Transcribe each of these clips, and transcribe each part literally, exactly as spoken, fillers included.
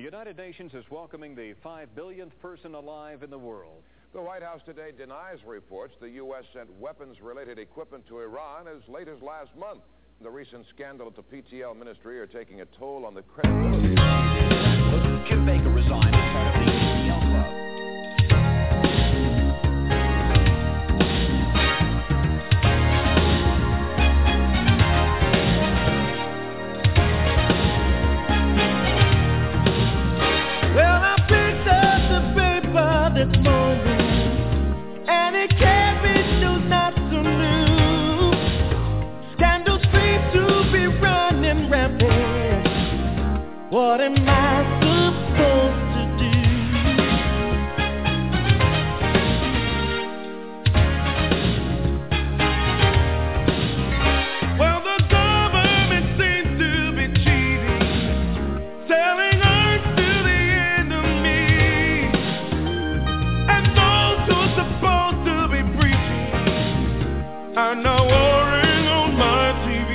United Nations is welcoming the five billionth person alive in the world. The White House today denies reports the U S sent weapons-related equipment to Iran as late as last month. The recent scandal at the P T L ministry are taking a toll on the credibility. Jim Baker resigned as head of the P T L club. Well, I picked up the paper this morning, and it carried news not so new. Scandals seem to be running rampant. What am I supposed to do? Well, the government seems to be cheating, selling earth to the enemy, and those who are supposed to be preaching are now warring on my T V.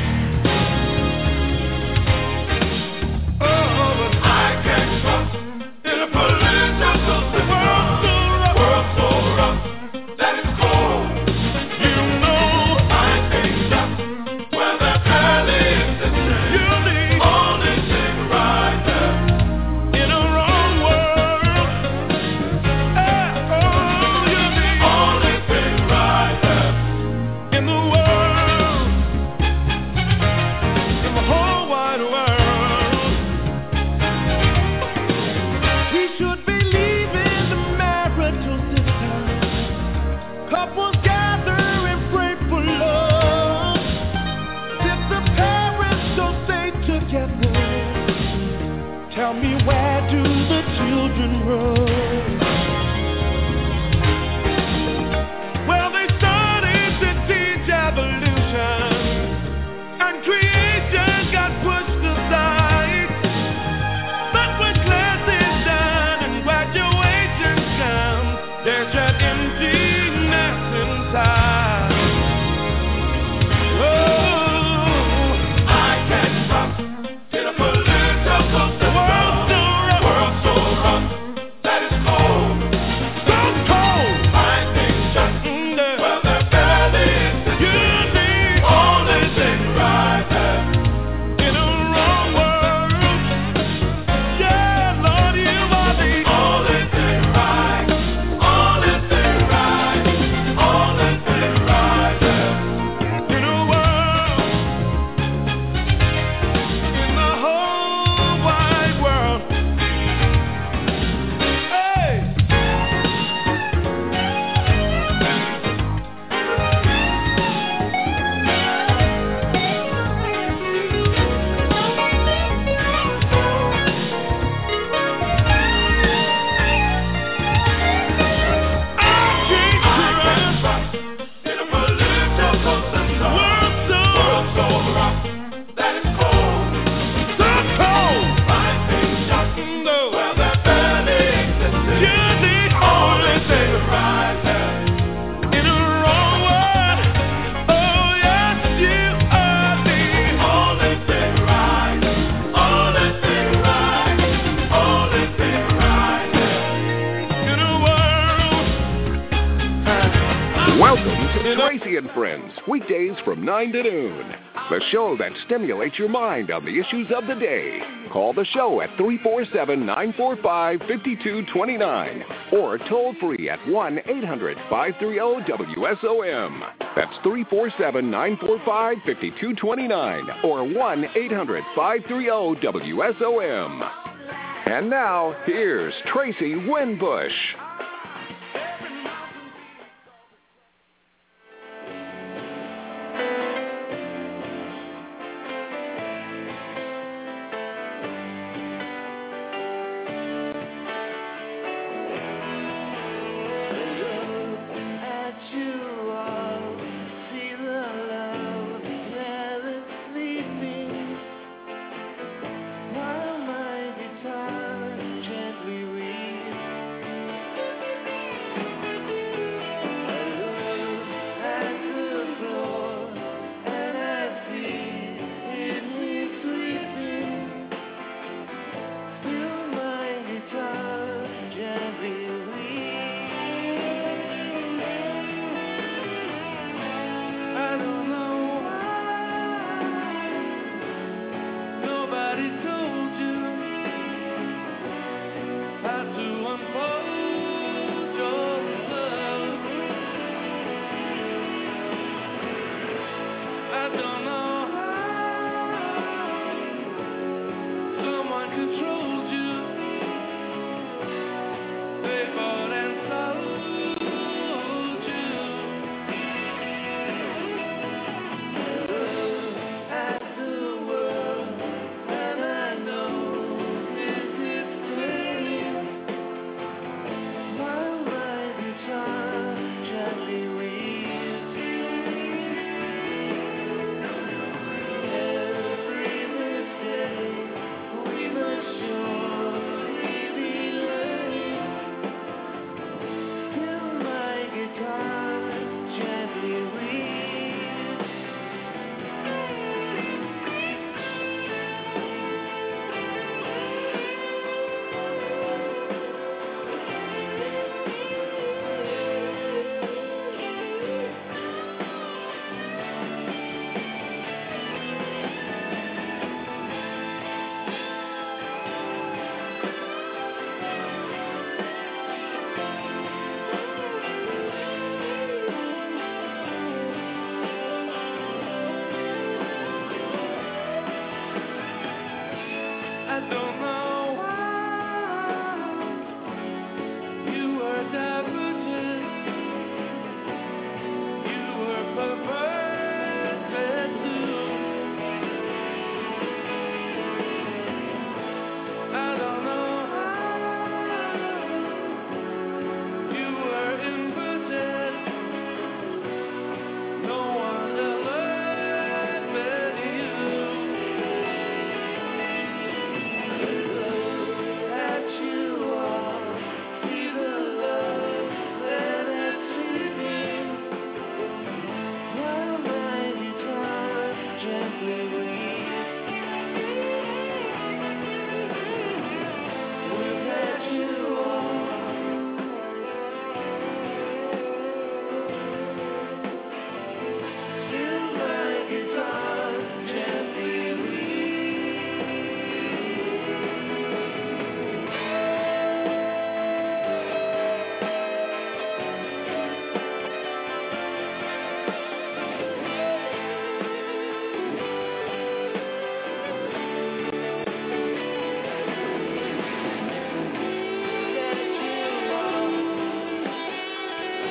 Tell me, where do the children run? Well, they started to teach evolution, and creation got pushed aside. But when class is done and graduation comes, there's that emptiness inside. Oh, I can't stop in a political Tracy and Friends, weekdays from nine to noon. The show that stimulates your mind on the issues of the day. Call the show at three four seven, nine four five, five two two nine or toll free at one eight hundred, five three zero, W S O M. That's three four seven, nine four five, five two two nine or one eight hundred, five three zero, W S O M. And now, here's Tracy Winbush.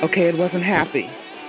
Okay, it wasn't happy.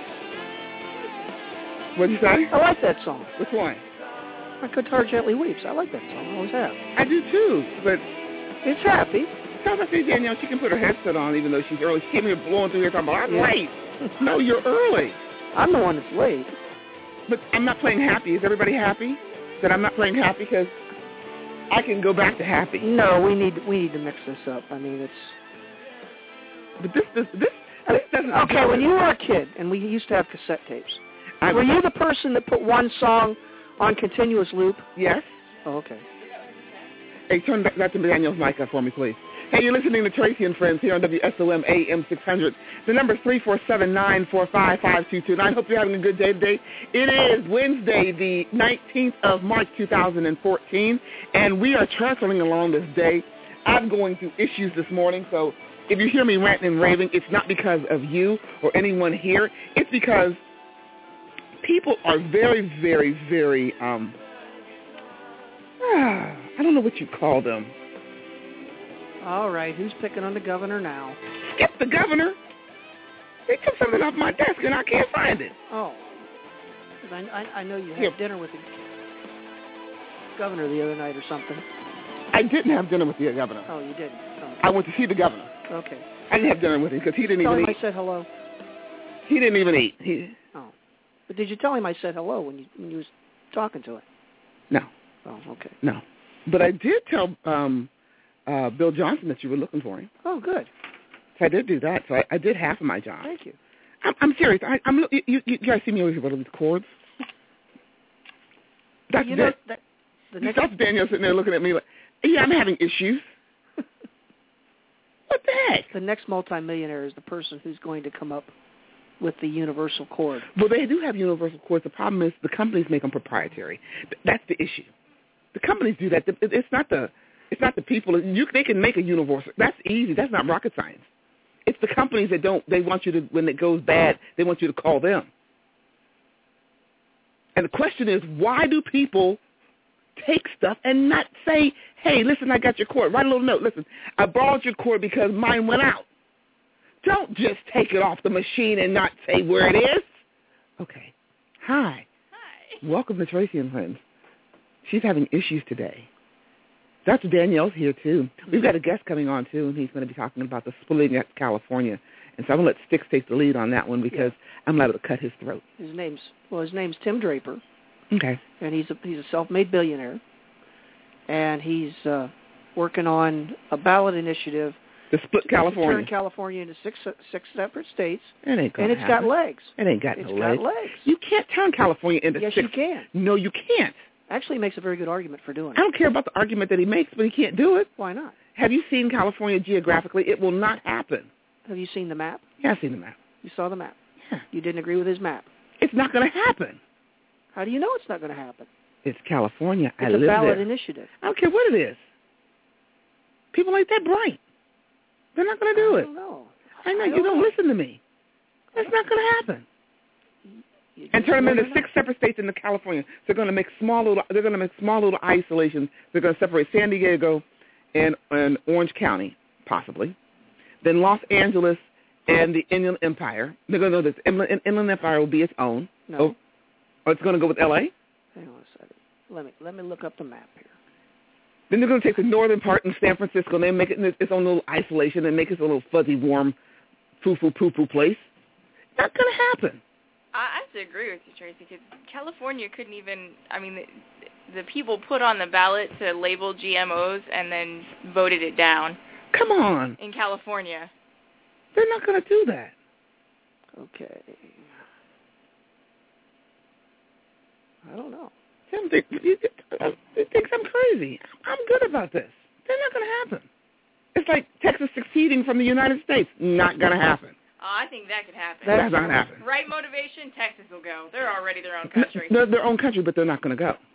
What'd you say? I like that song. Which one? My Guitar Gently Weeps. I like that song. I always have. I do too, but it's happy. Tell me, Danielle, she can put her headset on even though she's early. She came here blowing through here talking about, I'm yeah. late. No, you're early. I'm the one that's late. But I'm not playing happy. Is everybody happy that I'm not playing happy? Because I can go back to happy. No, we need we need to mix this up. I mean, it's... But this, this, this, this doesn't... Okay, when you were a kid, and we used to have cassette tapes, I, were you the person that put one song on continuous loop? Yes. Oh, okay. Hey, turn that, that to Daniel's mic up for me, please. Hey, you're listening to Tracy and Friends here on W S O M A M six hundred. The number is three four seven, nine four five, five two two nine. Hope you're having a good day today. It is Wednesday, the nineteenth of March, two thousand fourteen, and we are traveling along this day. I'm going through issues this morning, so if you hear me ranting and raving, it's not because of you or anyone here. It's because people are very, very, very, um, I don't know what you call them. All right, who's picking on the governor now? Skip the governor. They took something off my desk and I can't find it. Oh, I, I, I know you had Here. dinner with the governor the other night or something. I didn't have dinner with the governor. Oh, you didn't? Oh. I went to see the governor. Okay. I didn't have dinner with him because he didn't tell even him eat. I said hello. He didn't even eat. He... Oh, but did you tell him I said hello when you when you was talking to him? No. Oh, okay. No. But I did tell um, uh, Bill Johnson that you were looking for him. Oh, good. So I did do that. So I, I did half of my job. Thank you. I'm, I'm serious. I, I'm. You, you, you guys see me over here with all these cords? That's you know, it. that, the next... That's Daniel sitting there looking at me like, yeah, I'm having issues. What the heck? The next multimillionaire is the person who's going to come up with the universal cord. Well, they do have universal cords. The problem is the companies make them proprietary. That's the issue. The companies do that. It's not the it's not the people. You, they can make a universal. That's easy. That's not rocket science. It's the companies that don't. They want you to, when it goes bad, they want you to call them. And the question is, why do people take stuff and not say, hey, listen, I got your cord. Write a little note. Listen, I borrowed your cord because mine went out. Don't just take it off the machine and not say where it is. Okay. Hi. Hi. Welcome to Tracy and Friends. She's having issues today. Doctor Danielle's here, too. We've got a guest coming on, too, and he's going to be talking about the splitting of California. And so I'm going to let Sticks take the lead on that one because yeah. I'm liable to cut his throat. His name's, well, his name's Tim Draper. Okay. And he's a, he's a self-made billionaire. And he's uh, working on a ballot initiative to split California. To turn California into six six separate states. It ain't gonna and it's happen. got legs. It ain't got it's no got legs. legs. You can't turn California into yes, six. Yes, you can. No, you can't. Actually, he makes a very good argument for doing it. I don't care about the argument that he makes, but he can't do it. Why not? Have you seen California geographically? It will not happen. Have you seen the map? Yeah, I've seen the map. You saw the map? Yeah. You didn't agree with his map? It's not going to happen. How do you know it's not going to happen? It's California. It's I a live ballot there. initiative. I don't care what it is. People ain't that bright. They're not going to do I it. don't know. I know. I don't you don't know. listen to me. That's not going to happen. You And turn them into know. six separate states in the California. They're going to make small little. They're going to make small little isolations. They're going to separate San Diego and, and Orange County, possibly. Then Los Angeles and the Inland Empire. They're going to know this Inland, Inland Empire will be its own. No. Oh, or it's going to go with L A. Hang on a second. Let me let me look up the map here. Then they're going to take the northern part in San Francisco and they make it in its own little isolation and make it a little fuzzy, warm, foo-foo, poo-poo place. Not going to happen. I have to agree with you, Tracy, because California couldn't even, I mean, the, the people put on the ballot to label G M Os and then voted it down. Come on. In California. They're not going to do that. Okay. I don't know. Tim think, he thinks I'm crazy. I'm good about this. They're not going to happen. It's like Texas seceding from the United States. Not going to happen. Oh, I think that could happen. That's not going to happen. Right motivation, Texas will go. They're already their own country. They're their own country, but they're not going to go.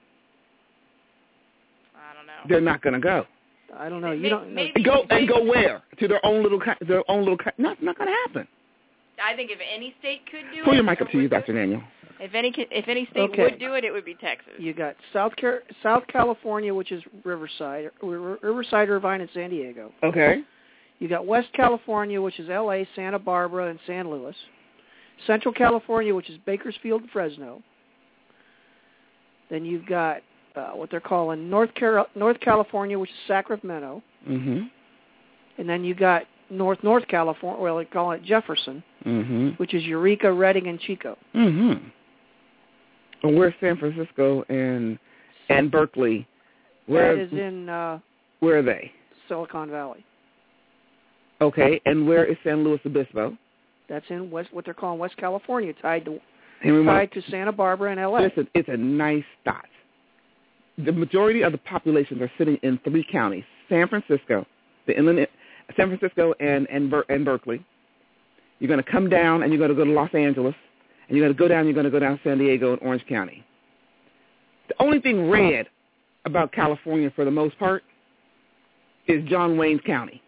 I don't know. They're not going to go. I don't know. You maybe, don't know. Maybe, go maybe, and go where? To their own little, their own little. Not, not going to happen. I think if any state could do Pull it, your mic up to you, Doctor Daniel. If any, if any state Okay. would do it, it would be Texas. You got South Car- South California, which is Riverside, Riverside, Irvine, and San Diego. Okay. You got West California, which is L A, Santa Barbara, and San Luis. Central California, which is Bakersfield and Fresno. Then you've got uh, what they're calling North Car- North California, which is Sacramento. Mm-hmm. And then you got North North California, well, they call it Jefferson, mm-hmm. which is Eureka, Redding, and Chico. Mm-hmm. And where's San Francisco and and Berkeley? Where that is in uh, where are they? Silicon Valley. Okay, and where is San Luis Obispo? That's in West, what they're calling West California, tied to Henry tied to Santa Barbara and L A. Listen, it's a nice spot. The majority of the populations are sitting in three counties: San Francisco, the inland, San Francisco, and and, Ber- and Berkeley. You're going to come down, and you're going to go to Los Angeles, and you're going to go down. You're going to go down to San Diego and Orange County. The only thing red about California, for the most part, is John Wayne's County.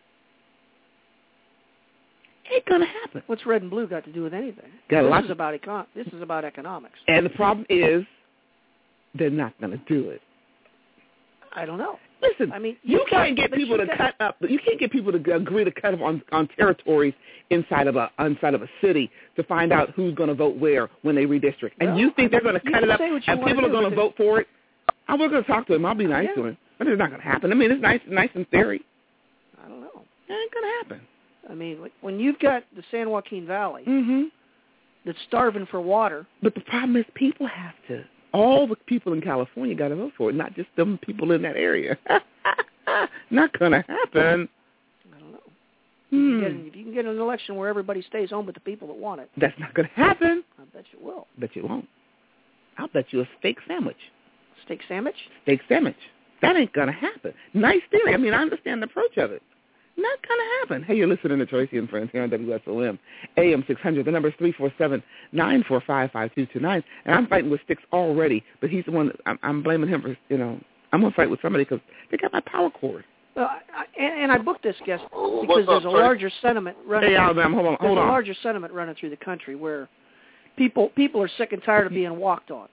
Ain't gonna happen. What's red and blue got to do with anything? Got a this lot is about econ- This is about economics. And the problem is, they're not gonna do it. I don't know. Listen, I mean, you, you can't got, get people to got, cut up. You can't get people to agree to cut up on on territories inside of a inside of a city to find out who's going to vote where when they redistrict. And well, you think I mean, they're going to cut it up and people are going to vote for it? I'm going to talk to him. I'll be nice yeah. to him, but it's not going to happen. I mean, it's nice, nice in theory. I don't know. It ain't going to happen. I mean, when you've got the San Joaquin Valley Mm-hmm. that's starving for water. But the problem is people have to. All the people in California got to vote for it, not just them people in that area. Not going to happen. I don't know. Hmm. You can get, if you can get an election where everybody stays home but the people that want it. That's not going to happen. I bet you will. Bet you won't. I'll bet you a steak sandwich. Steak sandwich? Steak sandwich. That ain't going to happen. Nice theory. I mean, I understand the approach of it. Not going to happen. Hey, you're listening to Tracy and Friends here on W S O M, A M six hundred. The number is three four seven, nine four five, five two two nine. And I'm fighting with Sticks already, but he's the one, that I'm, I'm blaming him for, you know, I'm going to fight with somebody because they got my power cord. Well, I, I, and, and I booked this guest because What's there's up, a Freddie? larger sentiment running. Hey, Alabama, hold on, There's hold a on. larger sentiment running through the country where people people are sick and tired of being walked on.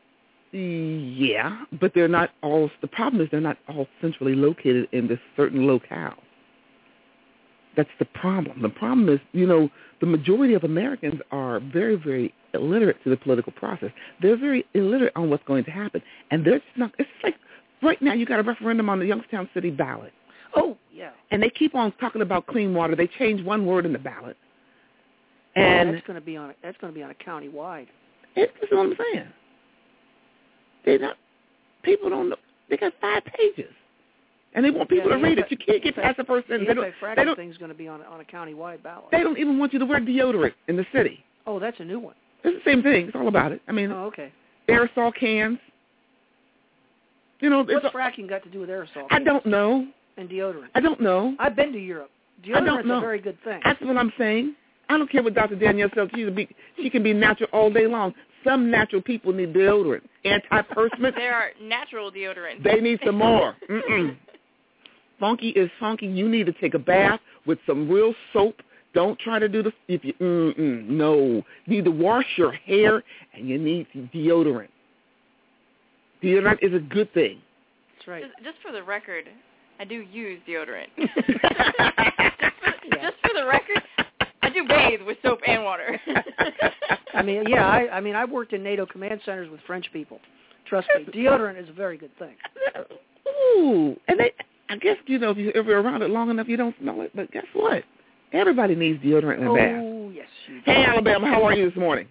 Yeah, but they're not all, the problem is they're not all centrally located in this certain locale. That's the problem. The problem is, you know, the majority of Americans are very, very illiterate to the political process. They're very illiterate on what's going to happen. And they're just not, it's like, right now you got a referendum on the Youngstown City ballot. Oh, yeah. And they keep on talking about clean water. They change one word in the ballot. Well, And that's going to be on a, that's going to be on a county-wide. it, that's what I'm saying. They not, people don't know. They got five pages. And they want people Yeah, to the read anti- it. You can't get past the first sentence. The They don't, anti-fracking they, don't, thing's going to be on a, on a county-wide ballot. they don't even want you to wear deodorant in the city. Oh, that's a new one. It's the same thing. It's all about it. I mean, Oh, okay. aerosol cans. You know, What's it's a, fracking got to do with aerosol? I don't know. And deodorant. I don't know. I've been to Europe. I don't Deodorant's know. a very good thing. That's what I'm saying. I don't care what Doctor Danielle says. She can be, she can be natural all day long. Some natural people need deodorant. Antiperspirant. There are natural deodorants. They need some more. Mm-mm. Funky is funky. You need to take a bath with some real soap. Don't try to do the, if you, mm-mm, no. You need to wash your hair, and you need deodorant. Deodorant is a good thing. That's right. Just, just for the record, I do use deodorant. Yeah. Just for the record, I do bathe with soap and water. I mean, yeah, I, I mean, I've worked in NATO command centers with French people. Trust me, deodorant is a very good thing. Ooh, and they, I guess, you know, if, you, if you're around it long enough, you don't smell it. But guess what? Everybody needs deodorant in a oh, bath. yes. You do. Hey, Alabama, how are you this morning?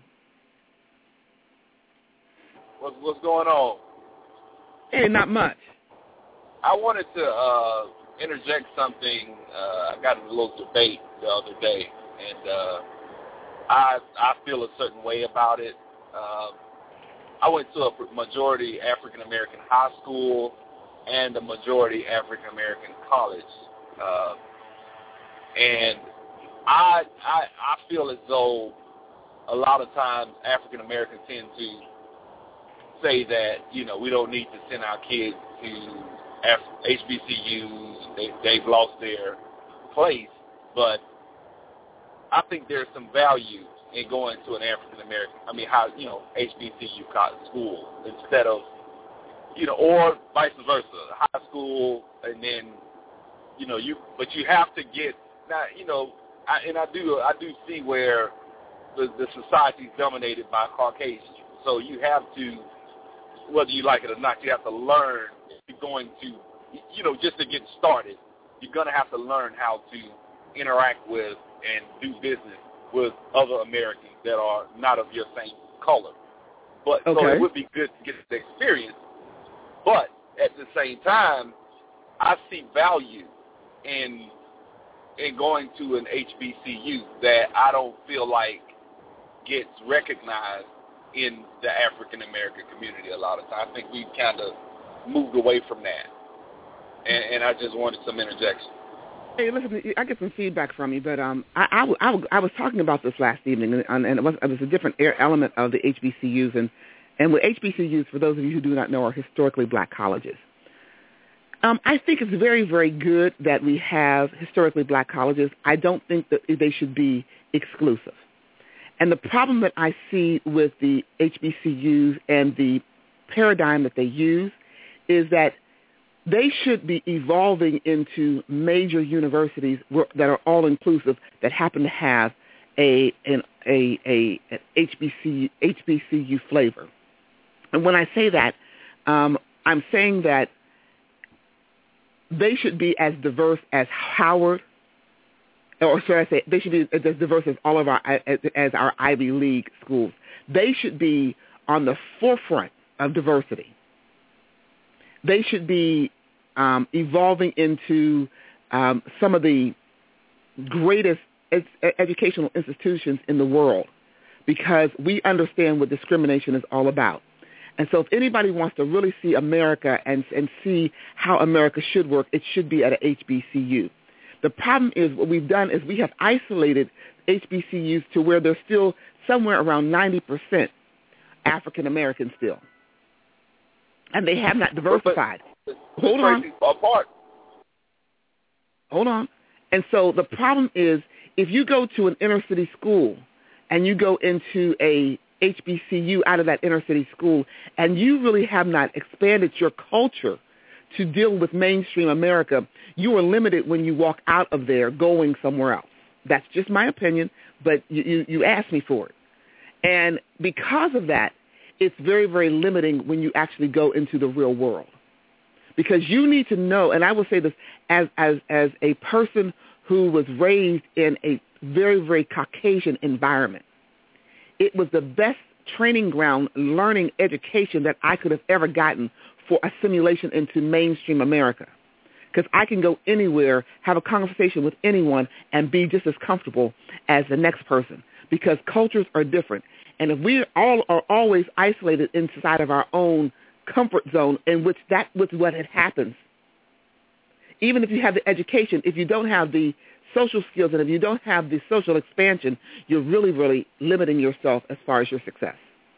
What's, what's going on? Hey, not much. I wanted to uh, interject something. Uh, I got in a little debate the other day, and uh, I I feel a certain way about it. Uh, I went to a majority African-American high school and a majority African-American college. Uh, and I, I I feel as though a lot of times African-Americans tend to say that, you know, we don't need to send our kids to H B C Us. They, they've lost their place. But I think there's some value in going to an African-American, I mean, how, you know, H B C U school instead of, you know, or vice versa, high school and then, you know, you but you have to get now. You know, I, and I do I do see where the the society is dominated by Caucasians. So you have to, whether you like it or not, you have to learn. You're going to, you know, just to get started, you're going to have to learn how to interact with and do business with other Americans that are not of your same color. But okay. So it would be good to get the experience. But at the same time, I see value in in going to an H B C U that I don't feel like gets recognized in the African American community a lot of times. I think we've kind of moved away from that. And, and I just wanted some interjection. Hey, listen, I get some feedback from you, but um, I, I, I, I was talking about this last evening, and, and it, was, it was a different element of the H B C Us. And, and with H B C Us, for those of you who do not know, are historically black colleges. Um, I think it's very, very good that we have historically black colleges. I don't think that they should be exclusive. And the problem that I see with the H B C Us and the paradigm that they use is that they should be evolving into major universities that are all-inclusive that happen to have a an a, a an H B C H B C U flavor. And when I say that, um, I'm saying that they should be as diverse as Howard, or should I say, they should be as diverse as all of our as, as our Ivy League schools. They should be on the forefront of diversity. They should be um, evolving into um, some of the greatest ed- educational institutions in the world, because we understand what discrimination is all about. And so if anybody wants to really see America and, and see how America should work, it should be at a H B C U. The problem is what we've done is we have isolated H B C Us to where they're still somewhere around ninety percent African American still. And they have not diversified. But, but, Hold on. Apart. Hold on. And so the problem is if you go to an inner city school and you go into a H B C U out of that inner city school and you really have not expanded your culture to deal with mainstream America, you are limited when you walk out of there going somewhere else. That's just my opinion, but you, you, you asked me for it. And because of that, it's very, very limiting when you actually go into the real world. Because you need to know, and I will say this as, as, as a person who was raised in a very, very Caucasian environment, it was the best training ground, learning education that I could have ever gotten for assimilation into mainstream America. Because I can go anywhere, have a conversation with anyone, and be just as comfortable as the next person. Because cultures are different. And if we all are always isolated inside of our own comfort zone, in which that was what had happens, even if you have the education, if you don't have the social skills and if you don't have the social expansion, you're really, really limiting yourself as far as your success.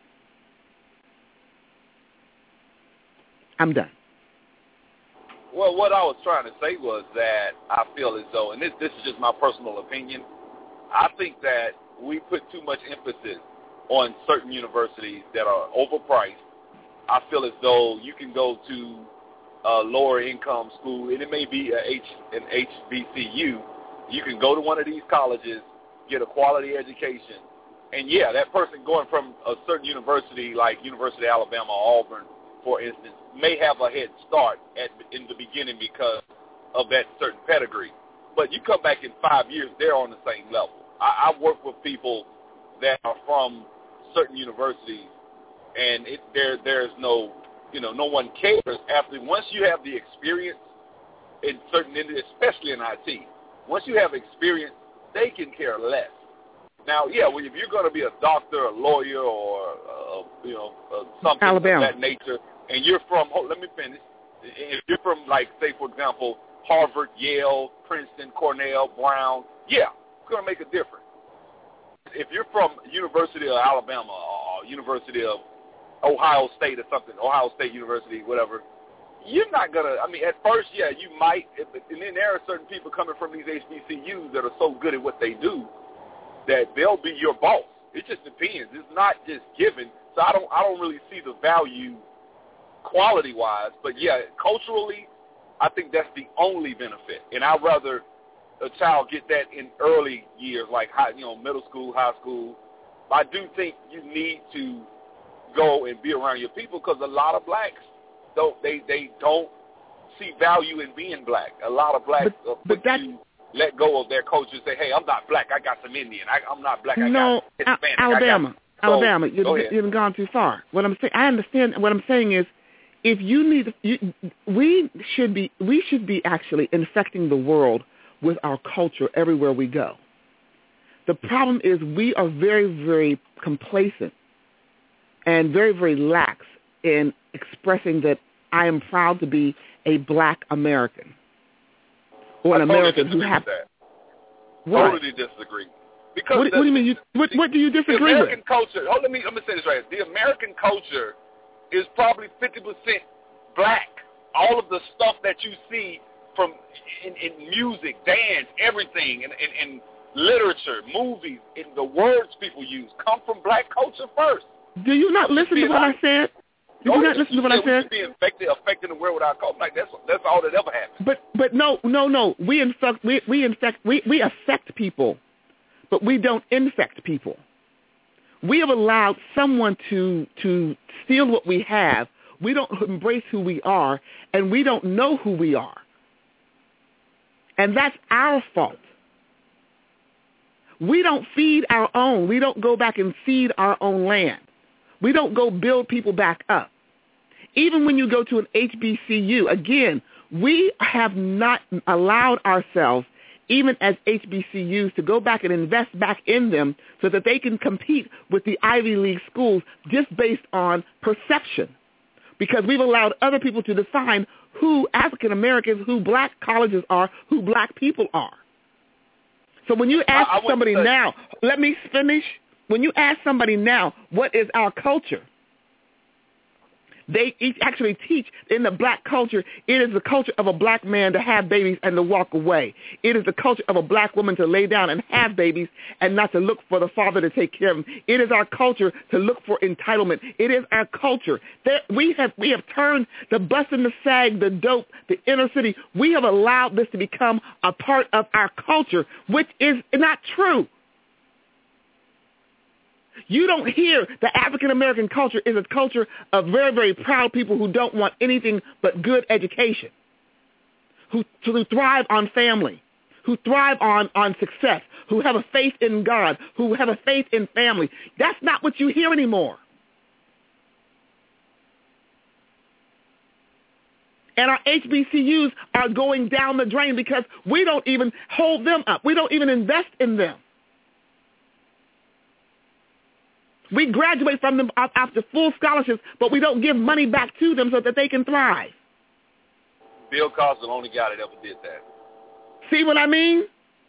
I'm done. Well, what I was trying to say was that I feel as though, and this, this is just my personal opinion, I think that we put too much emphasis on certain universities that are overpriced. I feel as though you can go to a lower income school, and it may be a H, an H B C U. You can go to one of these colleges, get a quality education, and yeah, that person going from a certain university like University of Alabama or Auburn, for instance, may have a head start at in the beginning because of that certain pedigree. But you come back in five years, they're on the same level. I, I work with people that are from certain universities, and it, there there's no, you know, no one cares after once you have the experience in certain, especially in I T. Once you have experience, they can care less. Now, yeah, well, if you're going to be a doctor, a lawyer, or uh, you know uh, something Alabama. of that nature, and you're from, oh, let me finish. If you're from, like, say, for example, Harvard, Yale, Princeton, Cornell, Brown, yeah, it's going to make a difference. If you're from University of Alabama or University of Ohio State or something, Ohio State University, whatever, you're not going to, I mean, at first, yeah, you might, and then there are certain people coming from these H B C Us that are so good at what they do that they'll be your boss. It just depends. It's not just given. So I don't I don't really see the value quality-wise. But, yeah, culturally, I think that's the only benefit. And I'd rather a child get that in early years, like high, you know, middle school, high school. I do think you need to go and be around your people because a lot of blacks don't they, they don't see value in being black. A lot of blacks but, uh, but that, you let go of their culture and say, hey, I'm not black. I got some Indian. I, I'm not black. I no, got Hispanic. Alabama, I got, so, Alabama, you, you haven't gone too far. What I'm saying, I understand. What I'm saying is, if you need, you, we should be, we should be actually infecting the world with our culture everywhere we go. The problem is we are very, very complacent and very, very lax in expressing that I am proud to be a black American or an I totally American who has. What? Totally disagree. Because what, the, what do you mean? You, what, what do you disagree the American with? culture. Oh, let me let me say this right. The American culture is probably fifty percent black. All of the stuff that you see from in, in music, dance, everything, and in, in, in literature, movies, in the words people use, come from black culture first. Do you not listen to what I said? Did you not listen to what I said? We should be infected, affecting the world with our culture. Like that's that's all that ever happened. But but no no no. We infect we we infect we we affect people, but we don't infect people. We have allowed someone to to steal what we have. We don't embrace who we are, and we don't know who we are. And that's our fault. We don't feed our own. We don't go back and feed our own land. We don't go build people back up. Even when you go to an H B C U, again, we have not allowed ourselves, even as H B C Us, to go back and invest back in them so that they can compete with the Ivy League schools just based on perception. Because we've allowed other people to define who African Americans, who black colleges are, who black people are. So when you ask I, I somebody say, now, let me finish. When you ask somebody now, what is our culture? They each actually teach in the black culture, it is the culture of a black man to have babies and to walk away. It is the culture of a black woman to lay down and have babies and not to look for the father to take care of them. It is our culture to look for entitlement. It is our culture. There, we have we have turned the bus and the sag, the dope, the inner city. We have allowed this to become a part of our culture, which is not true. You don't hear the African-American culture is a culture of very, very proud people who don't want anything but good education, who, who thrive on family, who thrive on, on success, who have a faith in God, who have a faith in family. That's not what you hear anymore. And our H B C Us are going down the drain because we don't even hold them up. We don't even invest in them. We graduate from them after full scholarships, but we don't give money back to them so that they can thrive. Bill Cosby is the only guy that ever did that. See what I mean?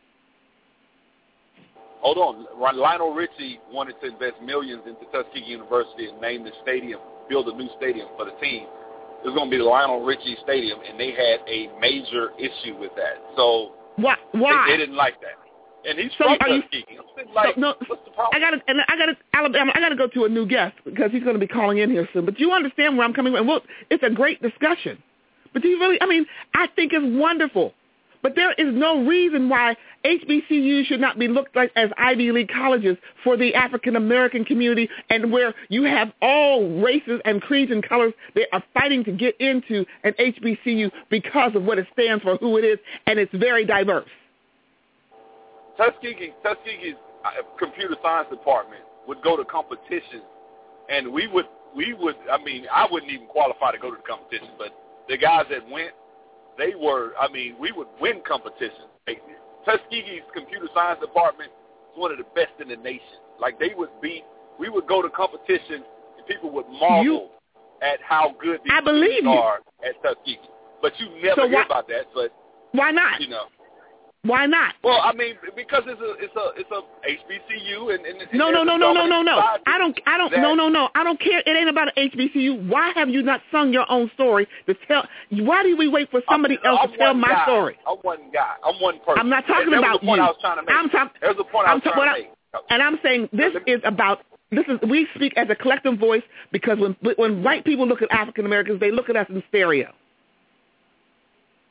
Hold on. Lionel Richie wanted to invest millions into Tuskegee University and name the stadium, build a new stadium for the team. It was going to be the Lionel Richie Stadium, and they had a major issue with that. So Why? Why? They, they didn't like that. And he's so from are you, Tuskegee. I'm like, so, no, what's the problem? I got and I got to Alabama. I got to go to a new guest because he's going to be calling in here soon. But you understand where I'm coming from? Well, it's a great discussion. But do you really? I mean, I think it's wonderful. But there is no reason why H B C Us should not be looked at as Ivy League colleges for the African American community, and where you have all races and creeds and colors. They are fighting to get into an H B C U because of what it stands for, who it is, and it's very diverse. Tuskegee, Tuskegee's computer science department would go to competitions, and we would, we would, I mean, I wouldn't even qualify to go to the competition, but the guys that went, they were, I mean, we would win competitions. Like, Tuskegee's computer science department is one of the best in the nation. Like, they would beat, we would go to competitions, and people would marvel you, at how good these I believe students are at Tuskegee. But you never so hear why, about that, but, why not? You know. Why not? Well, I mean, because it's a it's a it's a H B C U and, and, and no no no no no no no. I don't I don't that, no no no I don't care. It ain't about an H B C U. Why have you not sung your own story to tell? Why do we wait for somebody I'm, else I'm to tell my guy. story? I'm one guy. I'm one person. I'm not talking that about was the point you. I was trying to make. I'm talking. There's a point I was ta- trying to I, make. And I'm saying this is about. This is we speak as a collective voice because when when white people look at African Americans, they look at us in stereo.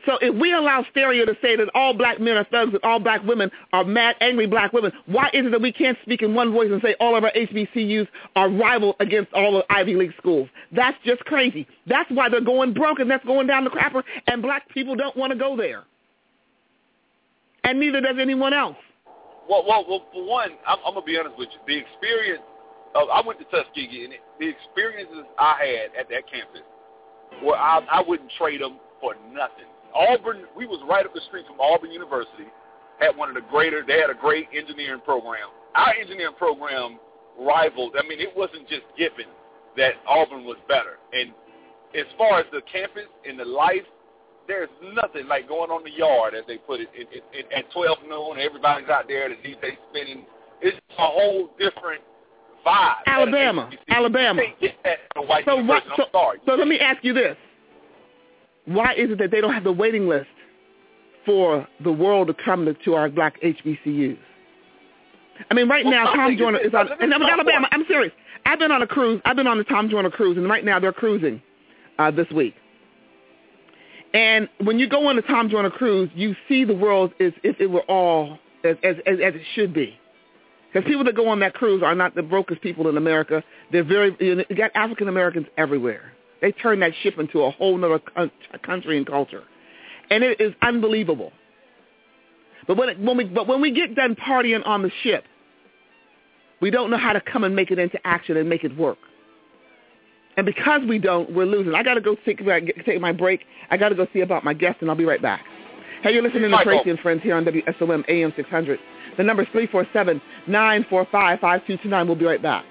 So if we allow stereo to say that all black men are thugs and all black women are mad, angry black women, why is it that we can't speak in one voice and say all of our H B C Us are rival against all of Ivy League schools? That's just crazy. That's why they're going broke, and that's going down the crapper, and black people don't want to go there. And neither does anyone else. Well, well, well for one, I'm, I'm going to be honest with you. The experience, of, I went to Tuskegee, and it, the experiences I had at that campus, well, I, I wouldn't trade them for nothing. Auburn, we was right up the street from Auburn University, had one of the greater, they had a great engineering program. Our engineering program rivaled, I mean, it wasn't just given that Auburn was better. And as far as the campus and the life, there's nothing like going on the yard, as they put it, it, it, it at twelve noon, everybody's out there, the D J spinning. It's a whole different vibe. Alabama, Alabama. You can't get that in a white so, university. so, I'm sorry. So let me ask you this. Why is it that they don't have the waiting list for the world to come to, to our black H B C Us? I mean, right well, now, Tom Joyner is on, and I'm in Alabama. I'm serious. I've been on a cruise. I've been on the Tom Joyner cruise, and right now they're cruising uh, this week. And when you go on the Tom Joyner cruise, you see the world as if it were all as, as, as, as it should be. Because people that go on that cruise are not the brokest people in America. They're very, you know, you got African Americans everywhere. They turn that ship into a whole other country and culture, and it is unbelievable. But when it, when we but when we get done partying on the ship, we don't know how to come and make it into action and make it work. And because we don't, we're losing. I got to go take, take my break. I got to go see about my guest, and I'll be right back. Hey, you're listening to Tracy and Friends here on W S O M A M six hundred. The number is three four seven, nine four five, five two two nine. We'll be right back.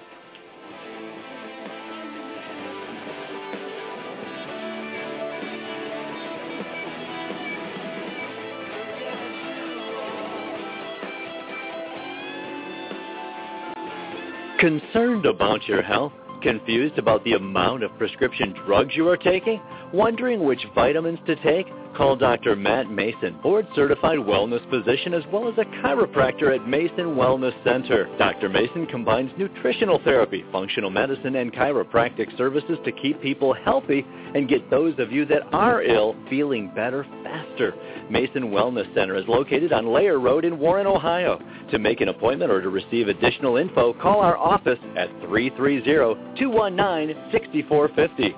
Concerned about your health? Confused about the amount of prescription drugs you are taking? Wondering which vitamins to take? Call Doctor Matt Mason, board-certified wellness physician as well as a chiropractor at Mason Wellness Center. Doctor Mason combines nutritional therapy, functional medicine, and chiropractic services to keep people healthy and get those of you that are ill feeling better faster. Mason Wellness Center is located on Layer Road in Warren, Ohio. To make an appointment or to receive additional info, call our office at three three zero, two one nine, six four five zero.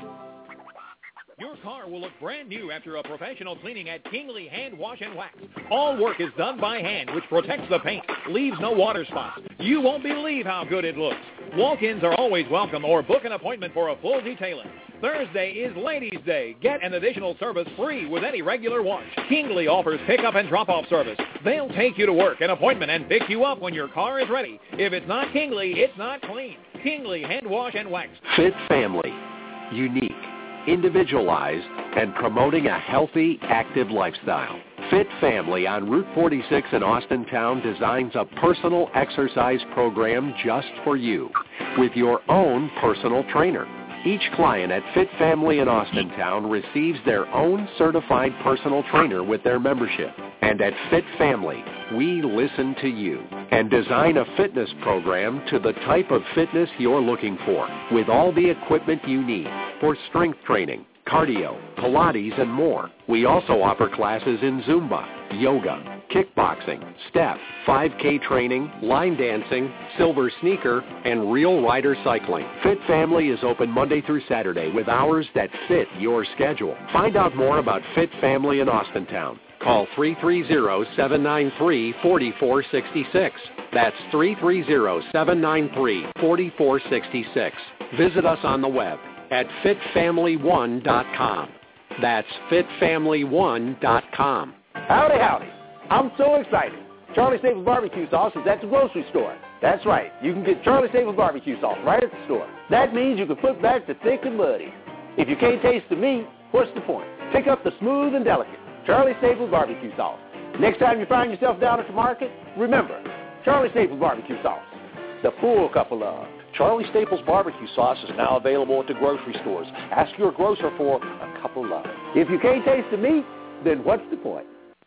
Your car will look brand new after a professional cleaning at Kingley Hand Wash and Wax. All work is done by hand, which protects the paint, leaves no water spots. You won't believe how good it looks. Walk-ins are always welcome, or book an appointment for a full detailing. Thursday is Ladies' Day. Get an additional service free with any regular wash. Kingley offers pickup and drop-off service. They'll take you to work, an appointment, and pick you up when your car is ready. If it's not Kingley, it's not clean. Kingley Hand Wash and Wax. Fit Family. Unique, individualized, and promoting a healthy, active lifestyle. Fit Family on Route forty-six in Austintown designs a personal exercise program just for you with your own personal trainer. Each client at Fit Family in Austintown receives their own certified personal trainer with their membership. And at Fit Family, we listen to you and design a fitness program to the type of fitness you're looking for with all the equipment you need for strength training, cardio, Pilates, and more. We also offer classes in Zumba, yoga, kickboxing, step, five K training, line dancing, silver sneaker, and real rider cycling. Fit Family is open Monday through Saturday with hours that fit your schedule. Find out more about Fit Family in Austintown. Call three three zero, seven nine three, four four six six. That's three three zero, seven nine three, four four six six. Visit us on the web at fit family one dot com. That's fit family one dot com. Howdy, howdy. I'm so excited. Charlie Staples barbecue sauce is at the grocery store. That's right. You can get Charlie Staples barbecue sauce right at the store. That means you can put back the thick and muddy. If you can't taste the meat, what's the point? Pick up the smooth and delicate Charlie Staples barbecue sauce. Next time you find yourself down at the market, remember, Charlie Staples barbecue sauce. The full cup of love. Charlie Staples barbecue sauce is now available at the grocery stores. Ask your grocer for a cup of love. If you can't taste the meat, then what's the point?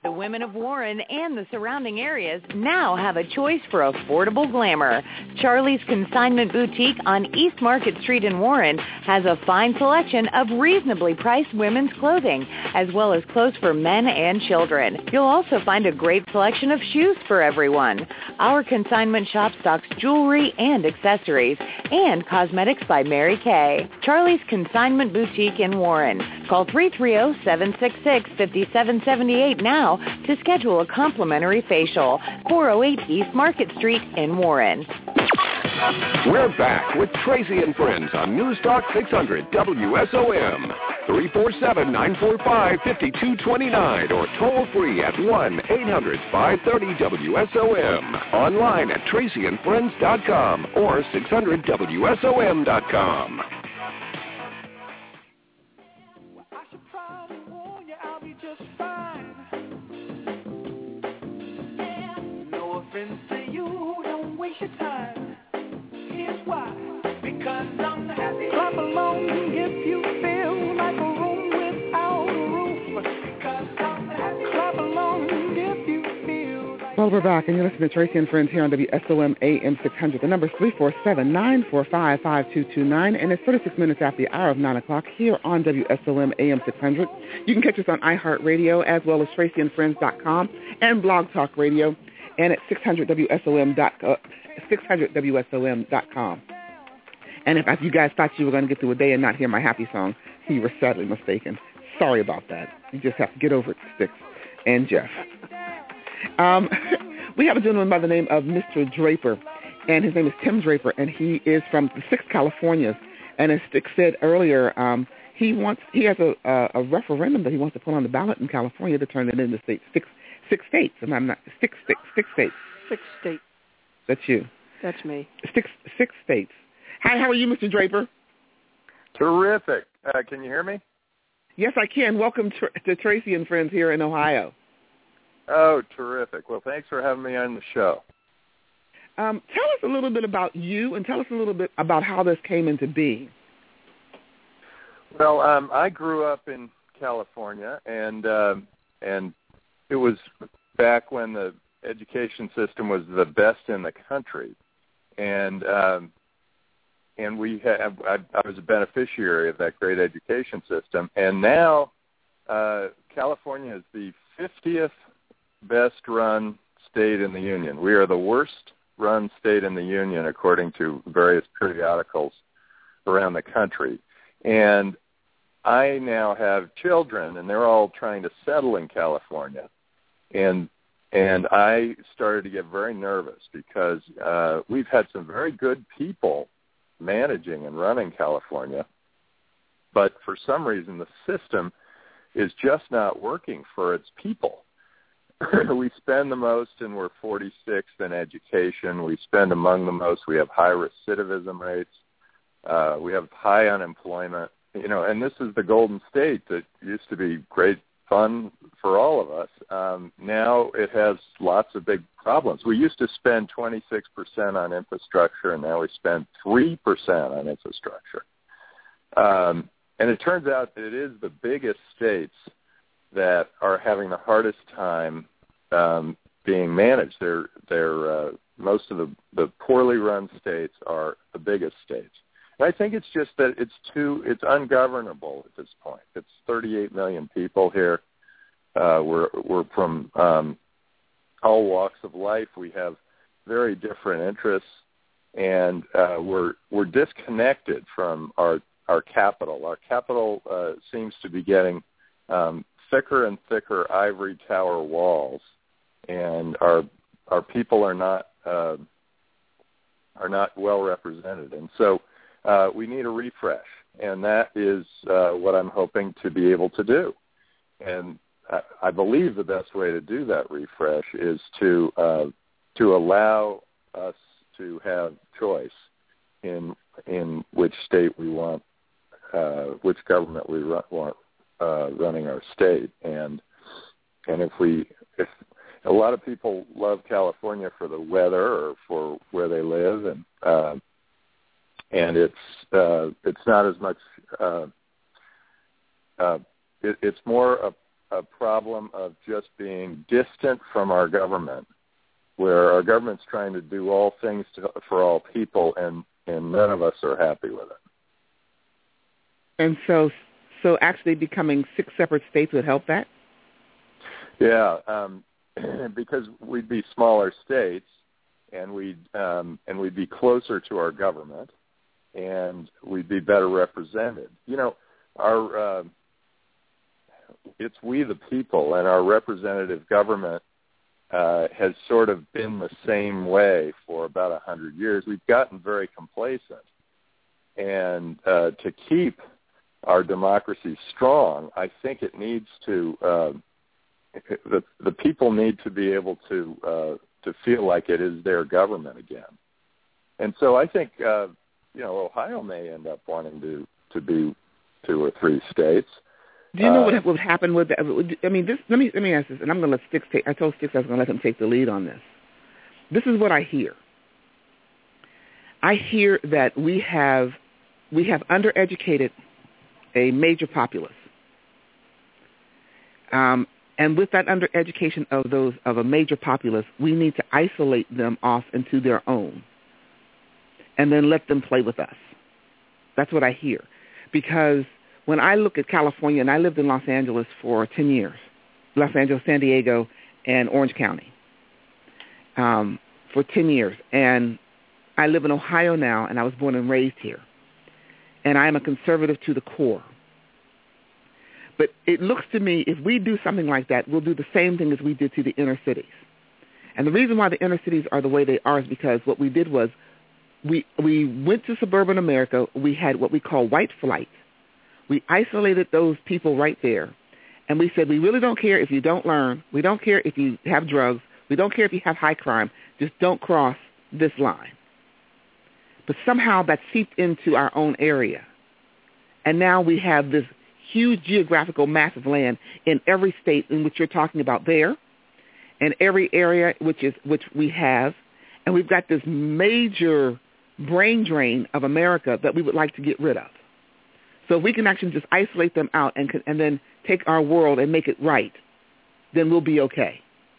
The women of Warren and the surrounding areas now have a choice for affordable glamour. Charlie's Consignment Boutique on East Market Street in Warren has a fine selection of reasonably priced women's clothing, as well as clothes for men and children. You'll also find a great selection of shoes for everyone. Our consignment shop stocks jewelry and accessories, and cosmetics by Mary Kay. Charlie's Consignment Boutique in Warren. Call three three zero, seven six six, five seven seven eight now to schedule a complimentary facial. four oh eight East Market Street in Warren. We're back with Tracy and Friends on News Talk six hundred W S O M. three four seven, nine four five, five two two nine or toll free at one eight hundred, five three zero, W S O M. Online at tracy and friends dot com or six hundred W S O M dot com. Clap along if you feel like a room without a roof. Clap along if you feel like... Well, we're back, and you're listening to Tracy and Friends here on W S O M A M six hundred. The number is three four seven, nine four five, five two two nine, and it's thirty-six minutes after the hour of nine o'clock here on W S O M A M six hundred. You can catch us on iHeartRadio as well as tracy and friends dot com and Blog Talk Radio, and at six hundred W S O M dot com. And if you guys thought you were going to get through a day and not hear my happy song, you were sadly mistaken. Sorry about that. You just have to get over it, Sticks and Jeff. Um, we have a gentleman by the name of Mister Draper, and his name is Tim Draper, and he is from the six Californias. And as Sticks said earlier, um, he wants he has a, a, a referendum that he wants to put on the ballot in California to turn it into state, six six states. And I'm not six six six states. Six states. That's you. That's me. Six six states. Hi, how are you, Mister Draper? Terrific. Uh, can you hear me? Yes, I can. Welcome to, to Tracy and Friends here in Ohio. Oh, terrific. Well, thanks for having me on the show. Um, tell us a little bit about you, and tell us a little bit about how this came into being. Well, um, I grew up in California, and um, and it was back when the education system was the best in the country, and um, and we have I, I was a beneficiary of that great education system, and now uh, California is the fiftieth best run state in the union. We are the worst run state in the union according to various periodicals around the country. And I now have children, and they're all trying to settle in California. And and I started to get very nervous because uh, we've had some very good people managing and running California, but for some reason the system is just not working for its people. We spend the most, and we're forty-sixth in education. We spend among the most. We have high recidivism rates. Uh, we have high unemployment. You know, and this is the Golden State that used to be great fun for all of us. Um, now it has lots of big problems. We used to spend twenty-six percent on infrastructure, and now we spend three percent on infrastructure. Um, and it turns out that it is the biggest states that are having the hardest time um, being managed. They're, they're, uh, most of the, the poorly run states are the biggest states. And I think it's just that it's too, it's ungovernable at this point. It's thirty-eight million people here. Uh, we're, we're from um, all walks of life. We have very different interests, and uh, we're, we're disconnected from our, our capital. Our capital uh, seems to be getting um, thicker and thicker ivory tower walls, and our our people are not uh, are not well represented, and so uh, we need a refresh, and that is uh, what I'm hoping to be able to do. And I, I believe the best way to do that refresh is to uh, to allow us to have choice in in which state we want, uh, which government we run, want. Uh, running our state, and and if we if a lot of people love California for the weather or for where they live, and uh, and it's uh, it's not as much uh, uh, it, it's more a, a problem of just being distant from our government, where our government's trying to do all things to, for all people, and, and none of us are happy with it. And so, so actually becoming six separate states would help that? Yeah, um, because we'd be smaller states, and we'd um, and we'd be closer to our government, and we'd be better represented. You know, our uh, it's we the people, and our representative government uh, has sort of been the same way for about a hundred years. We've gotten very complacent, and uh, to keep our democracy strong, I think it needs to. Uh, the the people need to be able to uh, to feel like it is their government again, and so I think uh, you know Ohio may end up wanting to, to be two or three states. Do you know uh, what would happen with that? I mean, this. Let me let me ask this, and I'm going to let Sticks take. I told Sticks I was going to let him take the lead on this. This is what I hear. I hear that we have we have undereducated a major populace. Um, And with that undereducation of those of a major populace, we need to isolate them off into their own, and then let them play with us. That's what I hear, because when I look at California, and I lived in Los Angeles for ten years, Los Angeles, San Diego, and Orange County um, for ten years, and I live in Ohio now, and I was born and raised here, and I am a conservative to the core. But it looks to me, if we do something like that, we'll do the same thing as we did to the inner cities. And the reason why the inner cities are the way they are is because what we did was we we went to suburban America. We had what we call white flight. We isolated those people right there. And we said, we really don't care if you don't learn. We don't care if you have drugs. We don't care if you have high crime. Just don't cross this line. But somehow that seeped into our own area. And now we have this huge geographical mass of land in every state in which you're talking about there, and every area which is which we have, and we've got this major brain drain of America that we would like to get rid of. So if we can actually just isolate them out and and then take our world and make it right, then we'll be okay.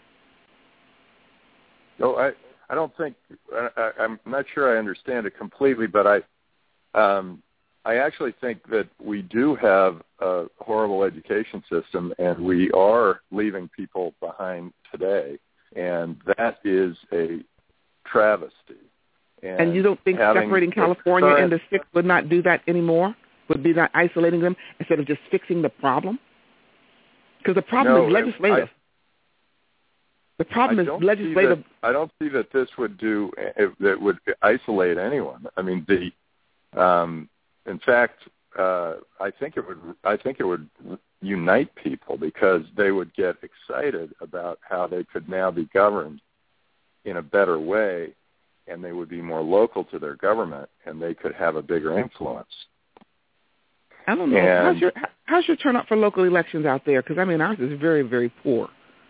No, I I don't think I, I'm not sure I understand it completely, but I. Um, I actually think that we do have a horrible education system, and we are leaving people behind today, and that is a travesty. And, and you don't think separating California current, into six would not do that anymore? Would be not isolating them instead of just fixing the problem? Because the problem no, is legislative. I, the problem I is don't legislative. See that, I don't see that this would do that would isolate anyone. I mean, the um, In fact, uh, I think it would. I think it would unite people because they would get excited about how they could now be governed in a better way, and they would be more local to their government, and they could have a bigger influence. I don't know. And, how's your how's your turnout for local elections out there? Because I mean, ours is very, very poor.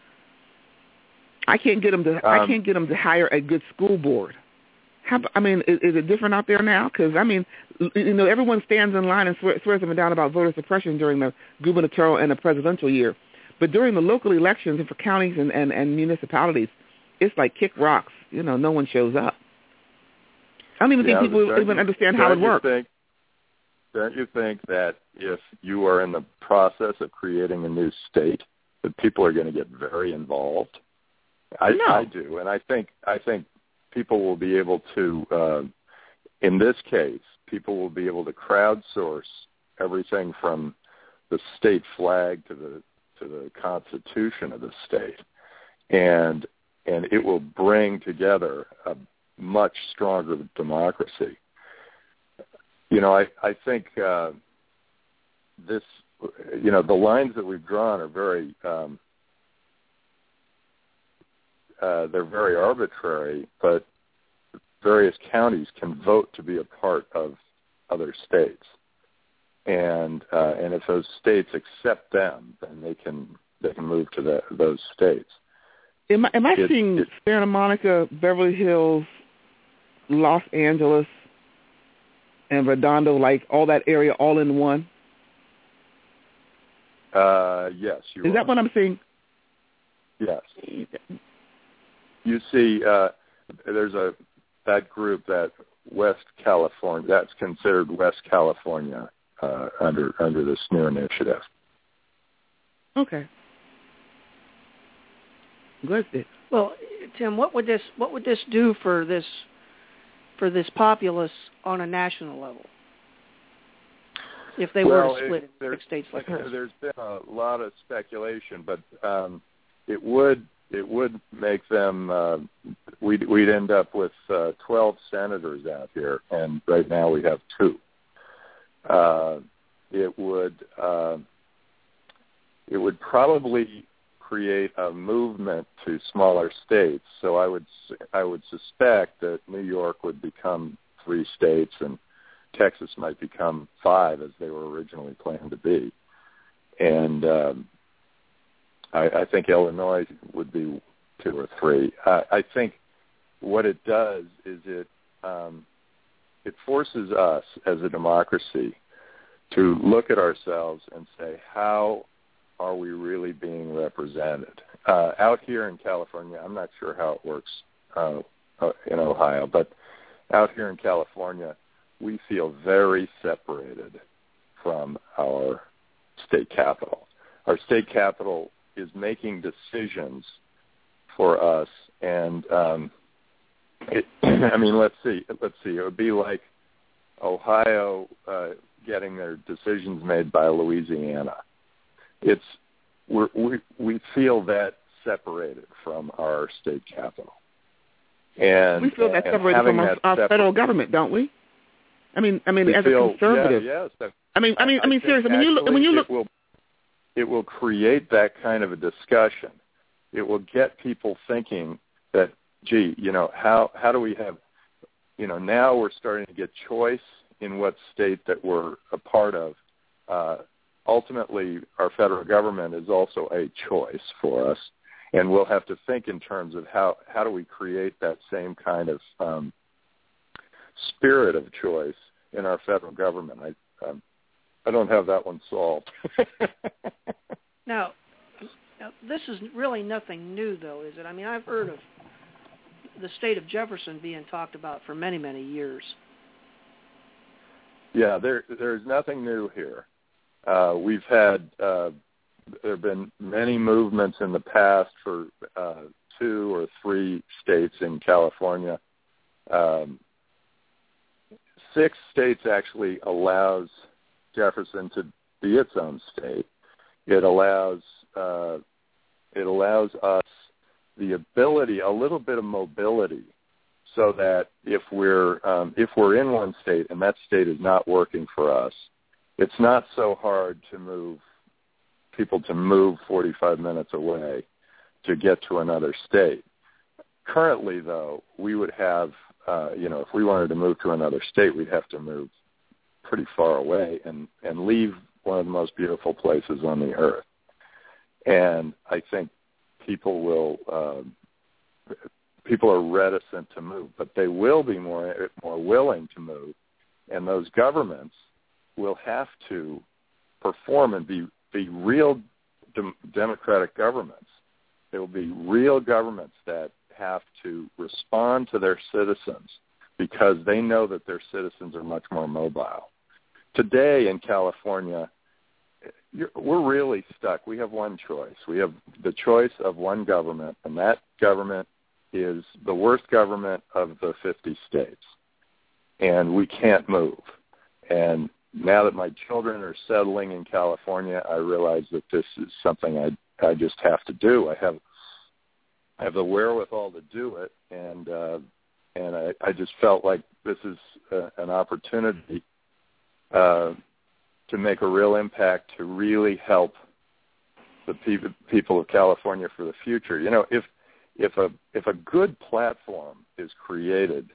I can't get them to. Um, I can't get them to hire a good school board. How, I mean, is, is it different out there now? Because, I mean, you know, everyone stands in line and swear, swears them down about voter suppression during the gubernatorial and the presidential year. But during the local elections and for counties and, and, and municipalities, it's like kick rocks. You know, no one shows up. I don't even yeah, think people don't even you, understand how it works. Think, don't you think that if you are in the process of creating a new state, that people are going to get very involved? I, no. I do, and I think I think people will be able to, uh, in this case, people will be able to crowdsource everything from the state flag to the to the constitution of the state, and and it will bring together a much stronger democracy. You know, I I think uh, this, you know, the lines that we've drawn are very. Um, Uh, they're very arbitrary, but various counties can vote to be a part of other states, and uh, and if those states accept them, then they can they can move to the, those states. Am I, am I it, seeing it, Santa Monica, Beverly Hills, Los Angeles, and Redondo, like all that area, all in one? Uh, yes, you Is are. that what I'm seeing? Yes. You see, uh, there's a that group that West California. That's considered West California uh, under under this new initiative. Okay. Good. Well, Tim, what would this what would this do for this for this populace on a national level? If they well, were to split it, in six states like this. There's been a lot of speculation, but um, it would it would make them. Uh, we'd we'd end up with uh, twelve senators out here, and right now we have two. Uh, it would uh, it would probably create a movement to smaller states. So I would I would suspect that New York would become three states and Texas might become five, as they were originally planned to be. And um, I, I think Illinois would be two or three. Uh, I think what it does is it um, it forces us as a democracy to look at ourselves and say, how are we really being represented? Uh, out here in California, I'm not sure how it works uh, uh, in Ohio, but out here in California, we feel very separated from our state capital. Our state capital is making decisions for us, and um, it, I mean, let's see, let's see. It would be like Ohio uh, getting their decisions made by Louisiana. It's we're, we we feel that separated from our state capital, and we feel that and separated from our, our separ- federal government, don't we? I mean, I mean, we as feel, a conservative. Yeah, yes. That, I mean, I mean, I mean, I seriously. When you look, actually when you look, it will, it will create that kind of a discussion. It will get people thinking that, gee, you know, how how do we have, you know, now we're starting to get choice in what state that we're a part of. Uh, ultimately, our federal government is also a choice for us, and we'll have to think in terms of how how do we create that same kind of um, spirit of choice in our federal government. I um, I don't have that one solved. now, now, this is really nothing new, though, is it? I mean, I've heard of the state of Jefferson being talked about for many, many years. Yeah, there there's nothing new here. Uh, we've had uh, there have been many movements in the past for uh, two or three states in California. Um, Six states actually allows Jefferson to be its own state. It allows uh, it allows us the ability, a little bit of mobility, so that if we're um, if we're in one state and that state is not working for us, it's not so hard to move people to move forty-five minutes away to get to another state. Currently, though, we would have. Uh, you know, if we wanted to move to another state, we'd have to move pretty far away and, and leave one of the most beautiful places on the earth. And I think people will, uh, people are reticent to move, but they will be more more willing to move, and those governments will have to perform and be, be real dem- democratic governments. There will be real governments that have to respond to their citizens because they know that their citizens are much more mobile. Today in California, you're, we're really stuck. We have one choice. We have the choice of one government, and that government is the worst government of the fifty states, and we can't move. And now that my children are settling in California, I realize that this is something I I just have to do. I have I have the wherewithal to do it, and uh, and I, I just felt like this is uh, an opportunity uh, to make a real impact, to really help the people people of California for the future. You know, if if a if a good platform is created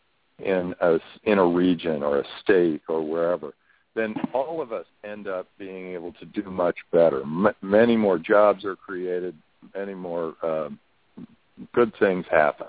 in a in a region or a state or wherever, then all of us end up being able to do much better. M- many more jobs are created, many more uh, good things happen.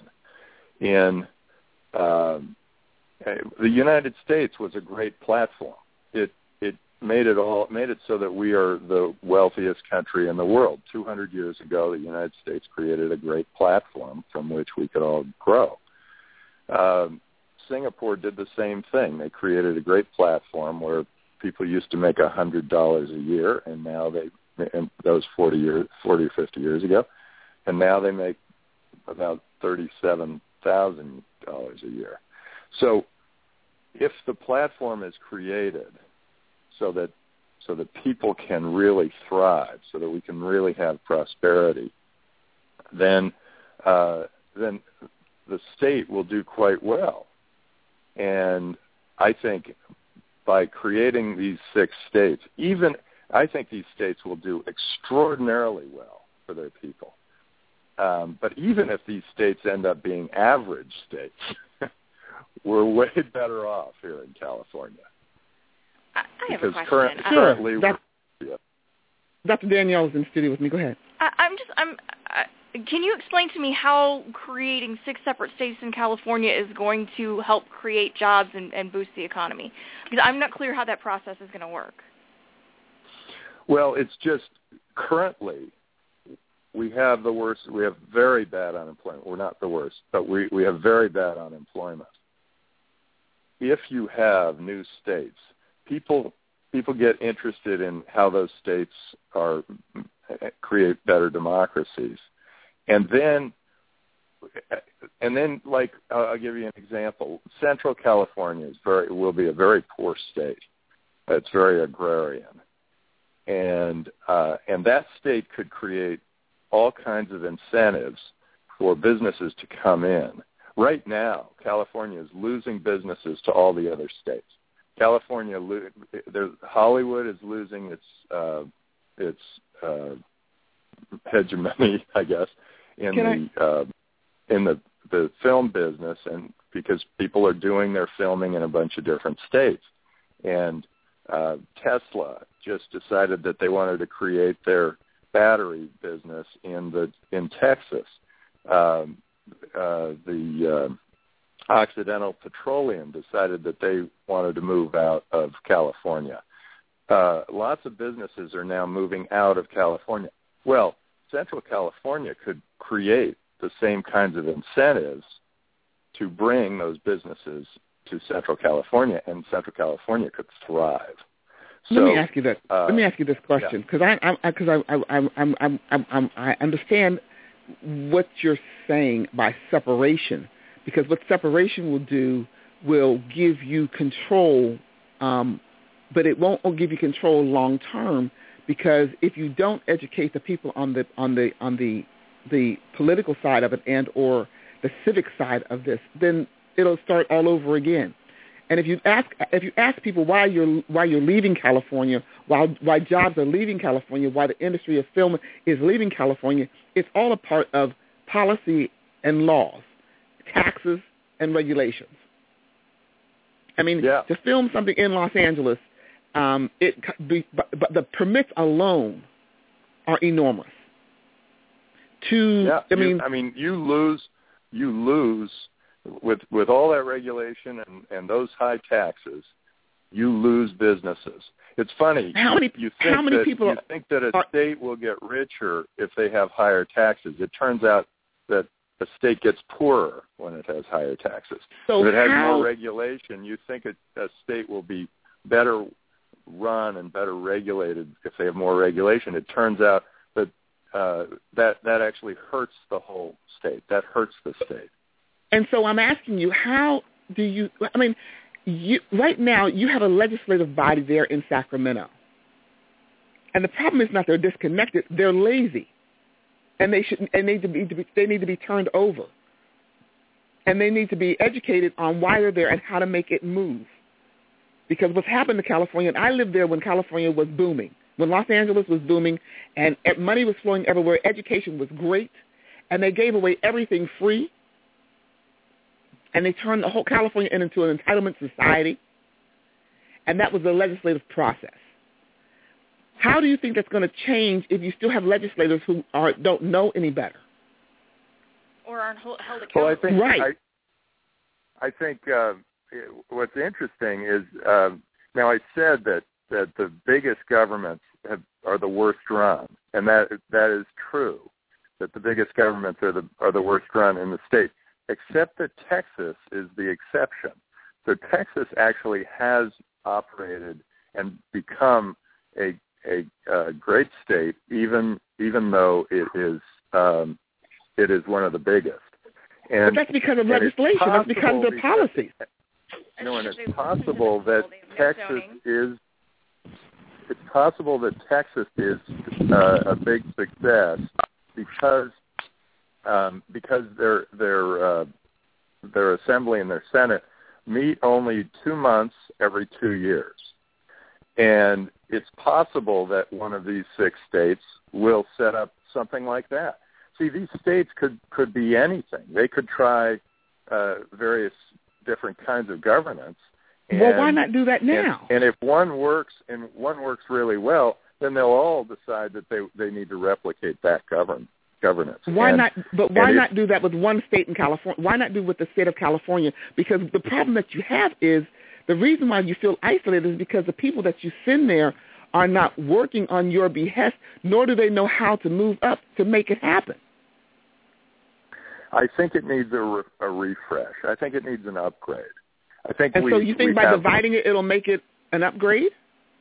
In um, the United States was a great platform. It it made it all made it so that we are the wealthiest country in the world. two hundred years ago, the United States created a great platform from which we could all grow. Um, Singapore did the same thing. They created a great platform where people used to make one hundred dollars a year, and now they, and that was forty years, forty or fifty years ago, and now they make about thirty-seven thousand dollars a year. So if the platform is created so that so that people can really thrive, so that we can really have prosperity, then uh, then the state will do quite well. And I think by creating these six states, even I think these states will do extraordinarily well for their people. Um, but even if these states end up being average states, we're way better off here in California. I, I have because a question. Current, Sure. currently, Doc- yeah. Doctor Danielle is in the studio with me. Go ahead. I, I'm just, I'm. I, can you explain to me how creating six separate states in California is going to help create jobs and, and boost the economy? Because I'm not clear how that process is going to work. Well, it's just currently we have the worst. We have very bad unemployment. We're not the worst, but we, we have very bad unemployment. If you have new states, people people get interested in how those states are create better democracies, and then and then like uh, I'll give you an example. Central California is very will be a very poor state. It's very agrarian, and uh, and that state could create all kinds of incentives for businesses to come in. Right now, California is losing businesses to all the other states. California, Hollywood is losing its uh, its uh, hegemony, I guess, in Can the uh, in the the film business, and because people are doing their filming in a bunch of different states, and uh, Tesla just decided that they wanted to create their battery business in the in Texas. Um, uh, the uh, Occidental Petroleum decided that they wanted to move out of California. Uh, lots of businesses are now moving out of California. Well, Central California could create the same kinds of incentives to bring those businesses to Central California, and Central California could thrive. So, Let me ask you that. Uh, Let me ask you this question, because I, I, because I, I, I, I'm, I'm, I'm, I'm, I understand what you're saying by separation, because what separation will do will give you control, um, but it won't give you control long term, because if you don't educate the people on the on the on the the political side of it and or the civic side of this, then it'll start all over again. And if you ask if you ask people why you're why you're leaving California, why why jobs are leaving California, why the industry of film is leaving California, it's all a part of policy and laws, taxes and regulations. I mean, yeah. to film something in Los Angeles, um, it the, but, but the permits alone are enormous. To yeah, I mean, you, I mean, you lose you lose. With with all that regulation and, and those high taxes, you lose businesses. It's funny. How many, you think how many that, people you think that a are, state will get richer if they have higher taxes. It turns out that a state gets poorer when it has higher taxes. So if it has how, more regulation, you think a, a state will be better run and better regulated if they have more regulation. It turns out that uh, that that actually hurts the whole state. That hurts the state. And so I'm asking you, how do you, I mean, you, right now you have a legislative body there in Sacramento. And the problem is not they're disconnected, they're lazy. And they should, and they need to be, to be, they need to be turned over. And they need to be educated on why they're there and how to make it move. Because what's happened to California, and I lived there when California was booming, when Los Angeles was booming and money was flowing everywhere, education was great, and they gave away everything free. And they turned the whole California into an entitlement society, and that was the legislative process. How do you think that's going to change if you still have legislators who are don't know any better? Or aren't held accountable? Well, I think, right. I, I think uh, what's interesting is, uh, now I said that that the biggest governments have, are the worst run, and that that is true. That the biggest governments are the are the worst run in the state, except that Texas is the exception. So Texas actually has operated and become a a, a great state, even even though it is um, it is one of the biggest. And, but that's because of legislation. That's because of the policies. You know, and it's possible that Texas is. It's possible that Texas is uh, a big success because um, because their their uh, their assembly and their Senate meet only two months every two years, and it's possible that one of these six states will set up something like that. See, these states could could be anything. They could try uh, various different kinds of governance. And, well, why not do that now? And, and if one works and one works really well, then they'll all decide that they they need to replicate that govern governance. Why and, not? But why if, not do that with one state in California? Why not do with the state of California? Because the problem that you have is the reason why you feel isolated is because the people that you send there are not working on your behest, nor do they know how to move up to make it happen. I think it needs a, re- a refresh. I think it needs an upgrade. I think and we, so you think by have, dividing it, it'll make it an upgrade?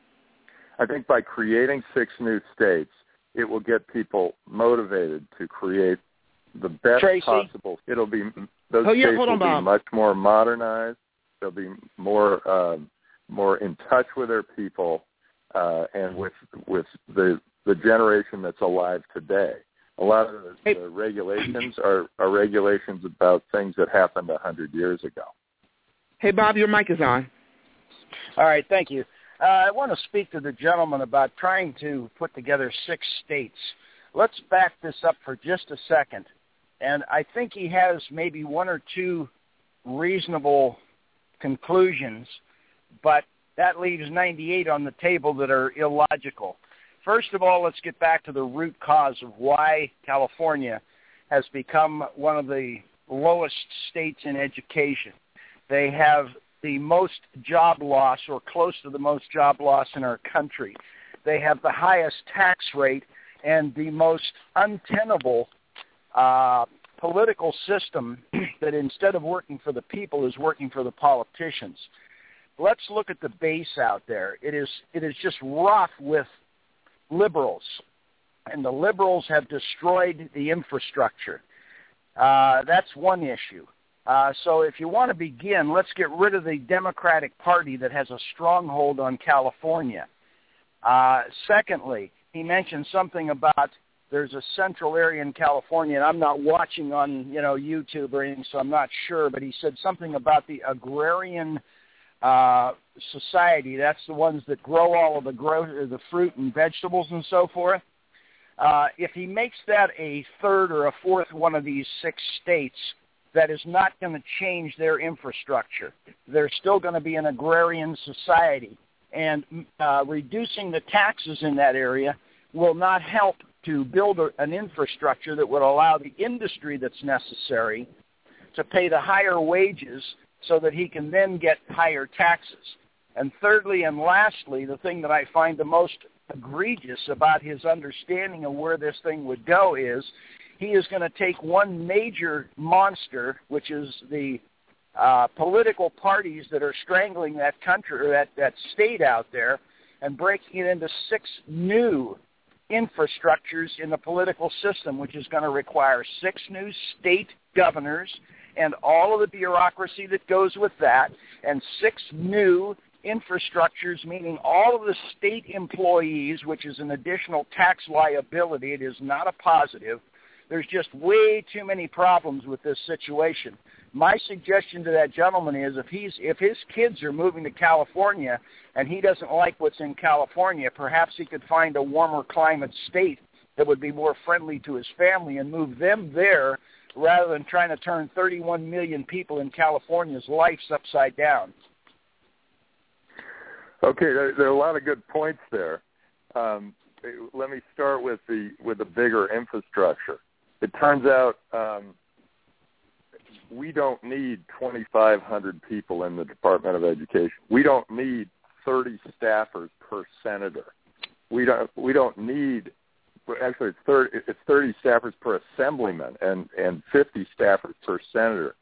I think by creating six new states, it will get people motivated to create the best Tracy? possible. It'll be those oh, yeah, states hold on, will Bob. be much more modernized. They'll be more uh, more in touch with their people uh, and with with the the generation that's alive today. A lot of the, hey. the regulations are, are regulations about things that happened a hundred years ago. Hey, Bob, your mic is on. All right, thank you. Uh, I want to speak to the gentleman about trying to put together six states. Let's back this up for just a second. And I think he has maybe one or two reasonable conclusions, but that leaves ninety-eight on the table that are illogical. First of all, let's get back to the root cause of why California has become one of the lowest states in education. They have the most job loss, or close to the most job loss in our country. They have the highest tax rate and the most untenable uh, political system that instead of working for the people is working for the politicians. Let's look at the base out there. It is it is just rough with liberals, and the liberals have destroyed the infrastructure. Uh, that's one issue. Uh, so if you want to begin, let's get rid of the Democratic Party that has a stronghold on California. Uh, secondly, he mentioned something about there's a central area in California, and I'm not watching on you know YouTube or anything, so I'm not sure, but he said something about the agrarian uh, society. That's the ones that grow all of the, grow, the fruit and vegetables and so forth. Uh, if he makes that a third or a fourth one of these six states, that is not going to change their infrastructure. They're still going to be an agrarian society. And uh, reducing the taxes in that area will not help to build a, an infrastructure that would allow the industry that's necessary to pay the higher wages so that he can then get higher taxes. And thirdly and lastly, the thing that I find the most egregious about his understanding of where this thing would go is he is going to take one major monster, which is the uh, political parties that are strangling that country or that, that state out there, and breaking it into six new infrastructures in the political system, which is going to require six new state governors and all of the bureaucracy that goes with that, and six new infrastructures, meaning all of the state employees, which is an additional tax liability. It is not a positive. There's just way too many problems with this situation. My suggestion to that gentleman is if he's if his kids are moving to California and he doesn't like what's in California, perhaps he could find a warmer climate state that would be more friendly to his family and move them there rather than trying to turn thirty-one million people in California's lives upside down. Okay, there, there are a lot of good points there. Um, let me start with the with the bigger infrastructure. It turns out um, we don't need twenty-five hundred people in the Department of Education. We don't need thirty staffers per senator. We don't we don't need actually it's thirty it's thirty staffers per assemblyman and and fifty staffers per senator.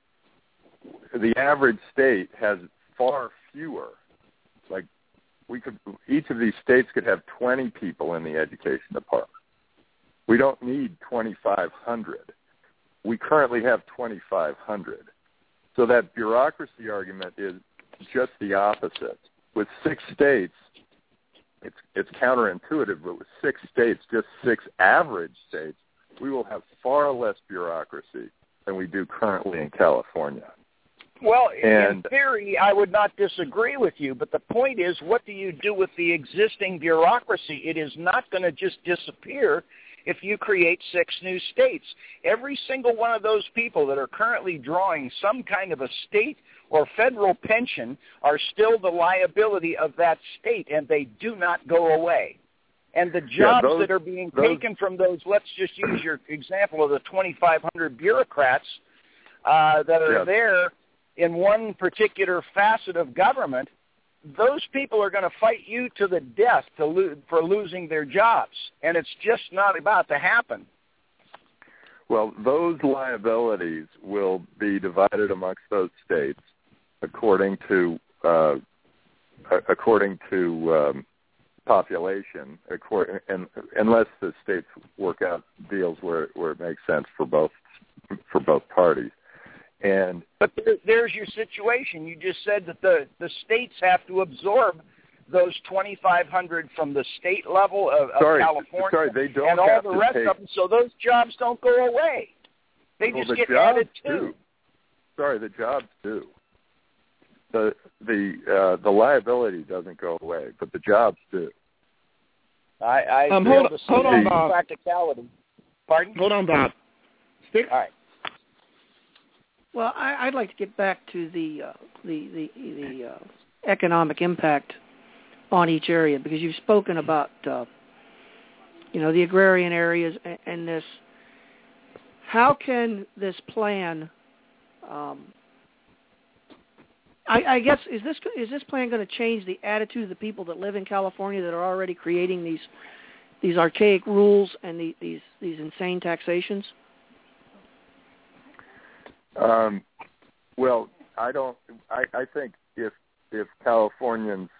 The average state has far fewer. Like we could each of these states could have twenty people in the education department. We don't need twenty-five hundred. We currently have twenty-five hundred. So that bureaucracy argument is just the opposite. With six states, it's it's counterintuitive, but with six states, just six average states, we will have far less bureaucracy than we do currently in California. Well, and, in theory, I would not disagree with you, but the point is, what do you do with the existing bureaucracy? It is not going to just disappear if you create six new states. Every single one of those people that are currently drawing some kind of a state or federal pension are still the liability of that state, and they do not go away. And the jobs yeah, those, that are being those, taken from those, let's just use your example of the twenty-five hundred bureaucrats uh, that are yeah. there in one particular facet of government, those people are going to fight you to the death to lo- for losing their jobs, and it's just not about to happen. Well, those liabilities will be divided amongst those states according to uh, according to um, population, according, and, unless the states work out deals where where it makes sense for both for both parties. And but there, there's your situation. You just said that the, the states have to absorb those twenty-five hundred from the state level of, of sorry, California sorry, they don't and all have the to rest take, of them, so those jobs don't go away. They well, just the get jobs added to. Do. Sorry, the jobs do. The the uh, the liability doesn't go away, but the jobs do. I, I um, fail hold, to see hold on, the Bob. practicality. Pardon? Hold on, Bob. Stick. All right. Well, I, I'd like to get back to the uh, the the, the uh, economic impact on each area, because you've spoken about uh, you know the agrarian areas and, and this. How can this plan? Um, I, I guess is this is this plan going to change the attitude of the people that live in California that are already creating these these archaic rules and the, these these insane taxations? Um, well, I don't. I, I think if if Californians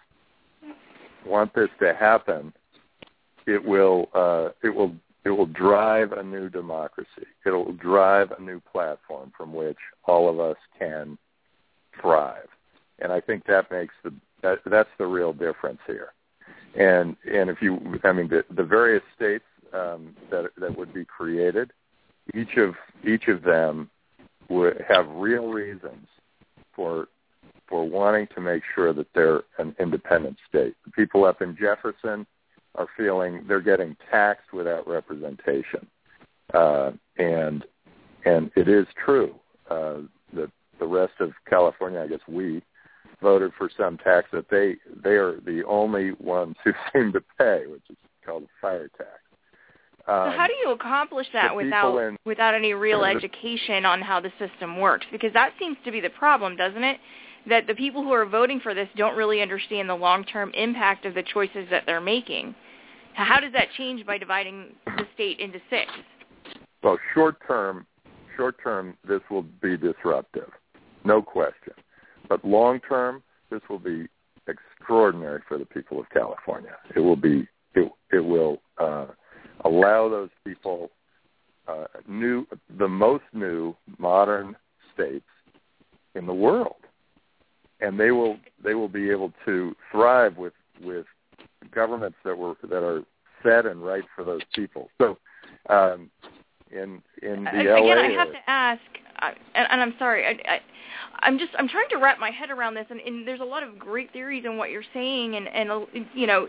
want this to happen, it will. Uh, it will. It will drive a new democracy. It will drive a new platform from which all of us can thrive. And I think that makes the that, that's the real difference here. And and if you, I mean, the, the various states um, that that would be created, each of each of them would have real reasons for for wanting to make sure that they're an independent state. The people up in Jefferson are feeling they're getting taxed without representation, uh, and and it is true uh, that the rest of California, I guess we, voted for some tax that they they are the only ones who seem to pay, which is called a fire tax. Um, so how do you accomplish that without in, without any real education on how the system works? Because that seems to be the problem, doesn't it? That the people who are voting for this don't really understand the long-term impact of the choices that they're making. How does that change by dividing the state into six? Well, short-term, short-term, this will be disruptive, no question. But long-term, this will be extraordinary for the people of California. It will be, it, it will uh, allow those people uh, new, the most new modern states in the world. And they will they will be able to thrive with with governments that were that are set and right for those people. So, um, in in the Again, L A, I have to ask, uh, and, and I'm sorry, I, I, I'm just I'm trying to wrap my head around this, and, and there's a lot of great theories in what you're saying, and and uh, you know,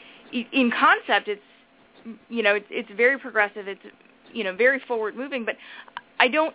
in concept, it's you know, it's, it's very progressive, it's you know, very forward moving, but I don't.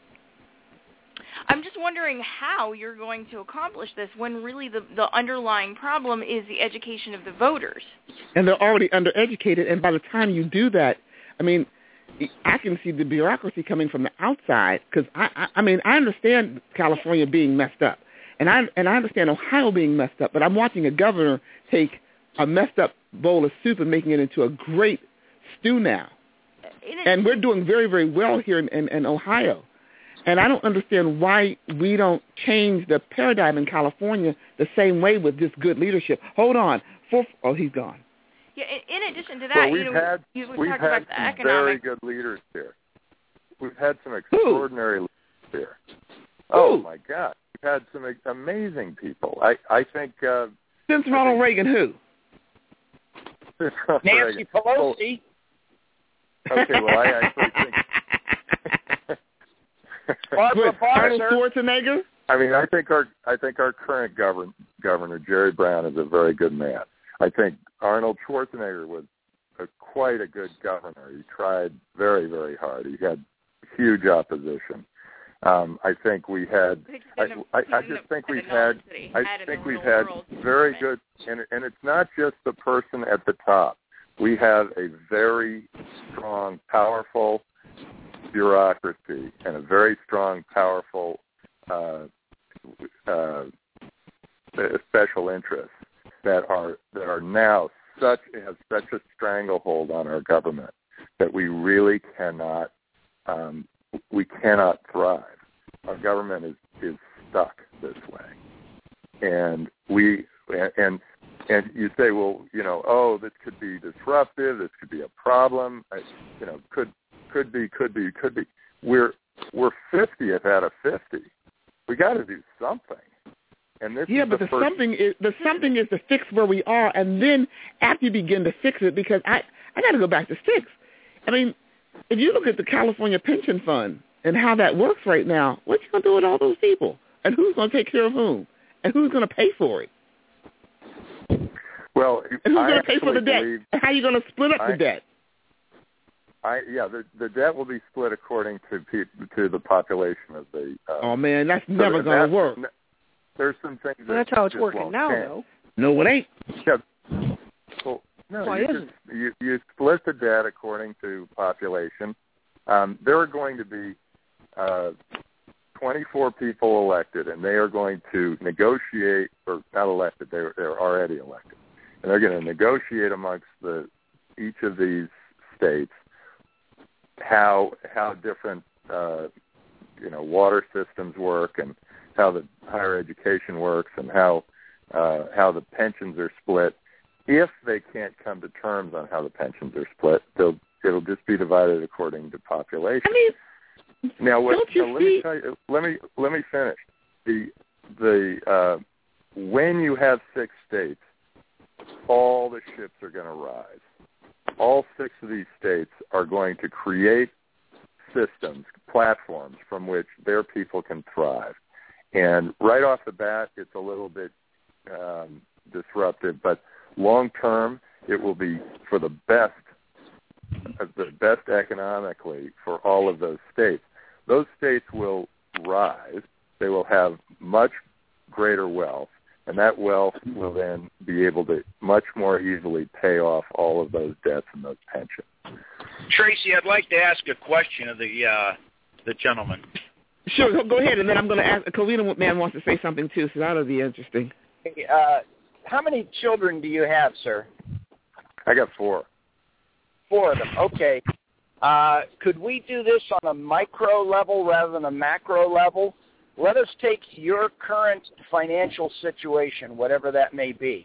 I'm just wondering how you're going to accomplish this when really the, the underlying problem is the education of the voters. And they're already undereducated, and by the time you do that, I mean, I can see the bureaucracy coming from the outside, because, I, I, I mean, I understand California being messed up, and I, and I understand Ohio being messed up, but I'm watching a governor take a messed up bowl of soup and making it into a great stew now. And we're doing very, very well here in, in, in Ohio. And I don't understand why we don't change the paradigm in California the same way with this good leadership. Hold on. For, oh, he's gone. Yeah. In, in addition to that, well, we've you know, had, we, we we've talked had about the some economic. very good leaders here. We've had some extraordinary Ooh. leaders here. Oh, Ooh. my God. We've had some amazing people. I, I think... Uh, Since Ronald think, Reagan, who? Nancy Reagan. Pelosi. Well, okay, well, I actually think... Barbara Arnold Schwarzenegger? I mean, I think our I think our current govern, governor, Jerry Brown, is a very good man. I think Arnold Schwarzenegger was a, quite a good governor. He tried very, very hard. He had huge opposition. Um, I think we had. I, I, I just think we've had. I think we've had very good, and and it's not just the person at the top. We have a very strong, powerful bureaucracy and a very strong, powerful uh, uh, special interests that are that are now such have such a stranglehold on our government that we really cannot um, we cannot thrive. Our government is, is stuck this way, and we and and you say, well, you know, oh, this could be disruptive. This could be a problem. I, you know, could. Could be, could be, could be. We're we're fiftieth out of fifty. We got to do something. And this yeah, is but the, the first... something is the something is to fix where we are, and then after you begin to fix it, because I I got to go back to six. I mean, if you look at the California Pension Fund and how that works right now, what you gonna do with all those people, and who's gonna take care of whom, and who's gonna pay for it? Well, and who's I gonna pay for the debt? believe... And how are you gonna split up I... the debt? I, yeah, the, the debt will be split according to pe- to the population of the. Uh, oh man, that's so never going to work. N- there's some things. Well, that that's how it's just working won't now, change. though. No, it ain't. Yeah. Well, no, Why you, isn't just, you you split the debt according to population. Um, there are going to be uh, twenty-four people elected, and they are going to negotiate, or not elected, they're they're already elected, and they're going to negotiate amongst the each of these states how how different uh, you know water systems work, and how the higher education works, and how uh, how the pensions are split. If they can't come to terms on how the pensions are split, they'll it'll just be divided according to population. I mean, now, what, don't you now let see? me tell you, let me let me finish. The the uh, when you have six states, all the ships are going to rise. All six of these states are going to create systems, platforms from which their people can thrive. And right off the bat, it's a little bit um, disruptive, but long term, it will be for the best, uh, the best economically for all of those states. Those states will rise. They will have much greater wealth, and that wealth will then be able to much more easily pay off all of those debts and those pensions. Tracy, I'd like to ask a question of the uh, the gentleman. Sure, go ahead, and then I'm going to ask. Kalina Man wants to say something too, so that'll be interesting. Uh, how many children do you have, sir? I got four. Four of them. Okay. Uh, could we do this on a micro level rather than a macro level? Let us take your current financial situation, whatever that may be,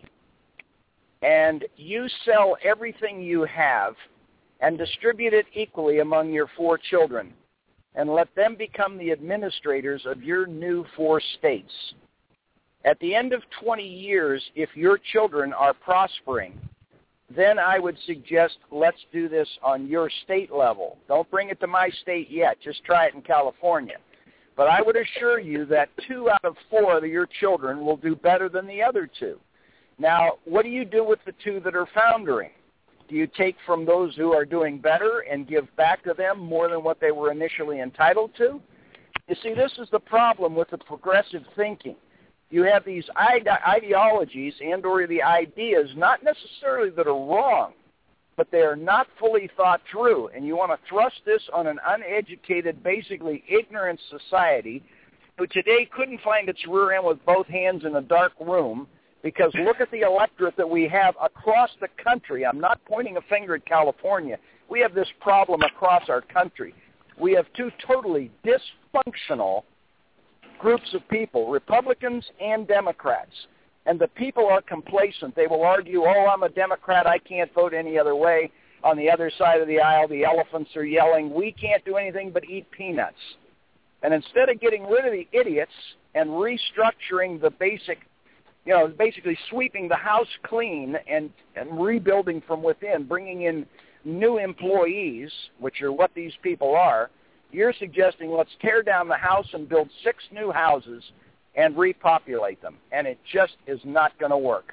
and you sell everything you have and distribute it equally among your four children, and let them become the administrators of your new four states. At the end of twenty years, if your children are prospering, then I would suggest let's do this on your state level. Don't bring it to my state yet. Just try it in California. But I would assure you that two out of four of your children will do better than the other two. Now, what do you do with the two that are foundering? Do you take from those who are doing better and give back to them more than what they were initially entitled to? You see, this is the problem with the progressive thinking. You have these ide- ideologies and or the ideas, not necessarily that are wrong, but they are not fully thought through. And you want to thrust this on an uneducated, basically ignorant society who today couldn't find its rear end with both hands in a dark room Because look at the electorate that we have across the country. I'm not pointing a finger at California. We have this problem across our country. We have two totally dysfunctional groups of people, Republicans and Democrats. And the people are complacent. They will argue, oh, I'm a Democrat, I can't vote any other way. On the other side of the aisle, the elephants are yelling, we can't do anything but eat peanuts. And instead of getting rid of the idiots and restructuring the basic, you know, basically sweeping the house clean and, and rebuilding from within, bringing in new employees, which are what these people are, you're suggesting let's tear down the house and build six new houses and repopulate them. And it just is not going to work.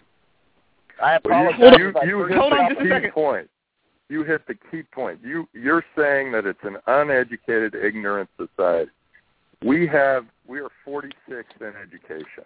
I apologize. Well, you, you, you hit Hold on the just a key second. point. You hit the key point. You, you're saying that it's an uneducated, ignorant society. We have, we are forty-sixth in education.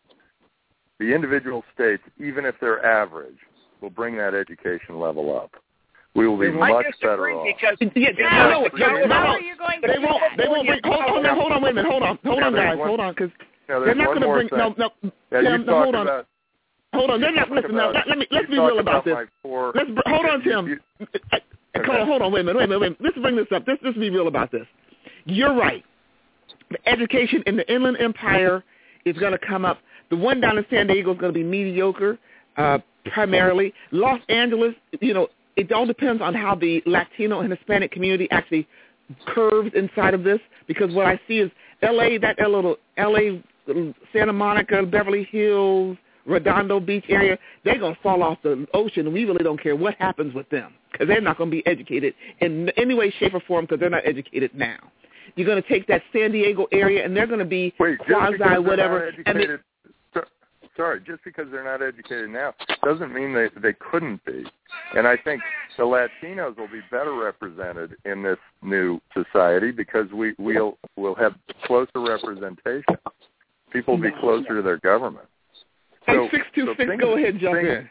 The individual states, even if they're average, will bring that education level up. We will be I much disagree better off. because Yeah, How, no, no, how, no, no, how no. are you going to They won't. They won't bring. Hold on, hold on, wait a minute. Hold on, hold Now, on, there's guys. one- Hold on, because Now, they're there's not one going to more bring. thing. No, no. Yeah, Tim, you no, talked hold on. about, Hold on. They're not. talked Listen, now, about- let, let me let's you be talked real about this. my four, Let's br- hold on, Tim. you- Hold on, hold on, wait a minute, wait a minute, wait a minute. Let's bring this up. Let's let's be real about this. You're right. The education in the Inland Empire is going to come up. The one down in San Diego is going to be mediocre, uh, primarily. Los Angeles, you know, it all depends on how the Latino and Hispanic community actually curves inside of this. Because what I see is L A, that little L A, Santa Monica, Beverly Hills, Redondo Beach area, they're going to fall off the ocean, and we really don't care what happens with them because they're not going to be educated in any way, shape, or form because they're not educated now. You're going to take that San Diego area, and they're going to be Wait, just quasi because whatever. they're not educated, so, sorry, just because they're not educated now doesn't mean they they couldn't be. And I think the Latinos will be better represented in this new society because we we'll we'll have closer representation. People will be closer to their government. Hey, six two six, things- go ahead, jump things- in.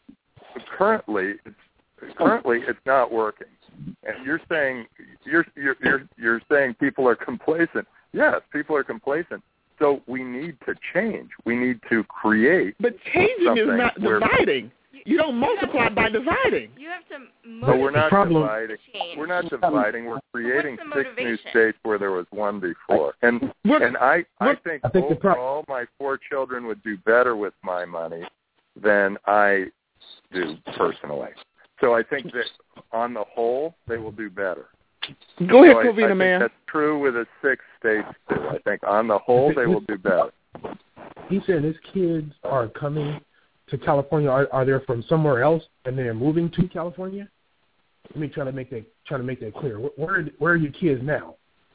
Currently, it's, currently it's not working. And you're saying you're you're you're you're saying people are complacent. Yes, people are complacent. So we need to change. We need to create. But changing is something not where- dividing. You don't multiply by dividing. You have to So we're not problem- dividing. change. We're not dividing. We're creating the six new motivation? states where there was one before. And What- and I I what- think, I think the pro- overall my four children would do better with my money than I do personally. So I think that on the whole they will do better. Go ahead, so I, I Covina, think man. that's true with the six states too. I think on the whole they will do better. He said his kids are coming to California. Are, are they from somewhere else and they're moving to California? Let me try to make that try to make that clear. Where where, where are your kids now?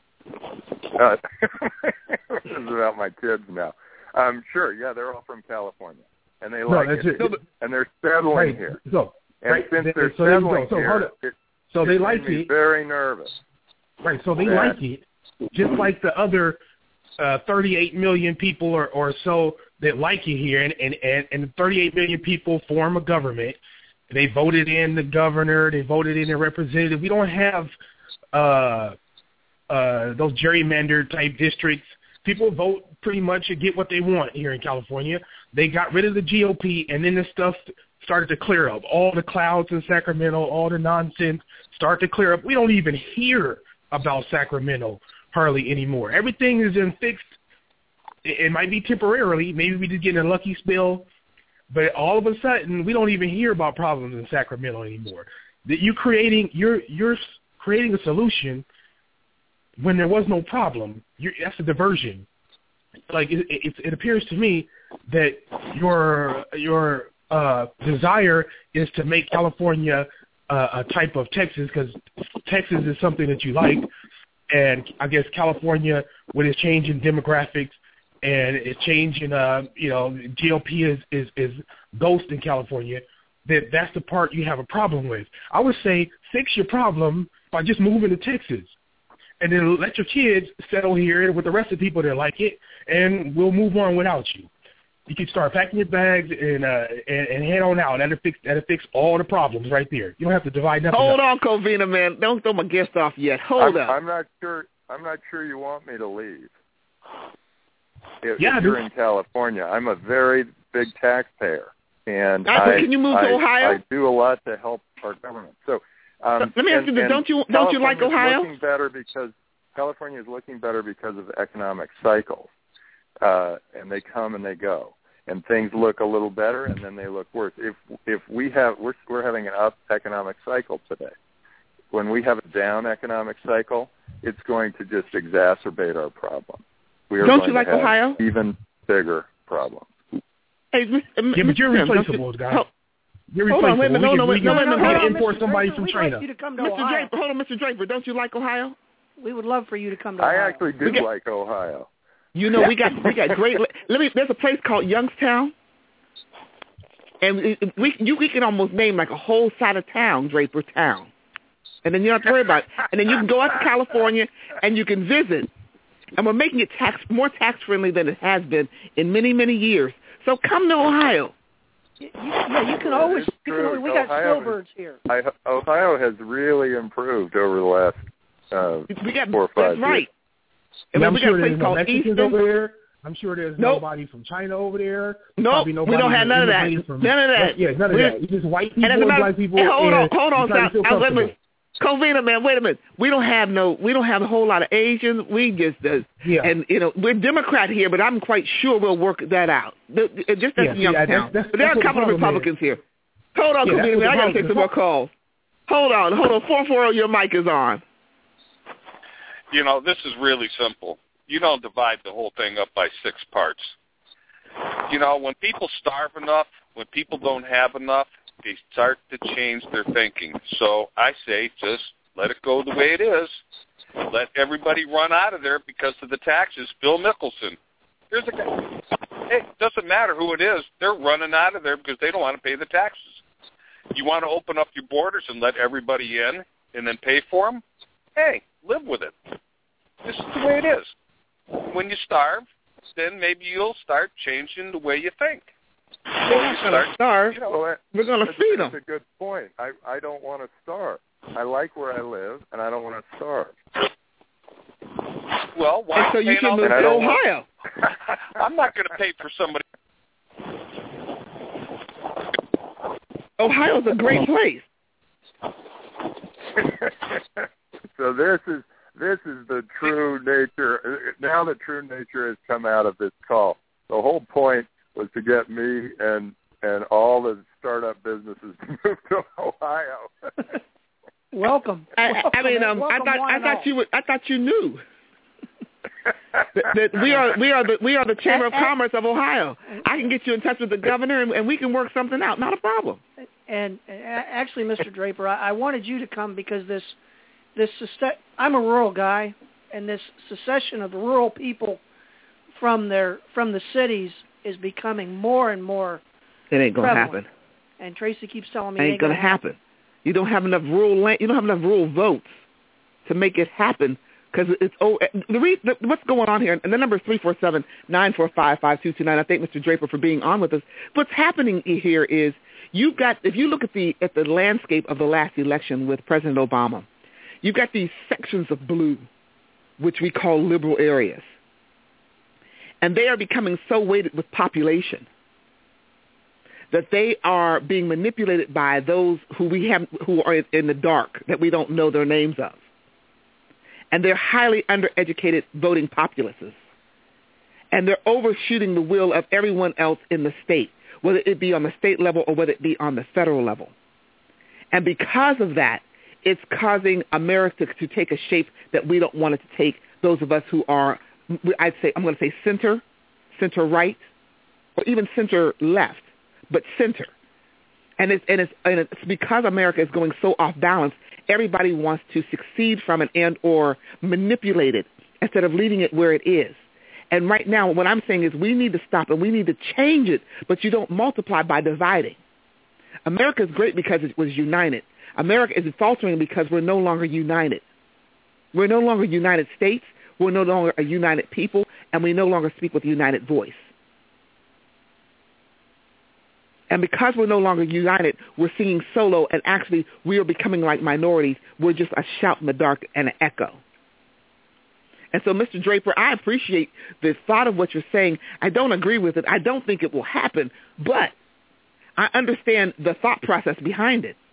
Uh, this is about my kids now. Um, sure, yeah, they're all from California, and they No, like that's it, it. and they're settling Right. here. So And right. since They- they're so there you go. settling So hold here, it. it, So it they made like me it. very nervous. Right. So they Yeah. like it, just like the other uh, thirty-eight million people or, or so that like it here, and, and, and, and thirty-eight million people form a government. They voted in the governor. They voted in a representative. We don't have uh, uh, those gerrymandered type districts. People vote pretty much to get what they want here in California. They got rid of the G O P, and then the stuff started to clear up. All the clouds in Sacramento, all the nonsense started to clear up. We don't even hear about Sacramento hardly anymore. Everything is in fixed. It, it might be temporarily. Maybe we just get a lucky spell. But all of a sudden, we don't even hear about problems in Sacramento anymore. That you creating, you're you're creating a solution when there was no problem. You're, that's a diversion. Like it, it, it appears to me that your your uh, desire is to make California uh, a type of Texas, because Texas is something that you like, and I guess California, with its change in demographics and its change in, uh, you know, G O P is, is, is ghost in California, that that's the part you have a problem with. I would say fix your problem by just moving to Texas, and then let your kids settle here with the rest of the people that like it, and we'll move on without you. You can start packing your bags and uh, and, and head on out. That'll fix that'll fix all the problems right there. You don't have to divide nothing Hold up. on, Covina, man. Don't throw my guest off yet. Hold I'm, up. I'm not sure. I'm not sure you want me to leave. If, Yeah, if dude. you're in California, I'm a very big taxpayer, and Right, but I, can you move I, to Ohio? I do a lot to help our government. So, um, Let me ask and, you this: and Don't you don't you like California's Ohio? Looking better because California is looking better because of economic cycles, uh, and they come and they go, and things look a little better, and then they look worse. If if we have we're we're having an up economic cycle today. When we have a down economic cycle, it's going to just exacerbate our problem. We are Don't going you like to have Ohio? even bigger problems. Hey, Mister Yeah, but you're Tim, don't replaceable, you- guys. Hold, You're hold on, wait a minute. replaceable. No, no, We wait, can- no, we wait, can- no, we hold can on. import somebody from We'd China. like you to come to Mister Ohio. Draper, hold on, Mister Draper. Don't you like Ohio? We would love for you to come to I Ohio. actually do We get- like Ohio. You know, we got we got great. Let me. There's a place called Youngstown, and it- we you we can almost name like a whole side of town, Draper Town, and then you don't have to worry about it. And then you can go out to California and you can visit, and we're making it tax more tax friendly than it has been in many many years. So come to Ohio. You, yeah, you can always. You can always we got Ohio snowbirds here. I, Ohio has really improved over the last uh, We got four or five that's right. years. And Yeah, I'm we got sure a place there's no called Mexicans Easton. over there. I'm sure there's Nope. nobody from China over there. No, Probably we nobody don't have none of that. immigrated From, None of that. Yeah, none of We're- that. It's just white And people as a and matter- black people. Hey, hold on, and hold on, you try to Sal. feel Uh, wait a minute. comfortable. Covina, man, wait a minute. We don't have no, we don't have a whole lot of Asians. We just, uh, Yeah. and you know, we're Democrat here, but I'm quite sure we'll work that out. The- the- Just Yeah, that's see, Youngstown. that's- that's- but there are that's a what couple of the problem Republicans here. Hold on, Yeah, that's Covina, what man. I the got to take problem- some more calls. Hold on, hold on. four four zero, your mic is on. You know, this is really simple. You don't divide the whole thing up by six parts. You know, when people starve enough, when people don't have enough, they start to change their thinking. So I say just let it go the way it is. Let everybody run out of there because of the taxes. Bill Mickelson. Here's a guy. Hey, it doesn't matter who it is. They're running out of there because they don't want to pay the taxes. You want to open up your borders and let everybody in and then pay for them? Hey, live with it. This is the way it is. When you starve, then maybe you'll start changing the way you think. We're not going to starve. You know, well, that, We're going to that's, feed them. That's a good point. I, I don't want to starve. I like where I live, and I don't want to starve. Well, why And so you paying can all move the to bills? Ohio. I'm not going to pay for somebody. Ohio's a great place. So this is this is the true nature. Now the true nature has come out of this call. The whole point was to get me and and all the startup businesses to move to Ohio. Welcome. I, welcome I mean, um, I welcome thought one I and thought all. you would, I thought you knew that, that we are we are the we are the Chamber of Commerce of Ohio. I can get you in touch with the governor, and, and we can work something out. Not a problem. And uh, actually, Mister Draper, I, I wanted you to come because this, this sece- I'm a rural guy, and this secession of the rural people from their from the cities is becoming more and more. It ain't gonna prevalent. happen. And Tracy keeps telling me It it ain't gonna happen. happen. You don't have enough rural land. You don't have enough rural votes to make it happen. Because it's oh, the, re, the what's going on here, and the number is three four seven nine four five five two two nine. I thank Mister Draper for being on with us. What's happening here is you've got, if you look at the at the landscape of the last election with President Obama, you've got these sections of blue, which we call liberal areas, and they are becoming so weighted with population that they are being manipulated by those who we have who are in the dark that we don't know their names of. And they're highly undereducated voting populaces. And they're overshooting the will of everyone else in the state, whether it be on the state level or whether it be on the federal level. And because of that, it's causing America to take a shape that we don't want it to take, those of us who are, I'd say, I'm going to say center, center right, or even center left, but center. And it's, and it's, and it's because America is going so off balance, everybody wants to succeed from it and or manipulate it instead of leaving it where it is. And right now, what I'm saying is we need to stop and we need to change it, but you don't multiply by dividing. America is great because it was united. America is faltering because we're no longer united. We're no longer United States. We're no longer a united people, and we no longer speak with a united voice. And because we're no longer united, we're singing solo, and actually we are becoming like minorities. We're just a shout in the dark and an echo. And so, Mister Draper, I appreciate the thought of what you're saying. I don't agree with it. I don't think it will happen, but I understand the thought process behind it.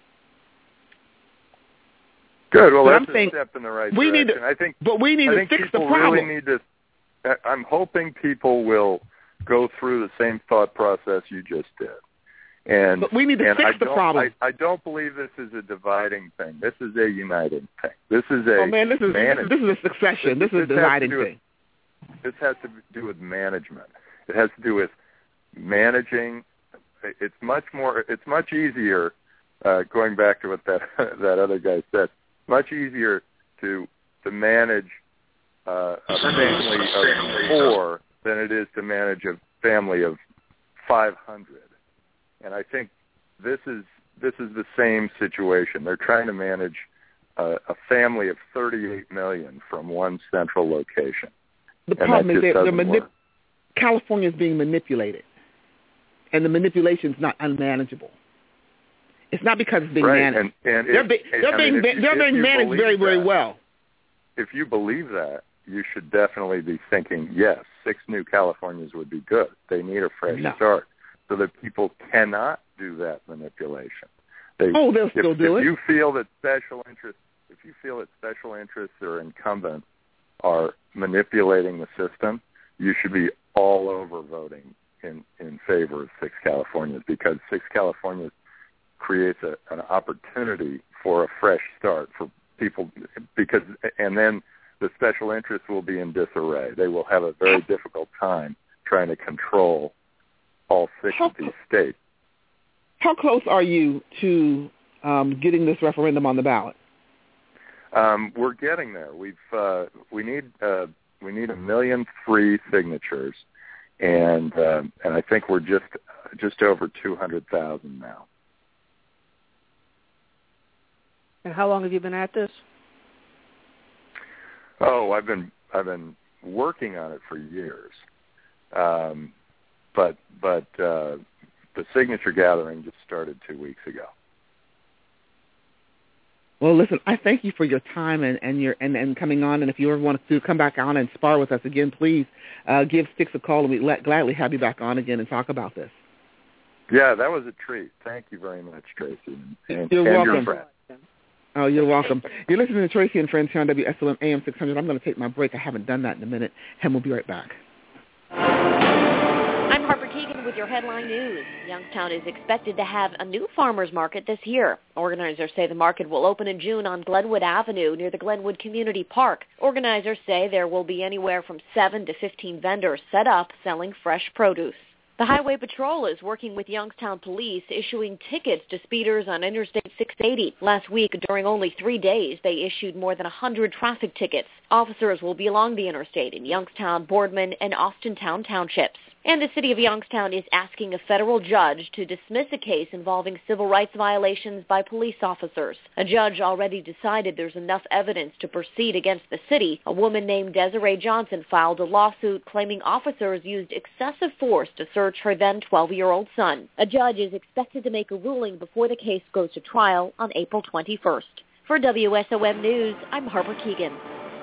Good. Well, but that's I'm a saying step in the right we direction. Need to, I think, but we need I to think fix the people problem. Really need to, I'm hoping people will go through the same thought process you just did. And, but we need to and fix I the don't, problem. I, I don't believe this is a dividing thing. This is a uniting thing. This is a oh man, this is manage- this is a succession. This, this is a dividing thing. With, this has to do with management. It has to do with managing. It's much more. It's much easier. Uh, going back to what that that other guy said, much easier to to manage uh, a family of four than it is to manage a family of five hundred. And I think this is this is the same situation. They're trying to manage a, a family of thirty-eight million from one central location. The and problem is that they're manip- work. California is being manipulated, and the manipulation is not unmanageable. It's not because it's being right. managed. And, and they're if, be, they're I being mean, if you, they're if being you managed very very that, well. If you believe that, you should definitely be thinking, yes, six new Californias would be good. They need a fresh no. start, so that people cannot do that manipulation. They, oh, they'll if, still do if it. you feel that special interests, if you feel that special interests or incumbents are manipulating the system, you should be all over voting in, in favor of six Californias, because six Californias creates a, an opportunity for a fresh start for people, because and then the special interests will be in disarray. They will have a very difficult time trying to control all six how, of these states. How close are you to um, getting this referendum on the ballot? Um, we're getting there. We've uh, we need uh, we need a million free signatures, and uh, and I think we're just just over two hundred thousand now. And how long have you been at this? Oh, I've been I've been working on it for years, um, but but uh, the signature gathering just started two weeks ago. Well, listen, I thank you for your time and, and your and, and coming on. And if you ever want to come back on and spar with us again, please uh, give Six a call, and we'd let, gladly have you back on again and talk about this. Yeah, that was a treat. Thank you very much, Tracy. And, You're and welcome. Your friend. Oh, you're welcome. You're listening to Tracy and Friends here on W S O M A M six hundred. I'm going to take my break. I haven't done that in a minute, and we'll be right back. I'm Harper Keegan with your headline news. Youngstown is expected to have a new farmers market this year. Organizers say the market will open in June on Glenwood Avenue near the Glenwood Community Park. Organizers say there will be anywhere from seven to fifteen vendors set up selling fresh produce. The Highway Patrol is working with Youngstown Police, issuing tickets to speeders on Interstate six eighty. Last week, during only three days, they issued more than one hundred traffic tickets. Officers will be along the interstate in Youngstown, Boardman, and Austintown townships. And the city of Youngstown is asking a federal judge to dismiss a case involving civil rights violations by police officers. A judge already decided there's enough evidence to proceed against the city. A woman named Desiree Johnson filed a lawsuit claiming officers used excessive force to search her then twelve-year-old son. A judge is expected to make a ruling before the case goes to trial on April twenty-first. For W S O M News, I'm Harper Keegan.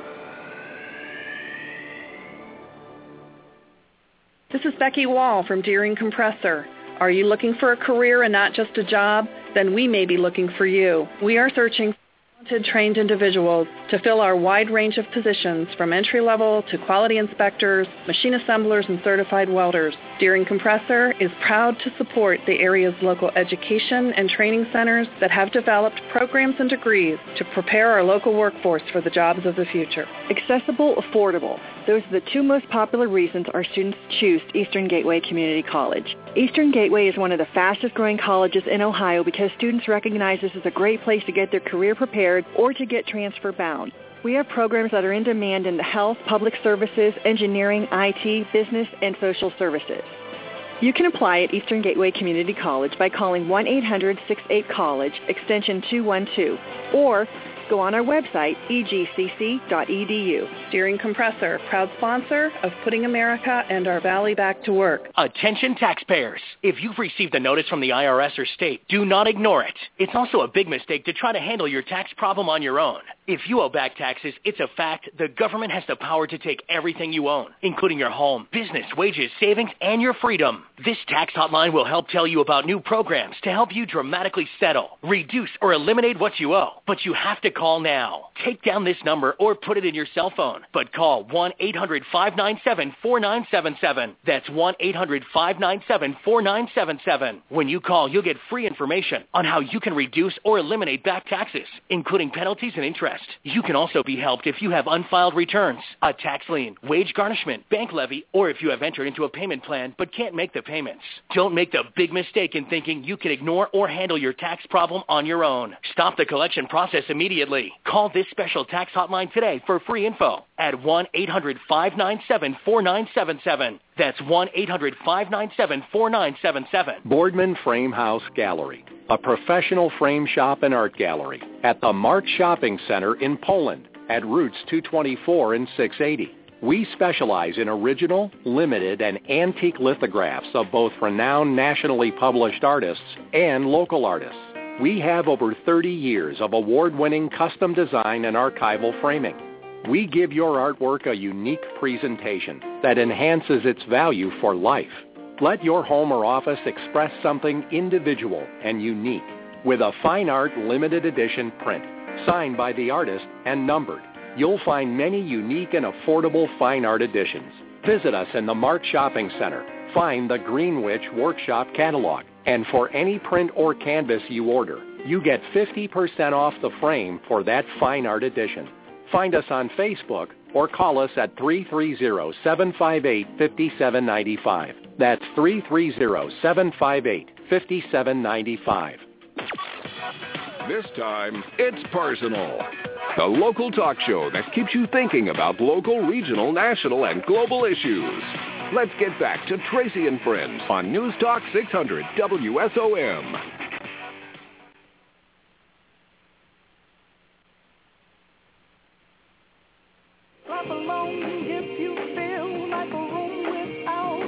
This is Becky Wall from Deering Compressor. Are you looking for a career and not just a job? Then we may be looking for you. We are searching for talented, trained individuals to fill our wide range of positions, from entry-level to quality inspectors, machine assemblers, and certified welders. Deering Compressor is proud to support the area's local education and training centers that have developed programs and degrees to prepare our local workforce for the jobs of the future. Accessible, affordable. Those are the two most popular reasons our students choose Eastern Gateway Community College. Eastern Gateway is one of the fastest growing colleges in Ohio because students recognize this as a great place to get their career prepared or to get transfer bound. We have programs that are in demand in the health, public services, engineering, I T, business, and social services. You can apply at Eastern Gateway Community College by calling one eight hundred six eight college, extension two one two, or go on our website, e g c c dot e d u. Deering Compressor, proud sponsor of putting America and our valley back to work. Attention taxpayers. If you've received a notice from the I R S or state, do not ignore it. It's also a big mistake to try to handle your tax problem on your own. If you owe back taxes, it's a fact the government has the power to take everything you own, including your home, business, wages, savings, and your freedom. This tax hotline will help tell you about new programs to help you dramatically settle, reduce, or eliminate what you owe. But you have to call now. Take down this number or put it in your cell phone. But call one eight hundred five nine seven four nine seven seven. That's one eight hundred five nine seven four nine seven seven. When you call, you'll get free information on how you can reduce or eliminate back taxes, including penalties and interest. You can also be helped if you have unfiled returns, a tax lien, wage garnishment, bank levy, or if you have entered into a payment plan but can't make the payments. Don't make the big mistake in thinking you can ignore or handle your tax problem on your own. Stop the collection process immediately. Call this special tax hotline today for free info at one eight hundred five nine seven four nine seven seven. That's one eight hundred five nine seven four nine seven seven. Boardman Frame House Gallery, a professional frame shop and art gallery at the Mark Shopping Center in Poland at Routes two twenty-four and six eighty. We specialize in original, limited, and antique lithographs of both renowned nationally published artists and local artists. We have over thirty years of award-winning custom design and archival framing. We give your artwork a unique presentation that enhances its value for life. Let your home or office express something individual and unique with a fine art limited edition print, signed by the artist and numbered. You'll find many unique and affordable fine art editions. Visit us in the Mark Shopping Center. Find the Greenwich Workshop Catalog. And for any print or canvas you order, you get fifty percent off the frame for that fine art edition. Find us on Facebook or call us at three three zero, seven five eight, five seven nine five. That's three three zero, seven five eight, five seven nine five. This time, it's personal. The local talk show that keeps you thinking about local, regional, national, and global issues. Let's get back to Tracy and Friends on News Talk six hundred W S O M. Clap along if you feel like a room without a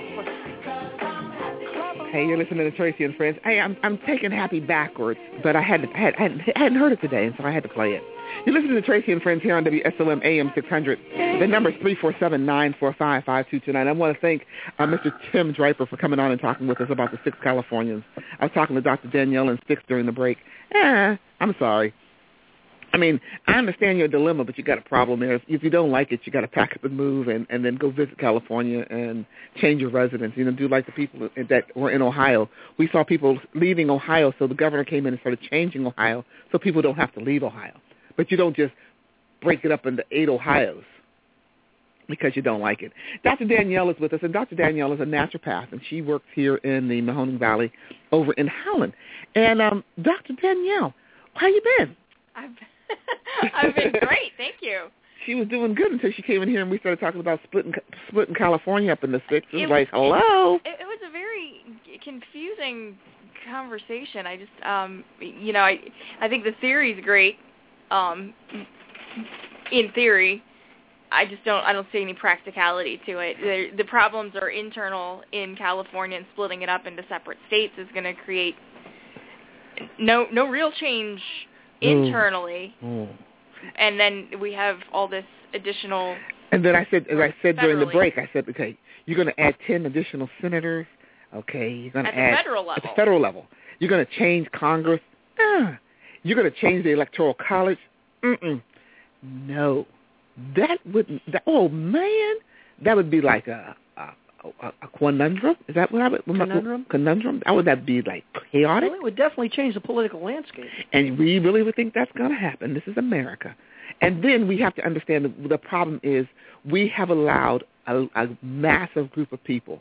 roof. Hey, you're listening to Tracy and Friends. Hey, I'm I'm taking Happy backwards, but I hadn't I hadn't, I hadn't heard it today, and so I had to play it. You're listening to Tracy and Friends here on W S O M A M six hundred. The number is three four seven, nine four five, five two two nine. I want to thank uh, Mister Tim Draper for coming on and talking with us about the six Californians. I was talking to Doctor Danielle and Sticks during the break. Eh, I'm sorry. I mean, I understand your dilemma, but you got a problem there. If, if you don't like it, you got to pack up and move and, and then go visit California and change your residence. You know, do like the people that were in Ohio. We saw people leaving Ohio, so the governor came in and started changing Ohio so people don't have to leave Ohio. But you don't just break it up into eight Ohios because you don't like it. Doctor Danielle is with us, and Doctor Danielle is a naturopath, and she works here in the Mahoning Valley over in Howland. And um, Doctor Danielle, how you been? I've I've been great, thank you. She was doing good until she came in here and we started talking about splitting splitting California up in the six. It was it, like, hello. It, it was a very confusing conversation. I just, um, you know, I I think the theory is great. Um, in theory, I just don't I don't see any practicality to it. The, the problems are internal in California, and splitting it up into separate states is going to create no no real change internally. Mm. And then we have all this additional. And then I said, as I said during the break, I said, okay, you're going to add ten additional senators. Okay, you're going to add at the federal level. At the federal level, you're going to change Congress. Ah, you're going to change the Electoral College. Mm-mm. No, that wouldn't. That, oh man, that would be like a a, a a conundrum. Is that what I would conundrum? Conundrum. How would that be, like chaotic? Well, it would definitely change the political landscape. And we really would think that's going to happen. This is America. And then we have to understand that the problem is we have allowed a, a massive group of people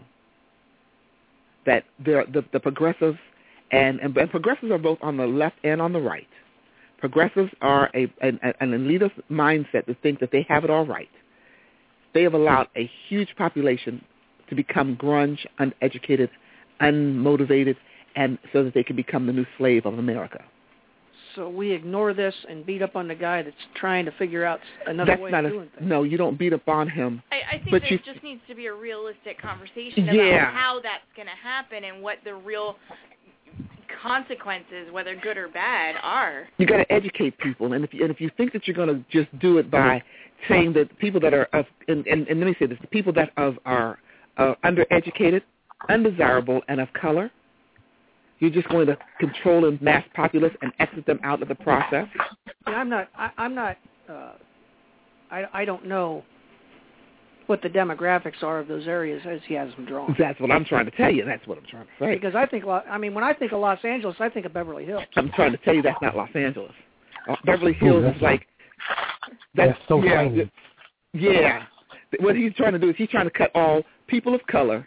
that they're the, the progressives, and, and, and progressives are both on the left and on the right. Progressives are a, an, an elitist mindset to think that they have it all right. They have allowed a huge population to become grunge, uneducated, unmotivated, and so that they can become the new slave of America. So we ignore this and beat up on the guy that's trying to figure out another that's way not of a, doing things. No, you don't beat up on him. I, I think but there you, just needs to be a realistic conversation yeah. about how that's going to happen and what the real consequences, whether good or bad, are. You got to educate people, and if you, and if you think that you're going to just do it by saying that people that are of, and, and, and let me say this, the people that of are uh, undereducated, undesirable, and of color, you're just going to control a mass populace and exit them out of the process. Yeah, I'm not. I, I'm not. Uh, I I don't know what the demographics are of those areas as he has them drawn. That's what I'm trying to tell you. That's what I'm trying to say. Because I think, I mean, when I think of Los Angeles, I think of Beverly Hills. I'm trying to tell you that's not Los Angeles. Uh, Beverly Hills Ooh, is like that's, that's so yeah, funny. Yeah. What he's trying to do is he's trying to cut all people of color,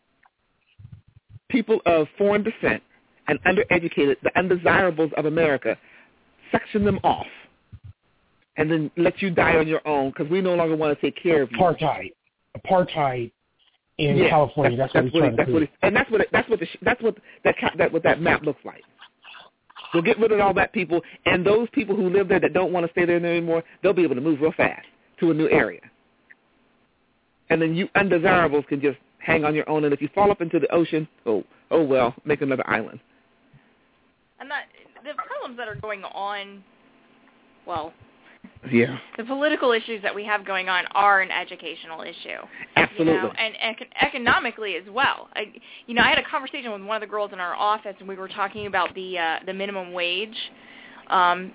people of foreign descent, and undereducated, the undesirables of America, section them off, and then let you die on your own because we no longer want to take care of you. Apartheid, apartheid in yeah, California. That's, that's, that's what he's trying that's to what do. He, and that's what it, that's what the, that's what that that what that map looks like. We'll get rid of all that people, and those people who live there that don't want to stay there anymore, they'll be able to move real fast to a new area. And then you undesirables can just hang on your own, and if you fall up into the ocean, oh, oh well, make another island. And that the problems that are going on, well, yeah, the political issues that we have going on are an educational issue. Absolutely. You know, and ec- economically as well. I, you know, I had a conversation with one of the girls in our office, and we were talking about the uh, the minimum wage, um,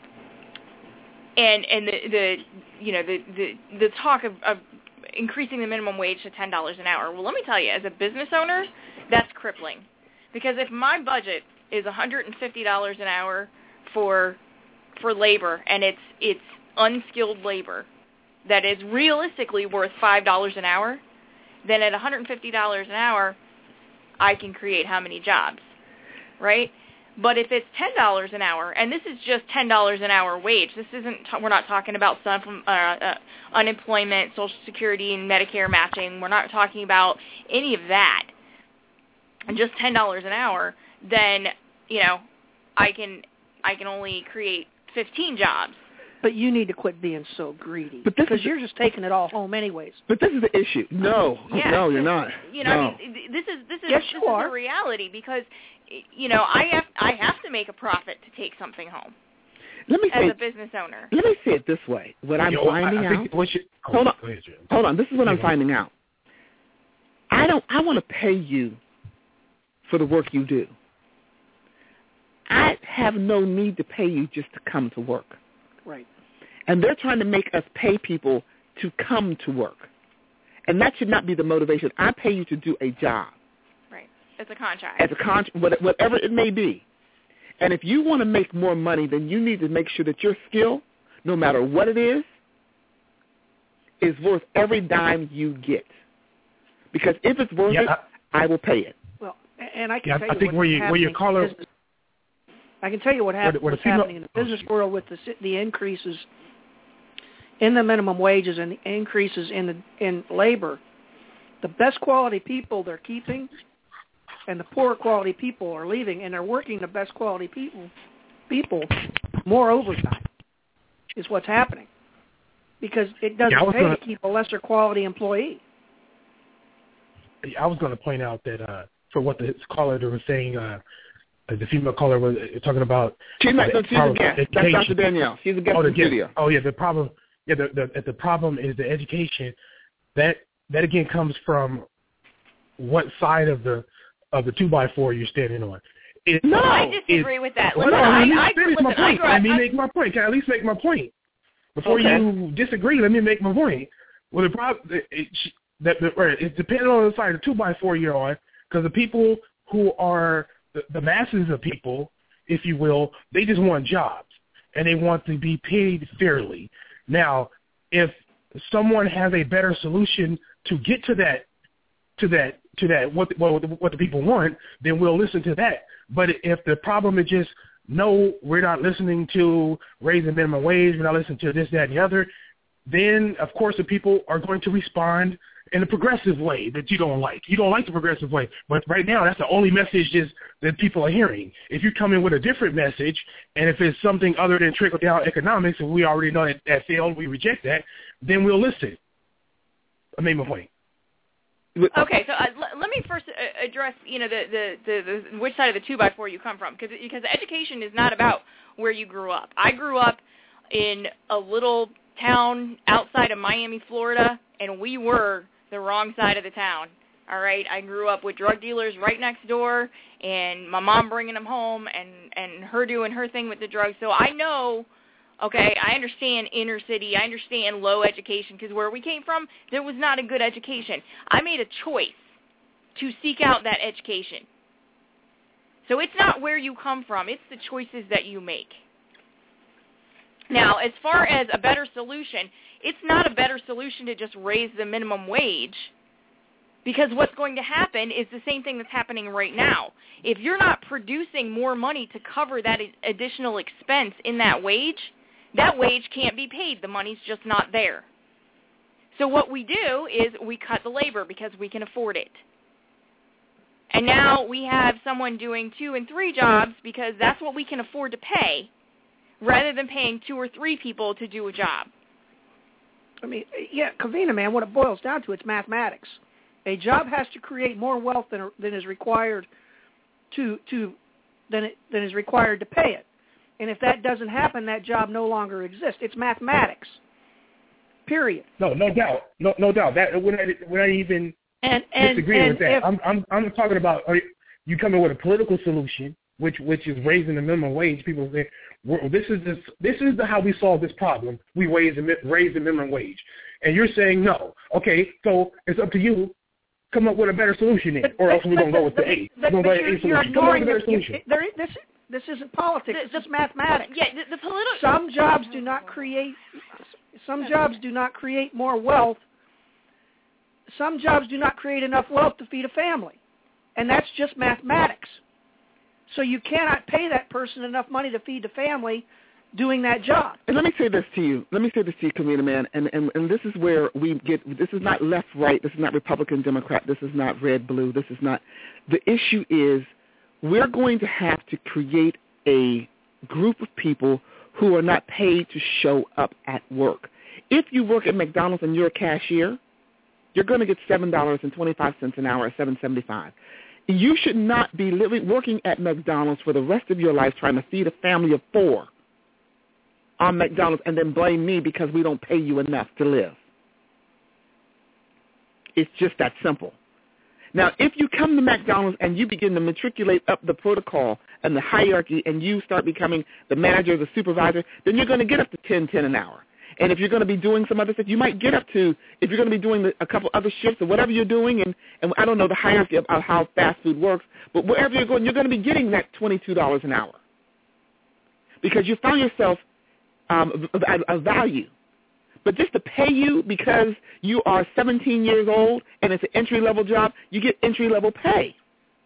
and and the, the you know the the, the talk of, of increasing the minimum wage to ten dollars an hour. Well, let me tell you, as a business owner, that's crippling, because if my budget is one hundred fifty dollars an hour for for labor, and it's it's unskilled labor that is realistically worth five dollars an hour, then at one hundred fifty dollars an hour, I can create how many jobs, right? But if it's ten dollars an hour, and this is just ten dollars an hour wage, this isn't, we're not talking about some uh, uh, unemployment, Social Security, and Medicare matching. We're not talking about any of that. And just ten dollars an hour, then, you know, I can I can only create fifteen jobs. But you need to quit being so greedy, but this because is, you're just taking it all home anyways. But this is the issue. No, yeah. no, you're not. You know, no. I mean, this is this is yes, this you is are. a reality, because, you know, I have I have to make a profit to take something home. Let me as say, a business owner. Let me say it this way: what I'm Yo, finding I, I out. What you, oh, hold on, ahead, hold on. This is what yeah, I'm finding out. I don't. I want to pay you for the work you do. I have no need to pay you just to come to work. Right. And they're trying to make us pay people to come to work. And that should not be the motivation. I pay you to do a job. Right. It's a contract. As a contract, whatever it may be. And if you want to make more money, then you need to make sure that your skill, no matter what it is, is worth every dime you get. Because if it's worth yeah, it, I, I will pay it. Well, and I can yeah, tell I you think what's where you, where your caller... business. I can tell you what happened, where the, where the what's female, happening in the business world with the the increases in the minimum wages and the increases in the in labor. The best quality people they're keeping, and the poor quality people are leaving, and they're working the best quality people people more overtime. Is what's happening, because it doesn't yeah, pay gonna, to keep a lesser quality employee. I was going to point out that uh, for what the caller was saying. Uh, The female caller was talking about. She's not. No, she's a guest. That's Doctor Danielle. She's a guest oh, in the studio. Oh yeah, the problem. Yeah, the, the the problem is the education. That that again comes from what side of the of the two by four you're standing on. It, no, I disagree with that. Well, listen, no, I, let me I, finish listen, my point. I Let me I, make my point. Can I at least make my point before okay. you disagree? Let me make my point. Well, the problem it, it, that the, it depends on the side of the two by four you're on, because the people who are the, the masses of people, if you will, they just want jobs and they want to be paid fairly. Now, if someone has a better solution to get to that, to that, to that, what what what the people want, then we'll listen to that. But if the problem is just no, we're not listening to raising minimum wage, we're not listening to this, that, and the other, then of course the people are going to respond in a progressive way that you don't like. You don't like the progressive way. But right now, that's the only message is that people are hearing. If you come in with a different message, and if it's something other than trickle-down economics, and we already know that that failed, we reject that, then we'll listen. I made my point. Okay, so uh, l- let me first uh, address, you know, the, the, the, the which side of the two by four you come from, because because education is not about where you grew up. I grew up in a little town outside of Miami, Florida, and we were the wrong side of the town. All right, I grew up with drug dealers right next door, and my mom bringing them home, and and her doing her thing with the drugs. So I know. Okay, I understand inner city. I understand low education, because where we came from, there was not a good education. I made a choice to seek out that education. So it's not where you come from. It's the choices that you make. Now, as far as a better solution, it's not a better solution to just raise the minimum wage, because what's going to happen is the same thing that's happening right now. If you're not producing more money to cover that additional expense in that wage, that wage can't be paid. The money's just not there. So what we do is we cut the labor because we can afford it. And now we have someone doing two and three jobs because that's what we can afford to pay, rather than paying two or three people to do a job. I mean, yeah, Kavina, man, what it boils down to, it's mathematics. A job has to create more wealth than than is required to to than it, than is required to pay it. And if that doesn't happen, that job no longer exists. It's mathematics. Period. No, no doubt, no, no doubt. That we're not, we're not even and, and, disagreeing and with that. If, I'm, I'm, I'm talking about are you coming with a political solution, which, which is raising the minimum wage. People say, well, this is this, this is the, how we solve this problem. We raise the raise the minimum wage, and you're saying no. Okay, so it's up to you. Come up with a better solution then, or else we're gonna go with the A. We're gonna go with A solution. Come up with a better solution. There, this, this isn't politics. The, this is mathematics. Yeah, the, the political. Some jobs do not create. Some jobs do not create more wealth. Some jobs do not create enough wealth to feed a family, and that's just mathematics. So you cannot pay that person enough money to feed the family doing that job. And let me say this to you. Let me say this to you, Community Man, and, and, and this is where we get, this is not left, right, this is not Republican, Democrat, this is not red, blue, this is not, the issue is we're going to have to create a group of people who are not paid to show up at work. If you work at McDonald's and you're a cashier, you're going to get seven dollars and twenty-five cents an hour, or seven dollars and seventy-five cents. You should not be living, working at McDonald's for the rest of your life trying to feed a family of four on McDonald's and then blame me because we don't pay you enough to live. It's just that simple. Now, if you come to McDonald's and you begin to matriculate up the protocol and the hierarchy and you start becoming the manager, the supervisor, then you're going to get up to ten ten an hour. And if you're going to be doing some other stuff, you might get up to, if you're going to be doing the, a couple other shifts or whatever you're doing, and, and I don't know the hierarchy of, of how fast food works, but wherever you're going, you're going to be getting that twenty-two dollars an hour because you found yourself um, a, a value. But just to pay you because you are seventeen years old and it's an entry-level job, you get entry-level pay.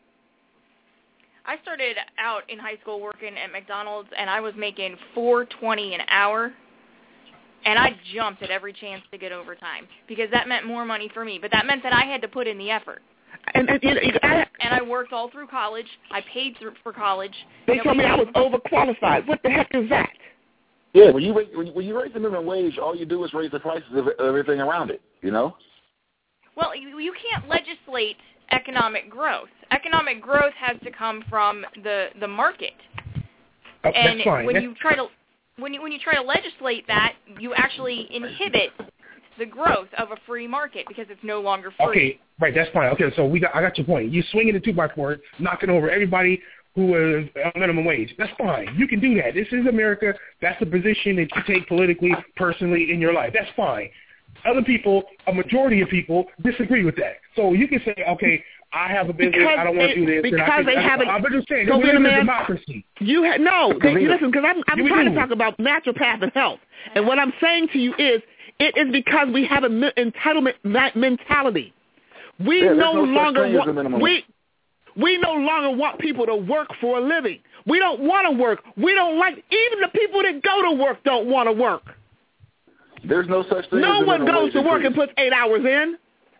I started out in high school working at McDonald's, and I was making four twenty an hour. And I jumped at every chance to get overtime because that meant more money for me. But that meant that I had to put in the effort. And, and, and, I, and I worked all through college. I paid through, for college. They told me I was overqualified. What the heck is that? Yeah, when you, raise, when you when you raise the minimum wage, all you do is raise the prices of everything around it, you know? Well, you, you can't legislate economic growth. Economic growth has to come from the, the market. Oh, and that's fine. when that's... you try to When you when you try to legislate that, you actually inhibit the growth of a free market because it's no longer free. Okay, right, that's fine. Okay, so we got I got your point. You're swinging the two by four, knocking over everybody who is on minimum wage. That's fine. You can do that. This is America. That's the position that you take politically, personally in your life. That's fine. Other people, a majority of people, disagree with that. So you can say, okay, I have a business. Because I don't want to do this. Because I, they I, haven't. I'm just saying, So we live in a man, democracy. You ha- no, they, you listen, because I'm, I'm you trying do. to talk about naturopath and health, and what I'm saying to you is, it is because we have an entitlement mentality. We yeah, no, no longer want we we no longer want people to work for a living. We don't want to work. We don't like even the people that go to work don't want to work. There's no such thing. No as one goes to work increase. and puts eight hours in.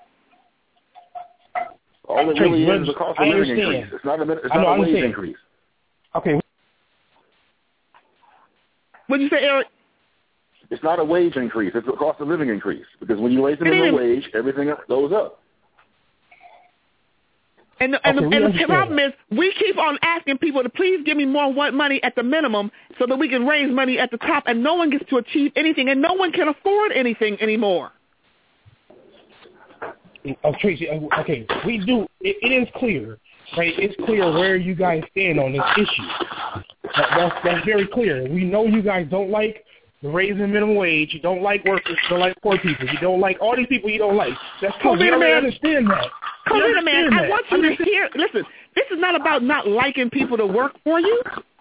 All it really is is a cost of living increase. It's not a, it's not a wage increase. Okay. What did you say, Eric? It's not a wage increase. It's a cost of living increase because when you raise the minimum wage, everything goes up. And the, and, Okay, the, we and the understand problem is we keep on asking people to please give me more what money at the minimum so that we can raise money at the top, and no one gets to achieve anything, and no one can afford anything anymore. Oh, Tracy, okay, we do. It, it is clear, right? It's clear where you guys stand on this issue. That, that's, that's very clear. We know you guys don't like the raising minimum wage. You don't like workers. You don't like poor people. You don't like all these people you don't like. That's cool. We understand that. Covina, man, I want you to hear. Listen, this is not about not liking people to work for you.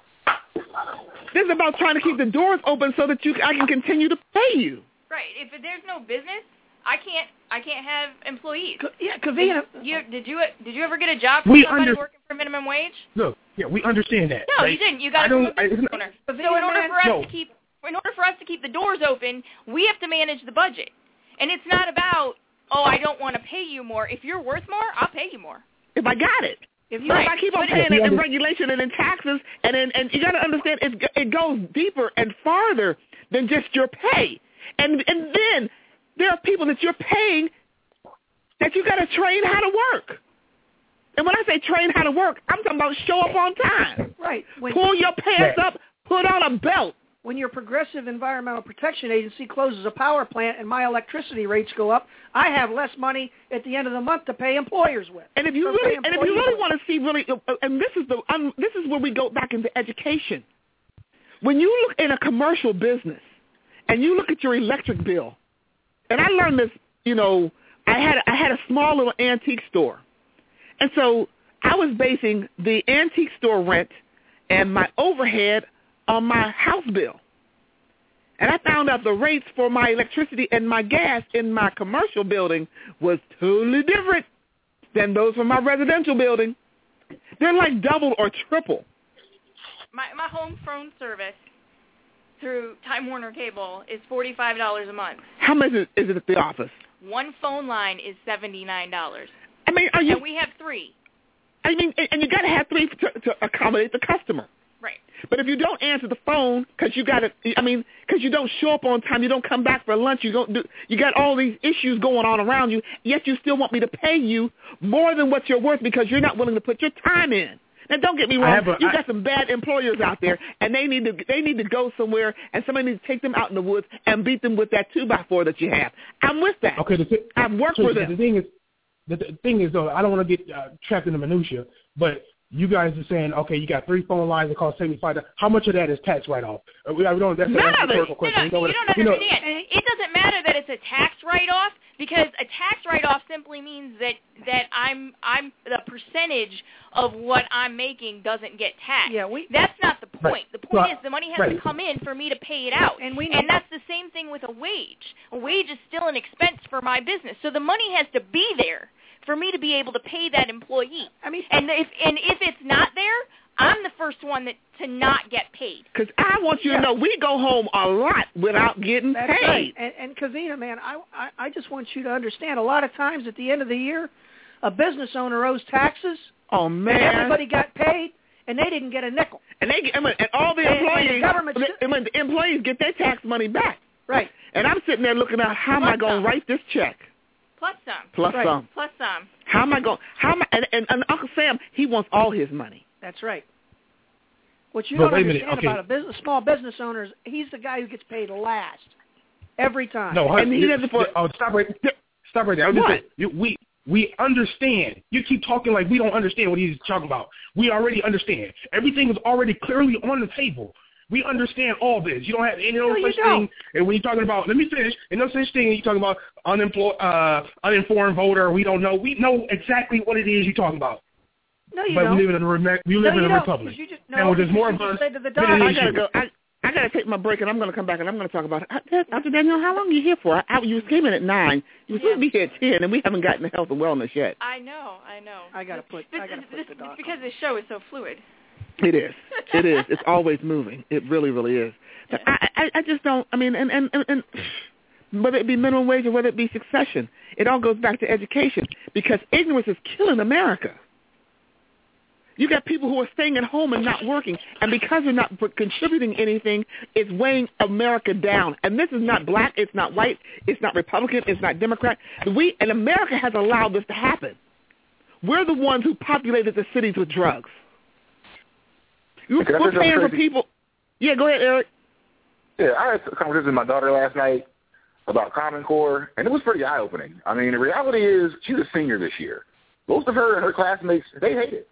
This is about trying to keep the doors open so that you I can continue to pay you. Right. If there's no business, I can't. I can't have employees. Yeah, Covina. You did you did you ever get a job for We somebody under- working for minimum wage? Look, yeah, we understand that. No, right? you didn't. You got I it from don't. a business I, owner. So in order for us no. to keep, in order for us to keep the doors open, we have to manage the budget. And it's not about, oh, I don't want to pay you more. If you're worth more, I'll pay you more. If I got it. If you right. if I keep on paying it in regulation and in taxes, and in, and you got to understand it, it goes deeper and farther than just your pay. And and then there are people that you're paying that you got to train how to work. And when I say train how to work, I'm talking about show up on time. Right. When, Pull your pants right. up, put on a belt. When your Progressive Environmental Protection Agency closes a power plant and my electricity rates go up, I have less money at the end of the month to pay employers with. And if you really, and if you really want to see really, and this is the, um, this is where we go back into education. When you look in a commercial business and you look at your electric bill, and I learned this, you know, I had I had a small little antique store, and so I was basing the antique store rent and my overhead on my house bill. And I found out the rates for my electricity and my gas in my commercial building was totally different than those for my residential building. They're like double or triple. My my home phone service through Time Warner Cable is forty-five dollars a month. How much is it at the office? One phone line is seventy-nine dollars. I mean, are you? And we have three. I mean, and you got to have three to, to accommodate the customer. Right. But if you don't answer the phone because you got to, I mean, because you don't show up on time, you don't come back for lunch, you don't do, you got all these issues going on around you, yet you still want me to pay you more than what you're worth because you're not willing to put your time in. Now, don't get me wrong. A, you got I, some bad employers out there, and they need to they need to go somewhere, and somebody needs to take them out in the woods and beat them with that two by four that you have. I'm with that. Okay. The th- I've worked so with the, them. The thing is, the, the thing is, though, I don't want to get uh, trapped in the minutia, but you guys are saying, okay, you got three phone lines that cost seventy-five dollars. How much of that is tax write-off? Uh, we, we don't, that's None a of it. rhetorical question. No, no, you, you don't understand. You know, it doesn't matter that it's a tax write-off because a tax write-off simply means that, that I'm I'm the percentage of what I'm making doesn't get taxed. Yeah, we, that's not the point. Right. The point well, is the money has right. to come in for me to pay it out. And we know and that's the same thing with a wage. A wage is still an expense for my business. So the money has to be there for me to be able to pay that employee. I mean, and if and if it's not there, I'm the first one that to not get paid. Because I want you yeah. to know we go home a lot without getting That's paid. Right. And, and Covina, man, I, I I just want you to understand. A lot of times at the end of the year, a business owner owes taxes. Oh man! And everybody got paid, and they didn't get a nickel. And they and all the and, employees, and the government, and when the employees get their tax money back. Right. And I'm sitting there looking at how am I going to write this check? Plus some. Plus right. some. Plus some. How am I going? How am I? And, and, and Uncle Sam, he wants all his money. That's right. What you but don't understand minute, okay. about a business, small business owner is he's the guy who gets paid last every time. No, and he doesn't. For, oh, stop right. Stop right there. What? You, we we understand. You keep talking like we don't understand what he's talking about. We already understand. Everything is already clearly on the table. We understand all this. You don't have any no such thing. And when you're talking about, let me finish. And no such thing. You're talking about unemployed, uh, uninformed voter. We don't know. We know exactly what it is you're talking about. No, you but don't. we live in a, re- we live no, in a don't. republic. You just, no, and there's more you of us. Said to the I gotta go. I, I gotta take my break, and I'm gonna come back, and I'm gonna talk about it. Doctor Danielle, how long are you here for? I, you came in at nine. You were supposed to be here at ten, and we haven't gotten to health and wellness yet. I know. I know. I gotta put. This, I gotta this, put the doc It's because this show is so fluid. It is. It is. It's always moving. It really, really is. But I, I, I just don't. I mean, and, and, and, and whether it be minimum wage or whether it be succession, it all goes back to education because ignorance is killing America. You got people who are staying at home and not working, and because they're not contributing anything, it's weighing America down. And this is not black, it's not white, it's not Republican, it's not Democrat. We and America has allowed this to happen. We're the ones who populated the cities with drugs. You, Can I we're say paying for something, Tracy? people. Yeah, go ahead, Eric. Yeah, I had a conversation with my daughter last night about Common Core, and it was pretty eye-opening. I mean, the reality is she's a senior this year. Most of her and her classmates, they hate it.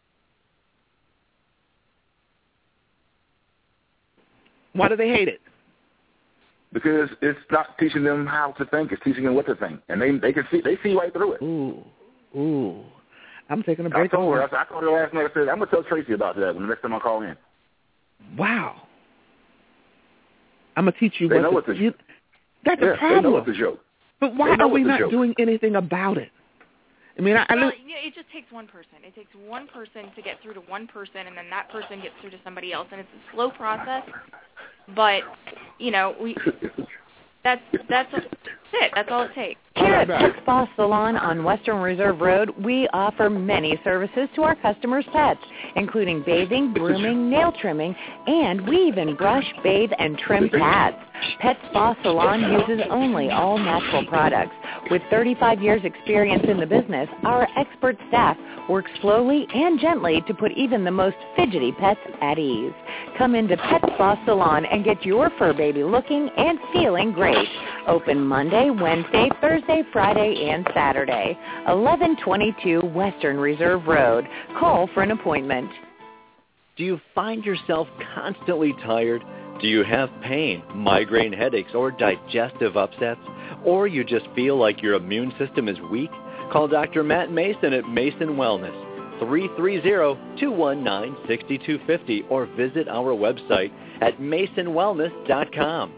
Why do they hate it? Because it's not teaching them how to think; it's teaching them what to think, and they they can see they see right through it. Ooh, ooh. I'm taking a I break. told her. I told her last night. I said I'm gonna tell Tracy about that when the next time I call in. Wow. I'm gonna teach you They what. know to, it's a you, that's yeah, a problem. They know it's a joke. But why They know are we it's a not joke. doing anything about it? I mean, I, I well, look, yeah, it just takes one person. It takes one person to get through to one person, and then that person gets through to somebody else, and it's a slow process. But you know, we that's that's, that's it. That's all it takes. Here at Pet Spa Salon on Western Reserve Road, we offer many services to our customers' pets, including bathing, grooming, nail trimming, and we even brush, bathe, and trim cats. Pet Spa Salon uses only all-natural products. With thirty-five years' experience in the business, our expert staff works slowly and gently to put even the most fidgety pets at ease. Come into Pet Spa Salon and get your fur baby looking and feeling great. Open Monday, Wednesday, Thursday, Friday, and Saturday. eleven twenty-two Western Reserve Road. Call for an appointment. Do you find yourself constantly tired? Do you have pain, migraine headaches, or digestive upsets? Or you just feel like your immune system is weak? Call Doctor Matt Mason at Mason Wellness, three three zero, two one nine, six two five zero, or visit our website at mason wellness dot com.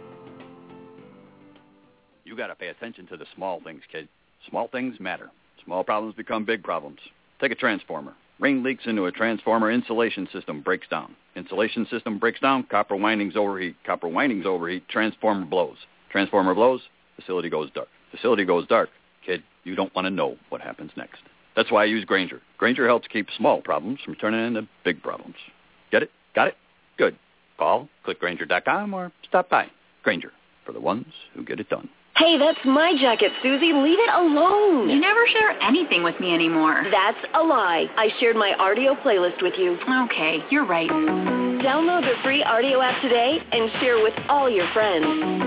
You got to pay attention to the small things, kid. Small things matter. Small problems become big problems. Take a transformer. Rain leaks into a transformer, insulation system breaks down. Insulation system breaks down, copper windings overheat. Copper windings overheat, transformer blows. Transformer blows, facility goes dark. Facility goes dark. Kid, you don't want to know what happens next. That's why I use Grainger. Grainger helps keep small problems from turning into big problems. Get it? Got it? Good. Call, click Grainger dot com, or stop by. Grainger, for the ones who get it done. Hey, that's my jacket, Susie. Leave it alone. You never share anything with me anymore. That's a lie. I shared my Ardeo playlist with you. Okay, you're right. Download the free Ardeo app today and share with all your friends.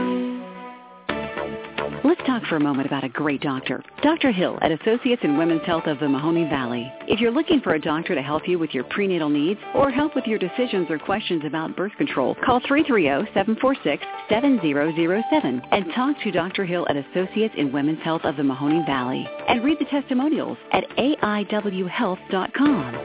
Let's talk for a moment about a great doctor. Doctor Hill at Associates in Women's Health of the Mahoning Valley. If you're looking for a doctor to help you with your prenatal needs or help with your decisions or questions about birth control, call three three zero, seven four six, seven zero zero seven and talk to Doctor Hill at Associates in Women's Health of the Mahoning Valley. And read the testimonials at A I W health dot com.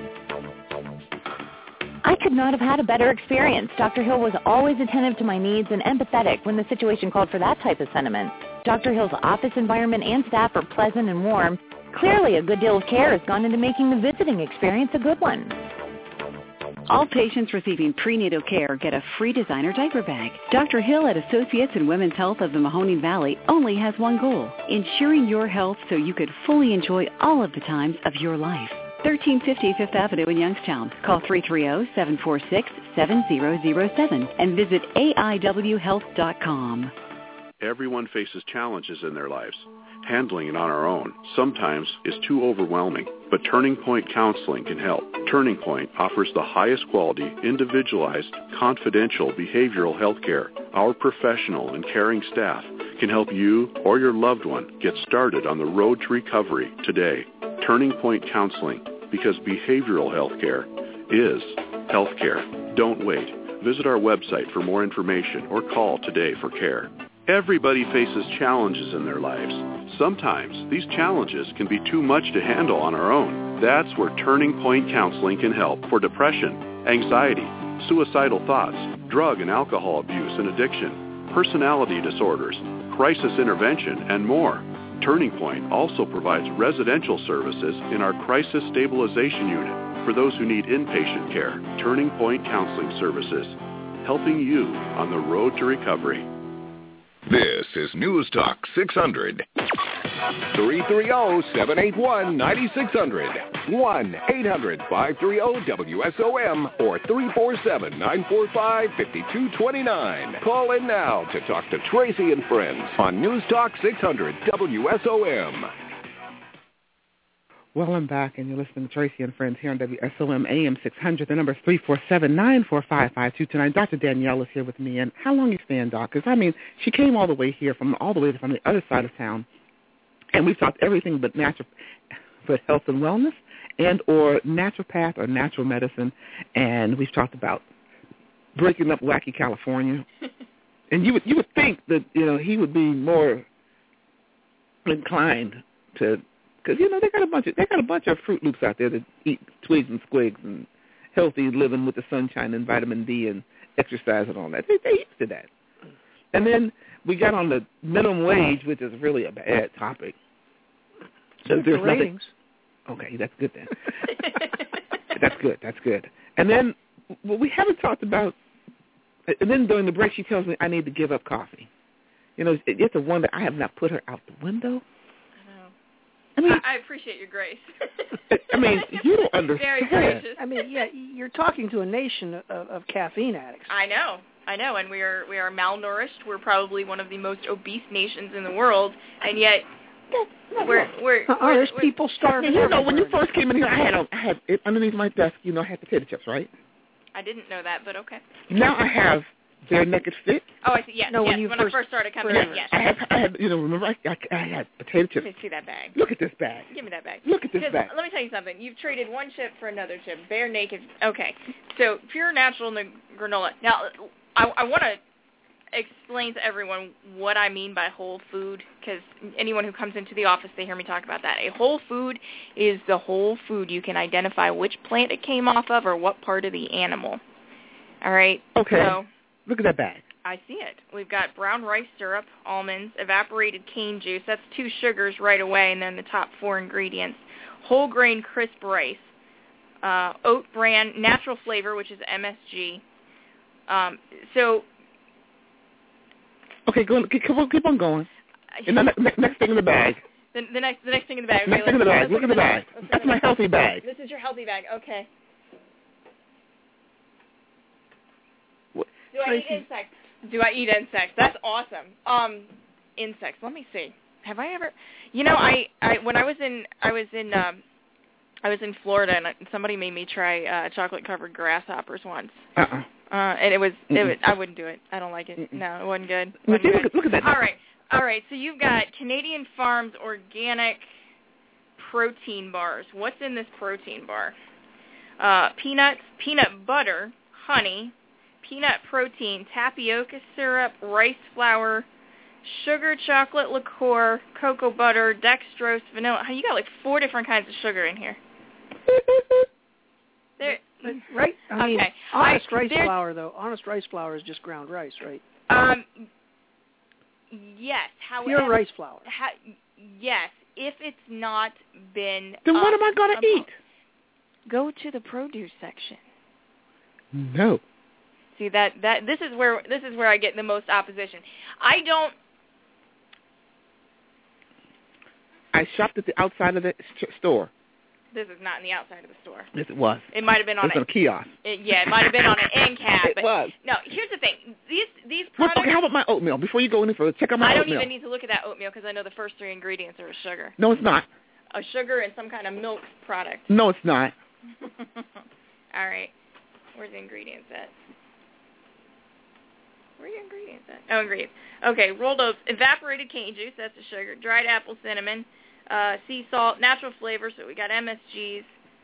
I could not have had a better experience. Doctor Hill was always attentive to my needs and empathetic when the situation called for that type of sentiment. Doctor Hill's office environment and staff are pleasant and warm. Clearly, a good deal of care has gone into making the visiting experience a good one. All patients receiving prenatal care get a free designer diaper bag. Doctor Hill at Associates in Women's Health of the Mahoning Valley only has one goal, ensuring your health so you could fully enjoy all of the times of your life. thirteen fifty Fifth Avenue in Youngstown. Call three three zero, seven four six, seven zero zero seven and visit A I W health dot com. Everyone faces challenges in their lives. Handling it on our own sometimes is too overwhelming, but Turning Point Counseling can help. Turning Point offers the highest quality, individualized, confidential behavioral health care. Our professional and caring staff can help you or your loved one get started on the road to recovery today. Turning Point Counseling, because behavioral health care is health care. Don't wait. Visit our website for more information or call today for care. Everybody faces challenges in their lives. Sometimes these challenges can be too much to handle on our own. That's where Turning Point Counseling can help for depression, anxiety, suicidal thoughts, drug and alcohol abuse and addiction, personality disorders, crisis intervention, and more. Turning Point also provides residential services in our Crisis Stabilization Unit for those who need inpatient care. Turning Point Counseling Services, helping you on the road to recovery. This is News Talk six hundred. three three zero, seven eight one, nine six zero zero. one eight hundred, five three zero, W S O M or three four seven, nine four five, five two two nine. Call in now to talk to Tracy and Friends on News Talk six hundred W S O M. Well, I'm back, and you're listening to Tracy and Friends here on W S O M A M six hundred. The number is three four seven, nine four five, five two two nine. Doctor Danielle is here with me. And how long you staying, Doc? Because, I mean, she came all the way here, from all the way from the other side of town, and we've talked everything but natural, but health and wellness, and or naturopath or natural medicine, and we've talked about breaking up wacky California. And you would you would think that, you know, he would be more inclined to, because, you know, they got a bunch of they got a bunch of Fruit Loops out there that eat twigs and squigs and healthy living with the sunshine and vitamin D and exercise and all that. They they used to that. And then we got on the minimum wage, which is really a bad topic. So there's nothing. Okay, that's good then. That's good. That's good. And then what we haven't talked about. And then during the break, she tells me I need to give up coffee. You know, you have to wonder, I have not put her out the window. I know. I mean, I, I appreciate your grace. I mean, you don't understand. Very gracious. I mean, yeah, you're talking to a nation of, of caffeine addicts. I know. I know, and we are we are malnourished. We're probably one of the most obese nations in the world, and yet we're we're, uh-uh, we're there's we're, people starving. You know, when you first came in here, I had a, I had it underneath my desk. You know, I had potato chips, right? I didn't know that, but okay. Now I have Bare Naked Fit. Oh, I see. Yes, no, yes. When, you when first, I first started coming yeah, in, yes. I had, I had, you know, remember I, I, I had potato chips. Let me see that bag. Look at this bag. Give me that bag. Look at this bag. Let me tell you something. You've traded one chip for another chip. Bare Naked. Okay. So pure natural granola. Now, I, I want to explain to everyone what I mean by whole food, because anyone who comes into the office, they hear me talk about that. A whole food is the whole food. You can identify which plant it came off of or what part of the animal. All right? Okay. So, look at that bag. I see it. We've got brown rice syrup, almonds, evaporated cane juice. That's two sugars right away, and then the top four ingredients. Whole grain crisp rice, uh, oat bran, natural flavor, which is M S G. Um, so... Okay, go on, keep on, keep on going. And the ne- next thing in the bag. The, the next, the next thing in the bag. Okay, next thing in the bag. Look at the bag. That's my healthy bag. This is your healthy bag. Okay. What? Do I eat insects? Do I eat insects? That's awesome. Um, insects. Let me see. Have I ever? You know, I, I when I was in I was in um, I was in Florida and somebody made me try uh, chocolate covered grasshoppers once. Uh-uh. Uh, and it was, it was, I wouldn't do it. I don't like it. Mm-mm. No, it wasn't good. It Look, wasn't look, good. at, look at that. All right. All right. So you've got Canadian Farms organic protein bars. What's in this protein bar? Uh, peanuts, peanut butter, honey, peanut protein, tapioca syrup, rice flour, sugar, chocolate liqueur, cocoa butter, dextrose, vanilla. You got like four different kinds of sugar in here. There, right? I mean, okay. honest I, rice there's- flour, though. Honest rice flour is just ground rice, right? Um, yes. However, Pure rice flour. Ha, yes, if it's not been. Then what um, am I going to um, eat? Go to the produce section. No. See that that this is where this is where I get the most opposition. I don't. I shopped at the outside of the st- store. This is not in the outside of the store. Yes, it was. It might have been on it was a, on a kiosk. It, yeah, it might have been on an end cap. It but was. No, here's the thing. These these What, products. okay, how about my oatmeal? Before you go any further, check out my I don't oatmeal. even need to look at that oatmeal because I know the first three ingredients are a sugar. No, it's not. A sugar and some kind of milk product. No, it's not. All right. Where's the ingredients at? Where are your ingredients at? Oh, ingredients. Okay, rolled oats, evaporated cane juice, that's the sugar, dried apple cinnamon, uh, sea salt, natural flavor, so we got M S Gs.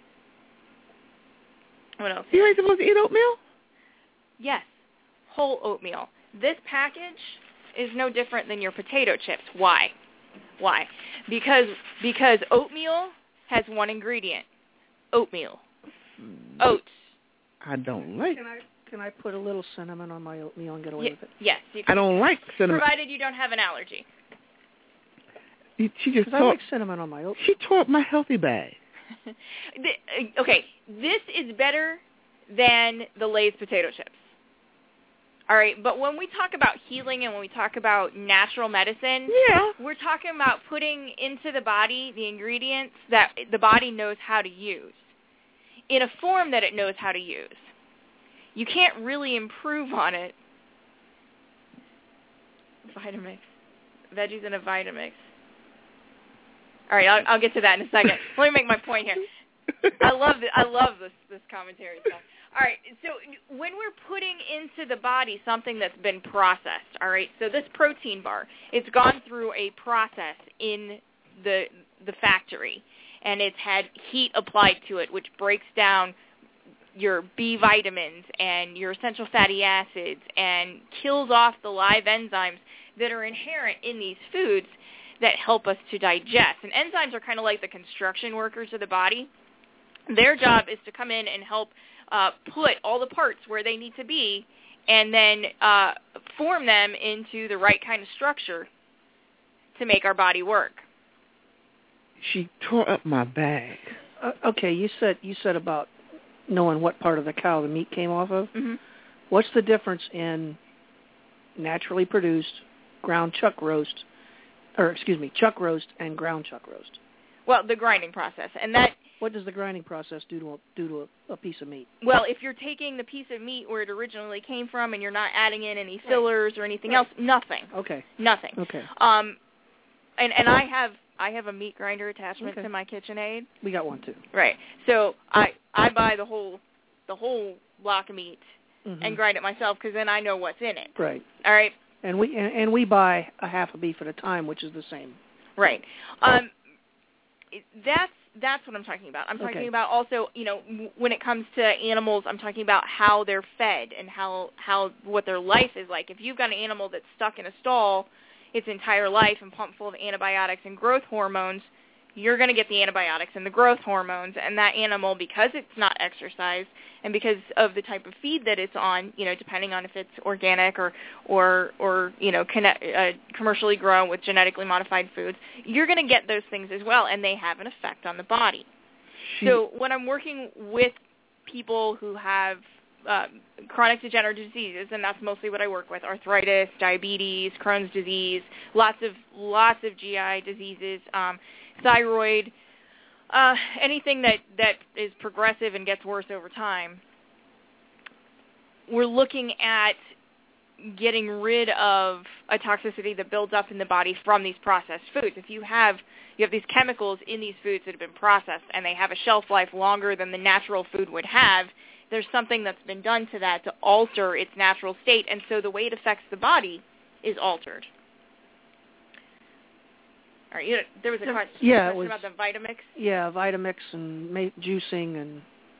What else? You ain't supposed to eat oatmeal? Yes, whole oatmeal. This package is no different than your potato chips. Why? Why? Because because oatmeal has one ingredient. Oatmeal. Oats. I don't like Can I can I put a little cinnamon on my oatmeal and get away Y- with it? yes, you can. I don't like cinnamon. Provided you don't have an allergy. She just 'Cause I tore, like cinnamon on my oatmeal. she tore up my healthy bag. The- uh, okay, this is better than the Lay's potato chips. All right, but when we talk about healing and when we talk about natural medicine, yeah, we're talking about putting into the body the ingredients that the body knows how to use in a form that it knows how to use. You can't really improve on it. Vitamix. Veggies in a Vitamix. All right, I'll, I'll get to that in a second. Let me make my point here. I love it. I love this this commentary stuff. All right, so when we're putting into the body something that's been processed, all right, so this protein bar, it's gone through a process in the the factory, and it's had heat applied to it, which breaks down your B vitamins and your essential fatty acids and kills off the live enzymes that are inherent in these foods that help us to digest. And enzymes are kind of like the construction workers of the body. Their job is to come in and help uh, put all the parts where they need to be and then uh, form them into the right kind of structure to make our body work. She tore up my bag. Uh, okay, you said you said about knowing what part of the cow the meat came off of. Mm-hmm. What's the difference in naturally produced ground chuck roast, or excuse me, chuck roast and ground chuck roast? Well, the grinding process, and that. What does the grinding process do to a, do to a, a piece of meat? Well, if you're taking the piece of meat where it originally came from and you're not adding in any fillers right. or anything right. else, nothing. Okay. Nothing. Okay. Um, and and I have I have a meat grinder attachment okay. to my KitchenAid. We got one too. Right. So I I buy the whole the whole block of meat mm-hmm. and grind it myself because then I know what's in it. Right. All right. And we and, and we buy a half a beef at a time, which is the same. Right. Um, that's that's what I'm talking about. I'm talking okay. about also, you know, w- when it comes to animals, I'm talking about how they're fed and how how what their life is like. If you've got an animal that's stuck in a stall its entire life and pumped full of antibiotics and growth hormones, you're going to get the antibiotics and the growth hormones, and that animal, because it's not exercised and because of the type of feed that it's on, you know, depending on if it's organic or, or, or you know, connect, uh, commercially grown with genetically modified foods, you're going to get those things as well, and they have an effect on the body. She, so when I'm working with people who have uh, chronic degenerative diseases, and that's mostly what I work with, arthritis, diabetes, Crohn's disease, lots of lots of G I diseases, um, thyroid, uh, anything that, that is progressive and gets worse over time, we're looking at getting rid of a toxicity that builds up in the body from these processed foods. If you have you have these chemicals in these foods that have been processed and they have a shelf life longer than the natural food would have, there's something that's been done to that to alter its natural state, and so the way it affects the body is altered. All right, you know, there was a question, yeah, question it was, about the Vitamix. Yeah, Vitamix and ma- juicing and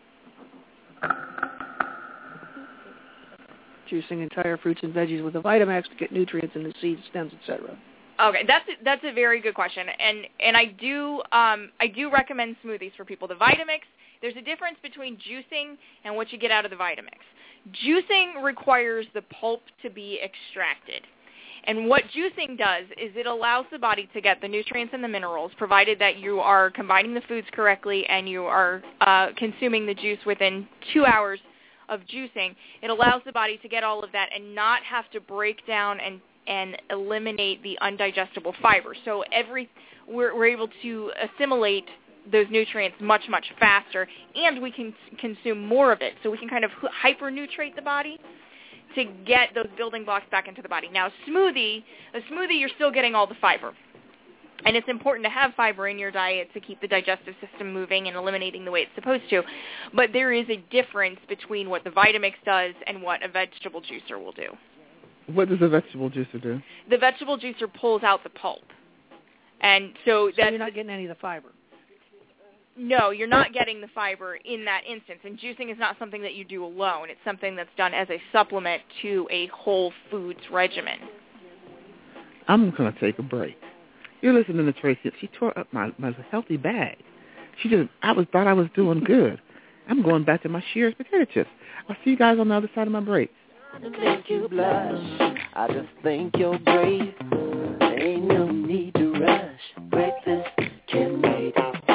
juicing entire fruits and veggies with the Vitamix to get nutrients in the seeds, stems, et cetera. Okay, that's a, that's a very good question, and and I do um, I do recommend smoothies for people. The Vitamix, there's a difference between juicing and what you get out of the Vitamix. Juicing requires the pulp to be extracted. And what juicing does is it allows the body to get the nutrients and the minerals, provided that you are combining the foods correctly and you are uh, consuming the juice within two hours of juicing. It allows the body to get all of that and not have to break down and, and eliminate the undigestible fiber. So every we're, we're able to assimilate those nutrients much, much faster, and we can consume more of it. So we can kind of hypernutrate the body to get those building blocks back into the body. Now, a smoothie, a smoothie, you're still getting all the fiber. And it's important to have fiber in your diet to keep the digestive system moving and eliminating the way it's supposed to. But there is a difference between what the Vitamix does and what a vegetable juicer will do. What does a vegetable juicer do? The vegetable juicer pulls out the pulp. And so, so that's, you're not getting any of the fiber. No, you're not getting the fiber in that instance. And juicing is not something that you do alone. It's something that's done as a supplement to a whole foods regimen. I'm going to take a break. You're listening to Tracy. She tore up my, my healthy bag. She just, I was thought I was doing good. I'm going back to my Shears potato chips. I'll see you guys on the other side of my break. To make you blush, I just think you're great. Ain't no need to rush. Breakfast can wait.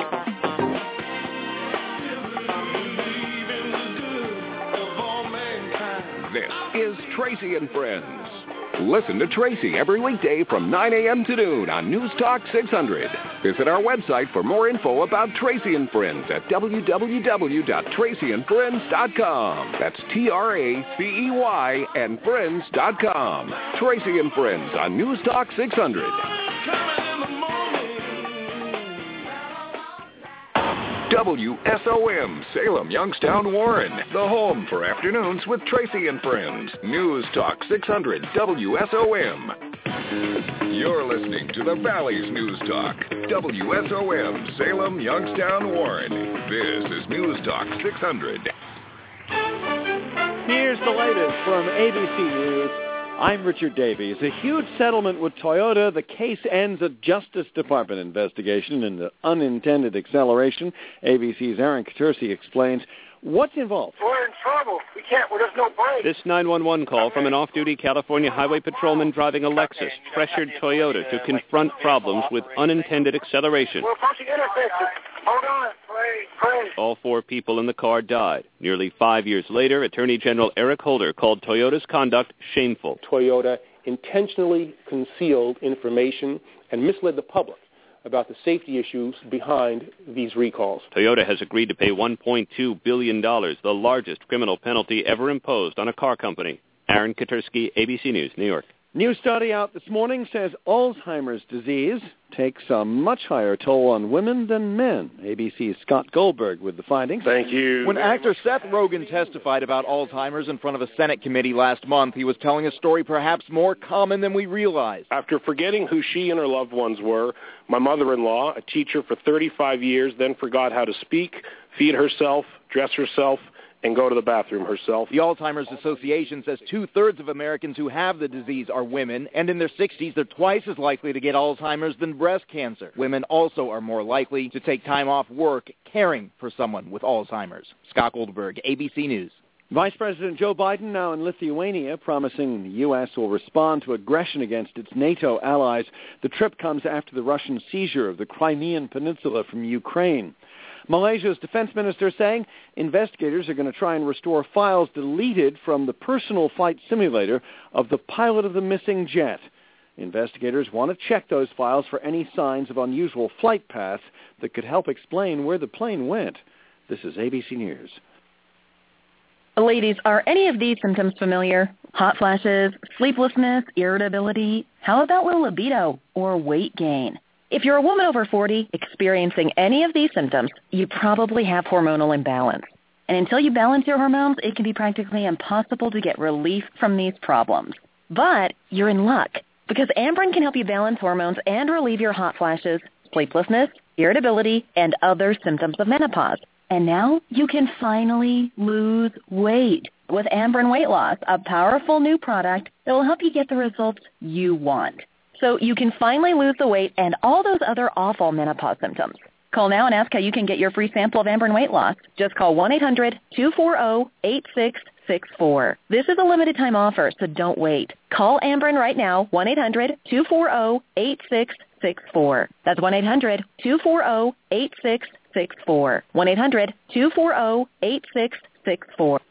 This is Tracy and Friends. Listen to Tracy every weekday from nine a.m. to noon on News Talk six hundred. Visit our website for more info about Tracy and Friends at w w w dot tracy and friends dot com. That's T R A C E Y and friends dot com. Tracy and Friends on News Talk six hundred. W S O M, Salem, Youngstown, Warren. The home for afternoons with Tracy and Friends. News Talk six hundred W S O M. You're listening to the Valley's News Talk. W S O M, Salem, Youngstown, Warren. This is News Talk six hundred. Here's the latest from A B C News. I'm Richard Davies. A huge settlement with Toyota. The case ends a Justice Department investigation into unintended acceleration. A B C's Aaron Katursi explains what's involved. We're in trouble. We can't. Well, there's no break. This nine one one call from an off-duty California highway patrolman driving a Lexus pressured Toyota to confront problems with unintended acceleration. We're approaching intersection. Hold on. Pray, pray. All four people in the car died. Nearly five years later, Attorney General Eric Holder called Toyota's conduct shameful. Toyota intentionally concealed information and misled the public about the safety issues behind these recalls. Toyota has agreed to pay one point two billion dollars, the largest criminal penalty ever imposed on a car company. Aaron Katurski, A B C News, New York. New study out this morning says Alzheimer's disease takes a much higher toll on women than men. A B C's Scott Goldberg with the findings. Thank you. When actor Seth Rogen testified about Alzheimer's in front of a Senate committee last month, he was telling a story perhaps more common than we realize. After forgetting who she and her loved ones were, my mother-in-law, a teacher for thirty-five years, then forgot how to speak, feed herself, dress herself, and go to the bathroom herself. The Alzheimer's Association says two-thirds of Americans who have the disease are women, and in their sixties, they're twice as likely to get Alzheimer's than breast cancer. Women also are more likely to take time off work caring for someone with Alzheimer's. Scott Goldberg, A B C News. Vice President Joe Biden now in Lithuania, promising the U S will respond to aggression against its NATO allies. The trip comes after the Russian seizure of the Crimean Peninsula from Ukraine. Malaysia's defense minister saying investigators are going to try and restore files deleted from the personal flight simulator of the pilot of the missing jet. Investigators want to check those files for any signs of unusual flight paths that could help explain where the plane went. This is A B C News. Ladies, are any of these symptoms familiar? Hot flashes, sleeplessness, irritability? How about low libido or weight gain? If you're a woman over forty experiencing any of these symptoms, you probably have hormonal imbalance. And until you balance your hormones, it can be practically impossible to get relief from these problems. But you're in luck, because Amberen can help you balance hormones and relieve your hot flashes, sleeplessness, irritability, and other symptoms of menopause. And now you can finally lose weight with Amberen Weight Loss, a powerful new product that will help you get the results you want. So you can finally lose the weight and all those other awful menopause symptoms. Call now and ask how you can get your free sample of Amberen Weight Loss. Just call one eight hundred two four zero eight six six four. This is a limited time offer, so don't wait. Call Amberen right now, one eight hundred two four zero eight six six four. That's one eight hundred two four zero eight six six four. one eight hundred two four zero eight six six four.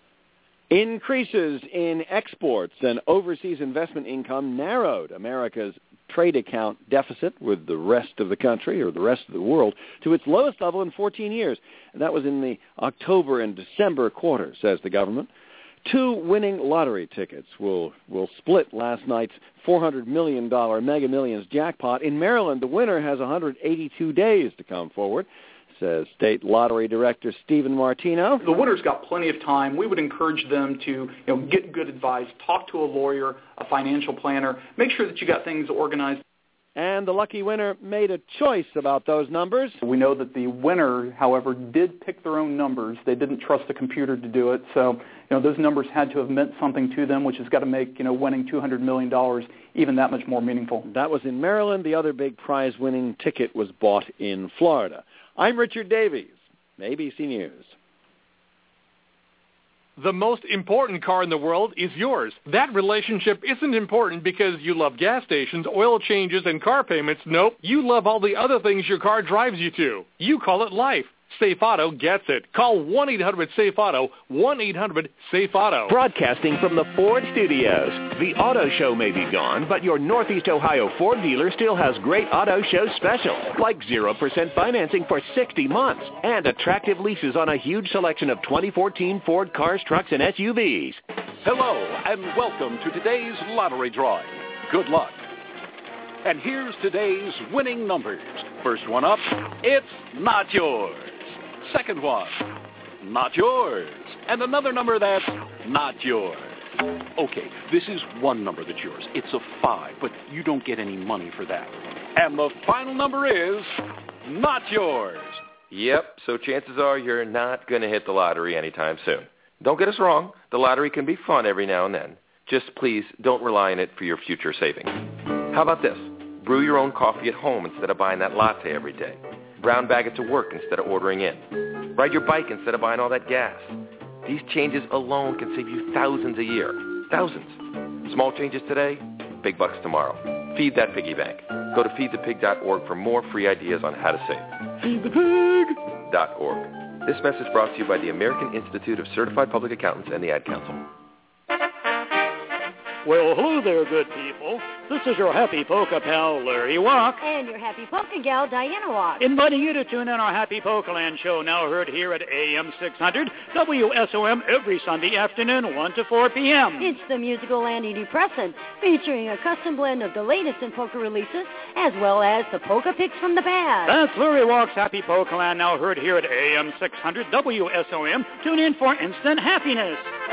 Increases in exports and overseas investment income narrowed America's trade account deficit with the rest of the country or the rest of the world to its lowest level in fourteen years. And that was in the October and December quarter, says the government. Two winning lottery tickets will, will split last night's four hundred million dollars Mega Millions jackpot. In Maryland, the winner has one hundred eighty-two days to come forward, says State Lottery Director Stephen Martino. The winner's got plenty of time. We would encourage them to, you know, get good advice, talk to a lawyer, a financial planner, make sure that you got things organized. And the lucky winner made a choice about those numbers. We know that the winner, however, did pick their own numbers. They didn't trust the computer to do it. So, you know, those numbers had to have meant something to them, which has got to make, you know, winning two hundred million dollars even that much more meaningful. That was in Maryland. The other big prize-winning ticket was bought in Florida. I'm Richard Davies, A B C News. The most important car in the world is yours. That relationship isn't important because you love gas stations, oil changes, and car payments. Nope, you love all the other things your car drives you to. You call it life. Safe Auto gets it. Call one eight hundred SAFE AUTO, one eight hundred SAFE AUTO. Broadcasting from the Ford Studios. The auto show may be gone, but your Northeast Ohio Ford dealer still has great auto show specials, like zero percent financing for sixty months and attractive leases on a huge selection of twenty fourteen Ford cars, trucks, and S U Vs. Hello, and welcome to today's lottery drawing. Good luck. And here's today's winning numbers. First one up, it's not yours. second one, not yours. And another number that's not yours. Okay, this is one number that's yours. It's a five, but you don't get any money for that. And the final number is not yours. Yep, so chances are you're not going to hit the lottery anytime soon. Don't get us wrong. The lottery can be fun every now and then. Just please don't rely on it for your future savings. How about this? Brew your own coffee at home instead of buying that latte every day. Brown bag it to work instead of ordering in. Ride your bike instead of buying all that gas. These changes alone can save you thousands a year. Thousands. Small changes today, big bucks tomorrow. Feed that piggy bank. Go to feed the pig dot org for more free ideas on how to save. feed the pig dot org. This message brought to you by the American Institute of Certified Public Accountants and the Ad Council. Well, hello there, good people. This is your happy polka pal, Larry Walk. And your happy polka gal, Diana Walk. Inviting you to tune in our Happy Polka Land show, now heard here at A M six hundred W S O M every Sunday afternoon, one to four p.m. It's the musical antidepressant, featuring a custom blend of the latest in polka releases, as well as the polka picks from the past. That's Larry Walk's Happy Polka Land, now heard here at A M six hundred W S O M. Tune in for instant happiness.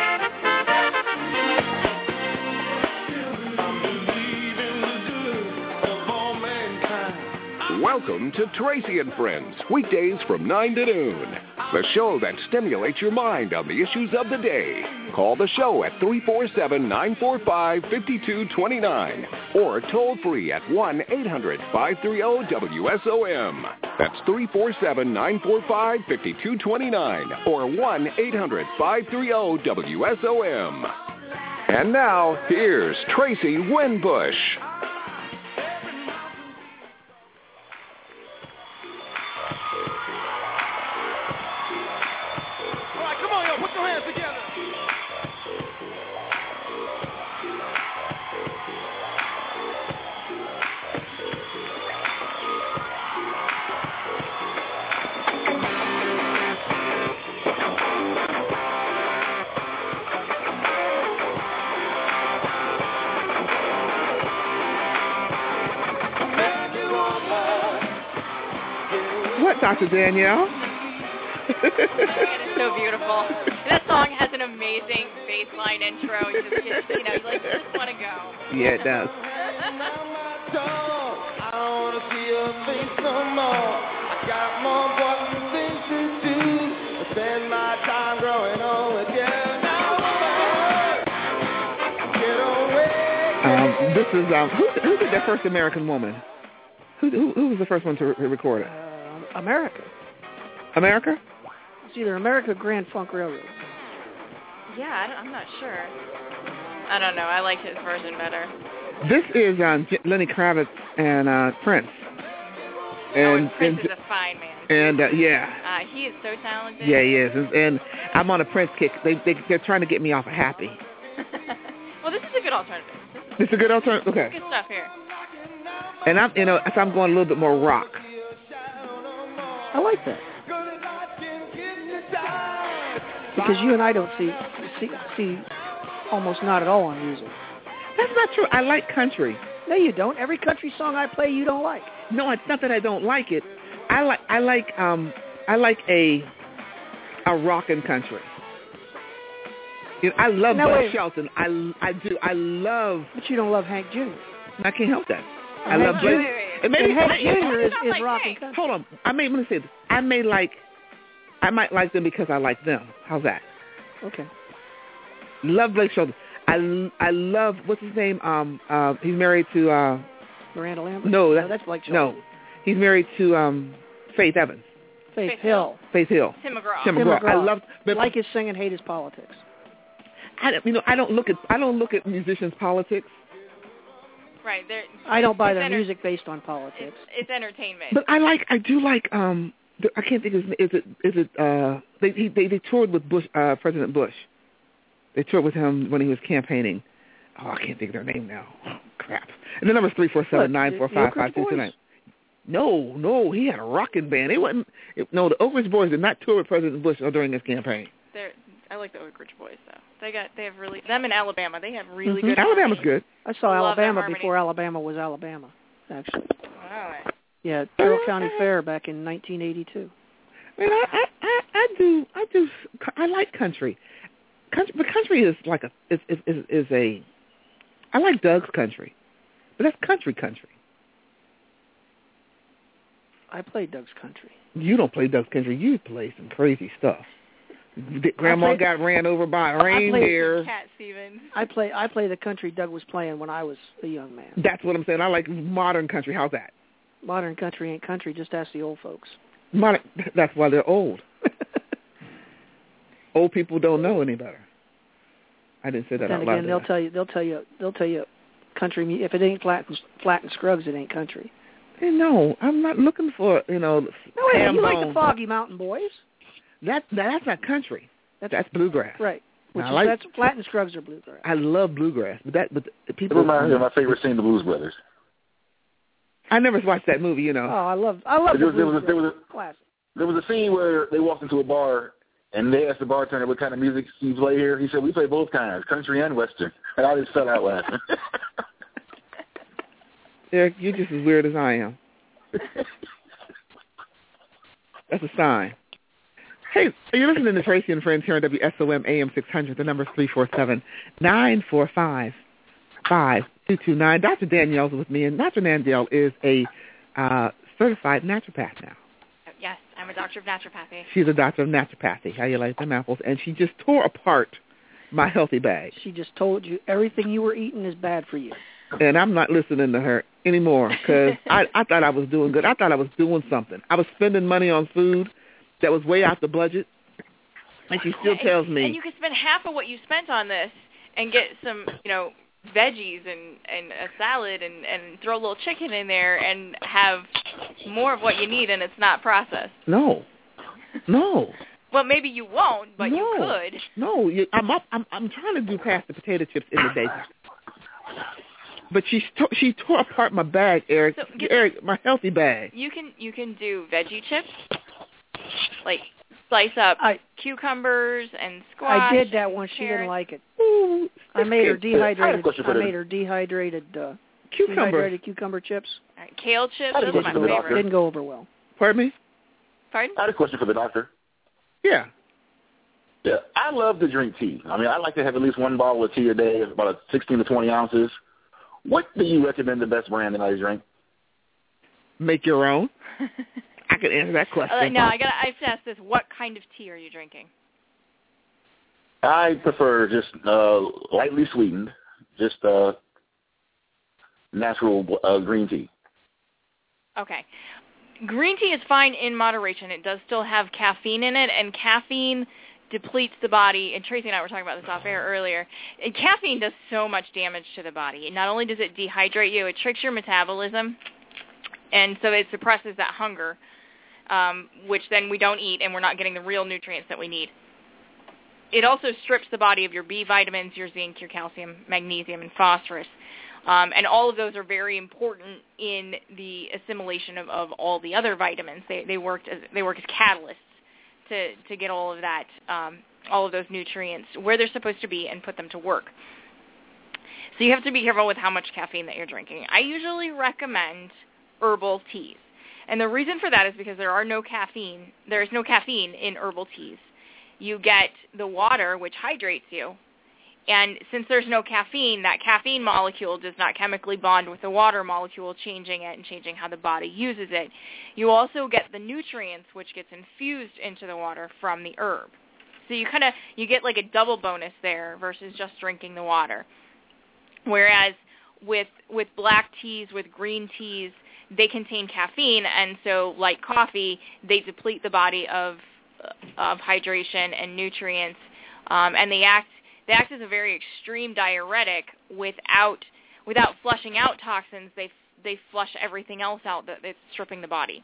Welcome to Tracy and Friends, weekdays from nine to noon. The show that stimulates your mind on the issues of the day. Call the show at three four seven, nine four five, five two two nine or toll free at one eight hundred, five three zero, W S O M. That's three four seven, nine four five, five two two nine or one eight hundred, five three zero, W S O M. And now, here's Tracy Winbush. Doctor Danielle. It is so beautiful. And that song has an amazing bass line intro. You just, just you know, you like just want to go. Yeah, it does. I don't want to see your face no more. I got more important things to do. I spend my time growing old again. Get away. Um, this is um, who, who did that first American woman? Who, who, who was the first one to re- record it? America. America? It's either America or Grand Funk Railroad. Yeah, I don't, I'm not sure. I don't know. I like his version better. This is um, J- Lenny Kravitz and uh, Prince. And, oh, and Prince and, is a fine man. And, uh, yeah. Uh, he is so talented. Yeah, he is. And, and I'm on a Prince kick. They, they, they're trying to get me off of Happy. Well, this is a good alternative. This is, this is a good alternative? Okay. Good stuff here. And I'm, you know, so I'm going a little bit more rock. I like that. Because you and I don't see, see see almost not at all on music. That's not true. I like country. No, you don't. Every country song I play, you don't like. No, it's not that I don't like it. I like I like um I like a a rockin' country. You know, I love no, Bud wait. Shelton. I, I do. I love. But you don't love Hank Junior I can't help that. Oh, I love Junior. Blake. And maybe and Hank I, Junior is, is like rockin' country. Hold on. I may let me say this. I may like. I might like them because I like them. How's that? Okay. Love Blake Shelton. I, I love what's his name? Um, uh, he's married to. Uh, Miranda Lambert. No, that's, no, that's Blake Shelton. No, he's married to um, Faith Evans. Faith, Faith Hill. Faith Hill. Tim McGraw. Tim McGraw. Tim McGraw. I love. But like his singing, hate his politics. I don't, you know, I don't look at I don't look at musicians' politics. Right. I don't buy their enter- music based on politics. It's, it's entertainment. But I like. I do like. Um, the, I can't think of his name. Is it? Is it? Uh, they he, they they toured with Bush, uh, President Bush. They toured with him when he was campaigning. Oh, I can't think of their name now. Oh, crap. And the number is three four seven nine four five five two two nine. No, no, he had a rocking band. It wasn't. It, no, the Oak Ridge Boys did not tour with President Bush during his campaign. They're, I like the Oak Ridge Boys though. They got they have really them in Alabama. They have really mm-hmm. good. Alabama's harmony. good. I saw I love Alabama their before Alabama was Alabama. Actually. Wow. Yeah, Carroll County Fair back in nineteen eighty-two. Man, I, I, I, I do, I do, I like country. Country, but country is like a, is, is, is, is a, I like Doug's country, but that's country country. I play Doug's country. You don't play Doug's country. You play some crazy stuff. Grandma play, got ran over by a reindeer. Cat Stevens. I play, I play the country Doug was playing when I was a young man. That's what I'm saying. I like modern country. How's that? Modern country ain't country. Just ask the old folks. Modern, that's why they're old. Old people don't know any better. I didn't say that then out loud. again, they'll tell you, they'll tell you, they'll tell you, country. If it ain't flat and, flat and Scruggs, it ain't country. Hey, no, I'm not looking for you know. No, wait, you like the Foggy Mountain Boys? That that's not country. That's, that's bluegrass. Right. Which now, is, like, that's flat and Scruggs are bluegrass. I love bluegrass, but that but the people. It reminds me of my favorite scene, The Blues Brothers. I never watched that movie, you know. Oh, I love I love there the was, there was, Blues a, there was a, Classic. There was a scene where they walked into a bar and they asked the bartender, what kind of music you play here? He said, we play both kinds, country and western. And I just fell out laughing. Eric, you're just as weird as I am. That's a sign. Hey, are you listening to Tracy and Friends here on W S O M A M six hundred? The number is three four seven, nine four five, five two two nine. Doctor Danielle's with me, and Doctor Danielle is a uh, certified naturopath now. Yes, I'm a doctor of naturopathy. She's a doctor of naturopathy. How you like them apples? And she just tore apart my healthy bag. She just told you everything you were eating is bad for you. And I'm not listening to her anymore because I, I thought I was doing good. I thought I was doing something. I was spending money on food that was way out the budget, and she still yeah, tells and, me. And you could spend half of what you spent on this and get some, you know, veggies and, and a salad and, and throw a little chicken in there and have more of what you need, and it's not processed. No. No. Well, maybe you won't, but no. you could. No, you, I'm up. I'm, I'm trying to do past the potato chips in the day. But she she tore apart my bag, Eric. So, Eric, my healthy bag. You can you can do veggie chips, like slice up I, cucumbers and squash. I did that once. She carrots. didn't like it. Ooh, I made her dehydrated. I, I made her dehydrated uh, cucumber. dehydrated cucumber chips. All right, kale chips. Those Those are my for the favorite. doctor. Didn't go over well. Pardon me? Pardon? I had a question for the doctor. Yeah. Yeah, I love to drink tea. I mean, I like to have at least one bottle of tea a day, about sixteen to twenty ounces. What do you recommend the best brand that I drink? Make your own. I can answer that question. Uh, no, I got. I have to ask this: what kind of tea are you drinking? I prefer just uh, lightly sweetened, just uh, natural uh, green tea. Okay. Green tea is fine in moderation. It does still have caffeine in it, and caffeine depletes the body. And Tracy and I were talking about this off air earlier. And caffeine does so much damage to the body. Not only does it dehydrate you, it tricks your metabolism, and so it suppresses that hunger, um, which then we don't eat, and we're not getting the real nutrients that we need. It also strips the body of your B vitamins, your zinc, your calcium, magnesium, and phosphorus. Um, and all of those are very important in the assimilation of, of all the other vitamins. They they work as they work as catalysts to to get all of that, um, all of those nutrients where they're supposed to be and put them to work. So you have to be careful with how much caffeine that you're drinking. I usually recommend herbal teas, and the reason for that is because there are no caffeine. There is no caffeine in herbal teas. You get the water, which hydrates you. And since there's no caffeine, that caffeine molecule does not chemically bond with the water molecule, changing it and changing how the body uses it. You also get the nutrients, which gets infused into the water from the herb. So you kind of, you get like a double bonus there versus just drinking the water. Whereas with with black teas, with green teas, they contain caffeine, and so like coffee, they deplete the body of of hydration and nutrients, um, and they act They act as a very extreme diuretic without without flushing out toxins. They they flush everything else out that that's stripping the body.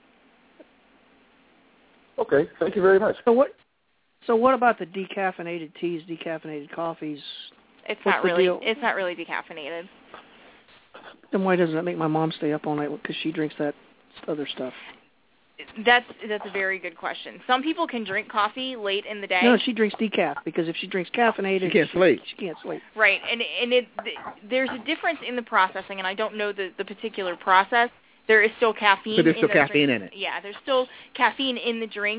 Okay, thank you very much. So what? So what about the decaffeinated teas, decaffeinated coffees? It's What's not the really deal? it's not really decaffeinated. Then why doesn't that make my mom stay up all night because she drinks that other stuff? That's that's a very good question. Some people can drink coffee late in the day. No, she drinks decaf because if she drinks caffeinated, She can't she, sleep. She can't sleep. Right, and and it th- there's a difference in the processing, and I don't know the, the particular process. There is still caffeine. But there's in still those caffeine drinks. in it. Yeah, there's still caffeine in the drinks,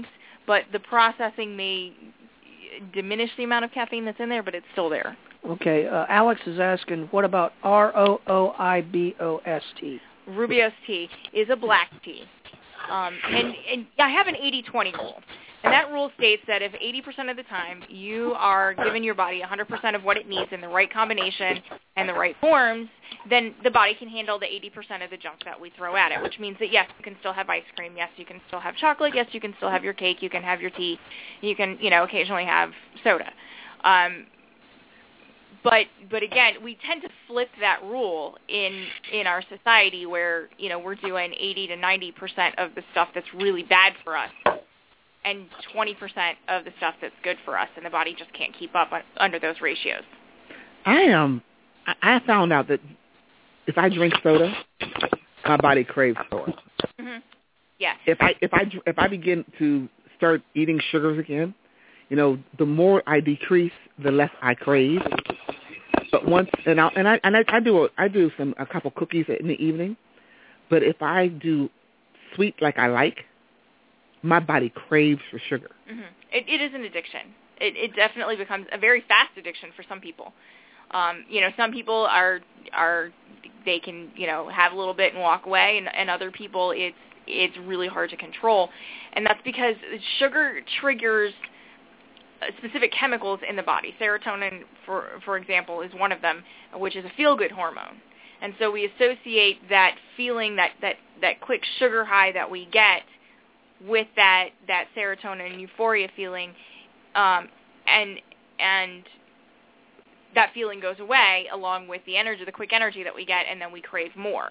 but the processing may diminish the amount of caffeine that's in there, but it's still there. Okay, uh, Alex is asking, what about R O O I B O S tea? Rooibos tea is a black tea. Um, and, and I have an eighty twenty rule. And that rule states that if eighty percent of the time you are giving your body one hundred percent of what it needs in the right combination and the right forms, then the body can handle the eighty percent of the junk that we throw at it, which means that, yes, you can still have ice cream. Yes, you can still have chocolate. Yes, you can still have your cake. You can have your tea. You can, you know, occasionally have soda. Um, but, but again, we tend to flip that rule in, in our society where, you know, we're doing eighty to ninety percent of the stuff that's really bad for us, and twenty percent of the stuff that's good for us, and the body just can't keep up on, under those ratios. I um, I found out that if I drink soda, my body craves soda. Mm-hmm. Yes. If I if I if I begin to start eating sugars again, you know, the more I decrease, the less I crave. But once and I and I and I, I do a, I do some a couple cookies in the evening, but if I do sweet like I like, my body craves for sugar. Mm-hmm. It, it is an addiction. It, it definitely becomes a very fast addiction for some people. Um, you know, some people are are they can you know have a little bit and walk away, and, and other people it's it's really hard to control, and that's because sugar triggers specific chemicals in the body. Serotonin, for for example, is one of them, which is a feel-good hormone. And so we associate that feeling, that, that, that quick sugar high that we get with that, that serotonin euphoria feeling, um, and and that feeling goes away along with the energy, the quick energy that we get, and then we crave more.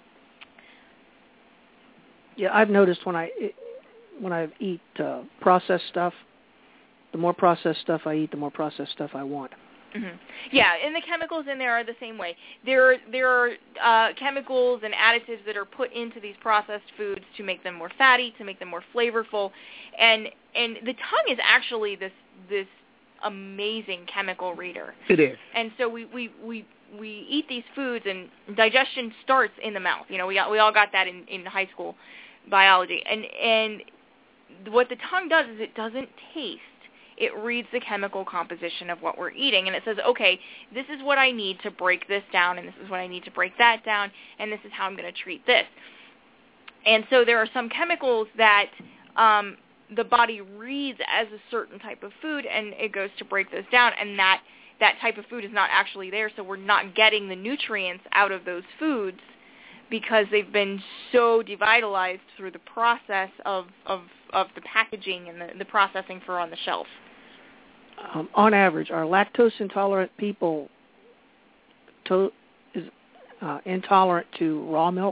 Yeah, I've noticed when I when I eat uh, processed stuff, the more processed stuff I eat, the more processed stuff I want. Mm-hmm. Yeah, and the chemicals in there are the same way. There are, there are uh, chemicals and additives that are put into these processed foods to make them more fatty, to make them more flavorful, and and the tongue is actually this this amazing chemical reader. It is. And so we we, we we eat these foods, and digestion starts in the mouth. You know, we got, we all got that in, in high school biology, and and what the tongue does is it doesn't taste. It reads the chemical composition of what we're eating, and it says, okay, this is what I need to break this down, and this is what I need to break that down, and this is how I'm going to treat this. And so there are some chemicals that um, the body reads as a certain type of food, and it goes to break those down, and that, that type of food is not actually there, so we're not getting the nutrients out of those foods because they've been so devitalized through the process of, of, of the packaging and the, the processing for on the shelf. Um, on average, are lactose intolerant people to, is, uh, intolerant to raw milk?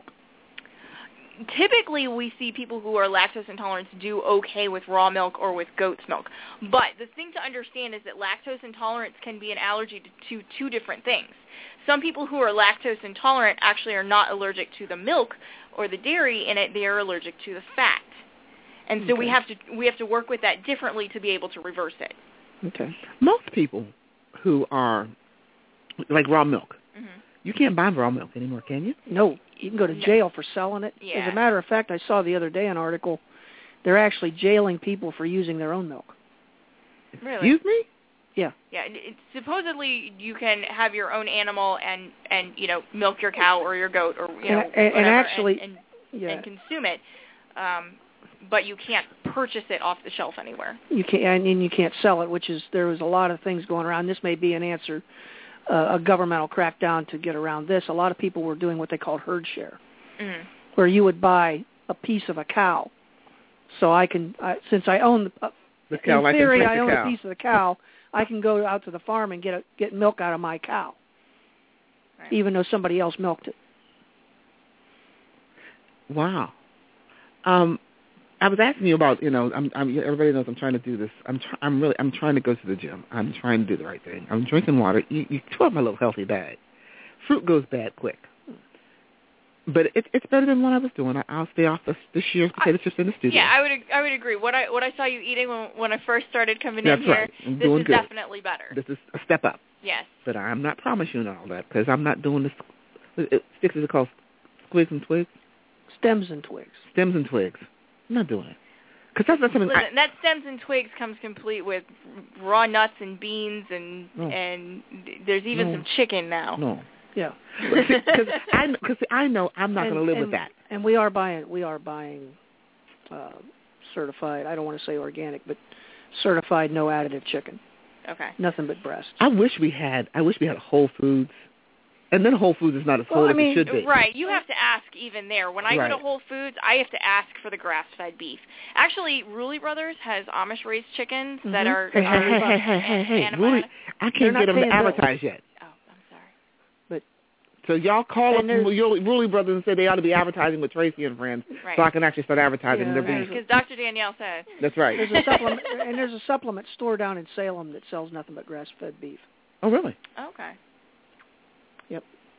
Typically, we see people who are lactose intolerant do okay with raw milk or with goat's milk. But the thing to understand is that lactose intolerance can be an allergy to, to two different things. Some people who are lactose intolerant actually are not allergic to the milk or the dairy in it; they are allergic to the fat. And so okay. we have to we have to work with that differently to be able to reverse it. Okay. Most people who are like raw milk, mm-hmm. you can't buy raw milk anymore, can you? No. You can go to no. jail for selling it. Yeah. As a matter of fact, I saw the other day an article. They're actually jailing people for using their own milk. Really? Excuse me? Yeah. Yeah. It, supposedly, you can have your own animal and, and you know milk your cow or your goat or you know and, and, and actually and, and, yeah. and consume it. Um, but you can't purchase it off the shelf anywhere. You can't, and you can't sell it, which is there was a lot of things going around. This may be an answer, uh, a governmental crackdown to get around this. A lot of people were doing what they called herd share, mm. where you would buy a piece of a cow. So I can, I, since I own the, uh, the cow, in theory, I, I own cow. a piece of the cow. I can go out to the farm and get a, get milk out of my cow, right. even though somebody else milked it. Wow. Um. I was asking you about, you know, I'm, I'm, everybody knows I'm trying to do this. I'm, try, I'm really, I'm trying to go to the gym. I'm trying to do the right thing. I'm drinking water. You, you twelve my little healthy bag. Fruit goes bad quick, but it, it's better than what I was doing. I, I'll stay off this, this year's potato chips in the studio. Yeah, I would, I would agree. What I, what I saw you eating when, when I first started coming That's in here, right. I'm this doing is good. definitely better. This is a step up. Yes. But I'm not promising you all that because I'm not doing this. It, sticks is it called squigs and twigs? Stems and twigs. Stems and twigs. I'm not doing it. Because that's not something. Listen, I, that stems and twigs comes complete with raw nuts and beans, and No. and there's even No. some chicken now. no. Yeah. Because I, cause I know I'm not going to live and, with that. And we are buying we are buying uh, certified. I don't want to say organic, but certified no additive chicken. Okay. Nothing but breasts. I wish we had. I wish we had a Whole Foods, and then Whole Foods is not as Well, whole I as mean, it should be. right. You have to ask even there. When I Right. go to Whole Foods, I have to ask for the grass-fed beef. Actually, Rulli Brothers has Amish-raised chickens that Mhm. are Hey, hey, are hey, hey, hey, hey, hey, antibiotic- really? I They're can't not get them to paying bills. advertise yet. Oh, I'm sorry. But So y'all call up And there's- Rulli Brothers and say they ought to be advertising with Tracy and Friends, Right. so I can actually start advertising Yeah, their there's beef. Because Doctor Danielle said. That's right. there's a supplement and there's a supplement store down in Salem that sells nothing but grass-fed beef. Oh, really? Okay. Yep.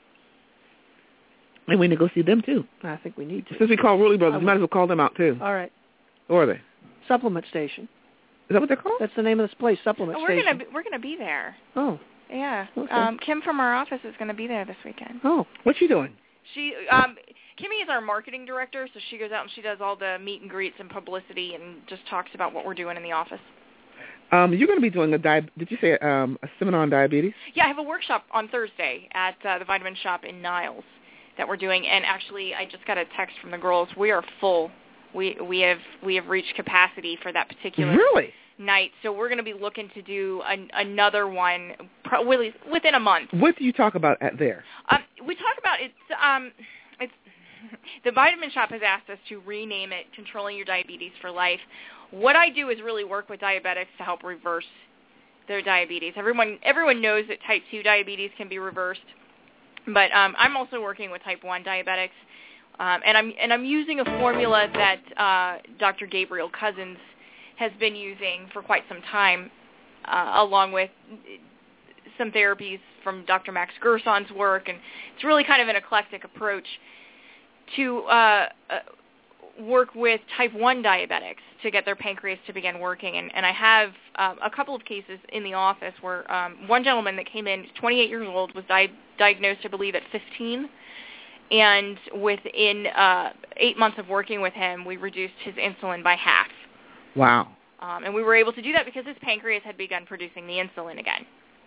And we need to go see them too. I think we need to. Since we call Rulli Brothers, I we might as well call them out too. All right. Or are they? Supplement station. Is that what they're called? That's the name of this place. Supplement Oh, we're station. gonna be, we're gonna be there. Oh. Yeah. Okay. Um, Kim from our office is gonna be there this weekend. Oh, what's she doing? She, um, Kimmy is our marketing director, so she goes out and she does all the meet and greets and publicity and just talks about what we're doing in the office. Um, you're going to be doing a di- did you say um, a seminar on diabetes? Yeah, I have a workshop on Thursday at uh, the Vitamin Shop in Niles that we're doing, and actually, I just got a text from the girls. We are full. We we have we have reached capacity for that particular Really? night, so we're going to be looking to do an, another one probably within a month. What do you talk about at there? Um, we talk about it's um, it's the Vitamin Shop has asked us to rename it "Controlling Your Diabetes for Life." What I do is really work with diabetics to help reverse their diabetes. Everyone everyone knows that type two diabetes can be reversed, but um, I'm also working with type one diabetics, um, and I'm and I'm using a formula that uh, Doctor Gabriel Cousins has been using for quite some time, uh, along with some therapies from Doctor Max Gerson's work, and it's really kind of an eclectic approach to uh, uh, work with type one diabetics to get their pancreas to begin working. And, and I have um, a couple of cases in the office where um, one gentleman that came in, twenty-eight years old, was di- diagnosed, I believe, at fifteen. And within uh, eight months of working with him, we reduced his insulin by half. Wow. Um, and we were able to do that because his pancreas had begun producing the insulin again.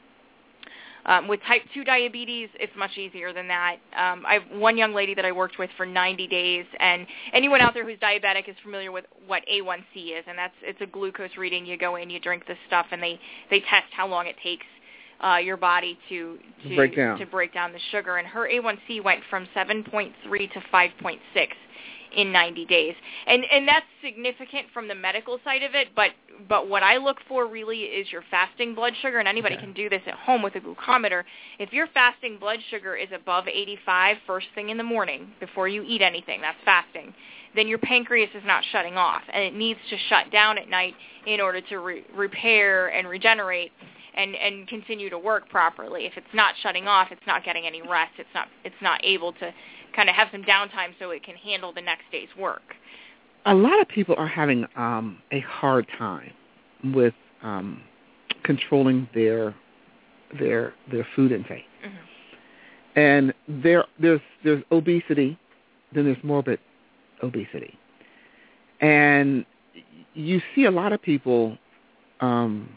Um, with type two diabetes, it's much easier than that. Um, I have one young lady that I worked with for ninety days, and anyone out there who's diabetic is familiar with what A one C is, and that's it's a glucose reading. You go in, you drink this stuff, and they, they test how long it takes uh, your body to to break down. to break down the sugar. And her A one C went from seven point three to five point six in ninety days. And and that's significant from the medical side of it, but but what I look for really is your fasting blood sugar, and anybody Okay. can do this at home with a glucometer. If your fasting blood sugar is above eighty-five first thing in the morning before you eat anything, that's fasting, then your pancreas is not shutting off, and it needs to shut down at night in order to re- repair and regenerate and, and continue to work properly. If it's not shutting off, it's not getting any rest. It's not it's not able to kind of have some downtime so it can handle the next day's work. A lot of people are having um, a hard time with um, controlling their their their food intake, Mm-hmm. and there there's there's obesity, then there's morbid obesity, and you see a lot of people um,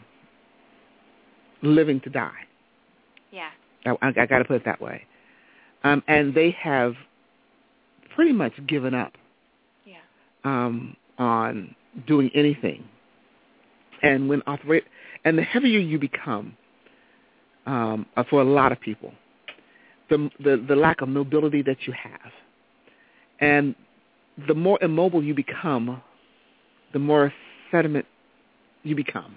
living to die. Yeah. I, I, I got to put it that way, um, and they have pretty much given up Yeah. um, on doing anything. And when operate, and the heavier you become, um, uh, for a lot of people, the, the the lack of mobility that you have, and the more immobile you become, the more sediment you become,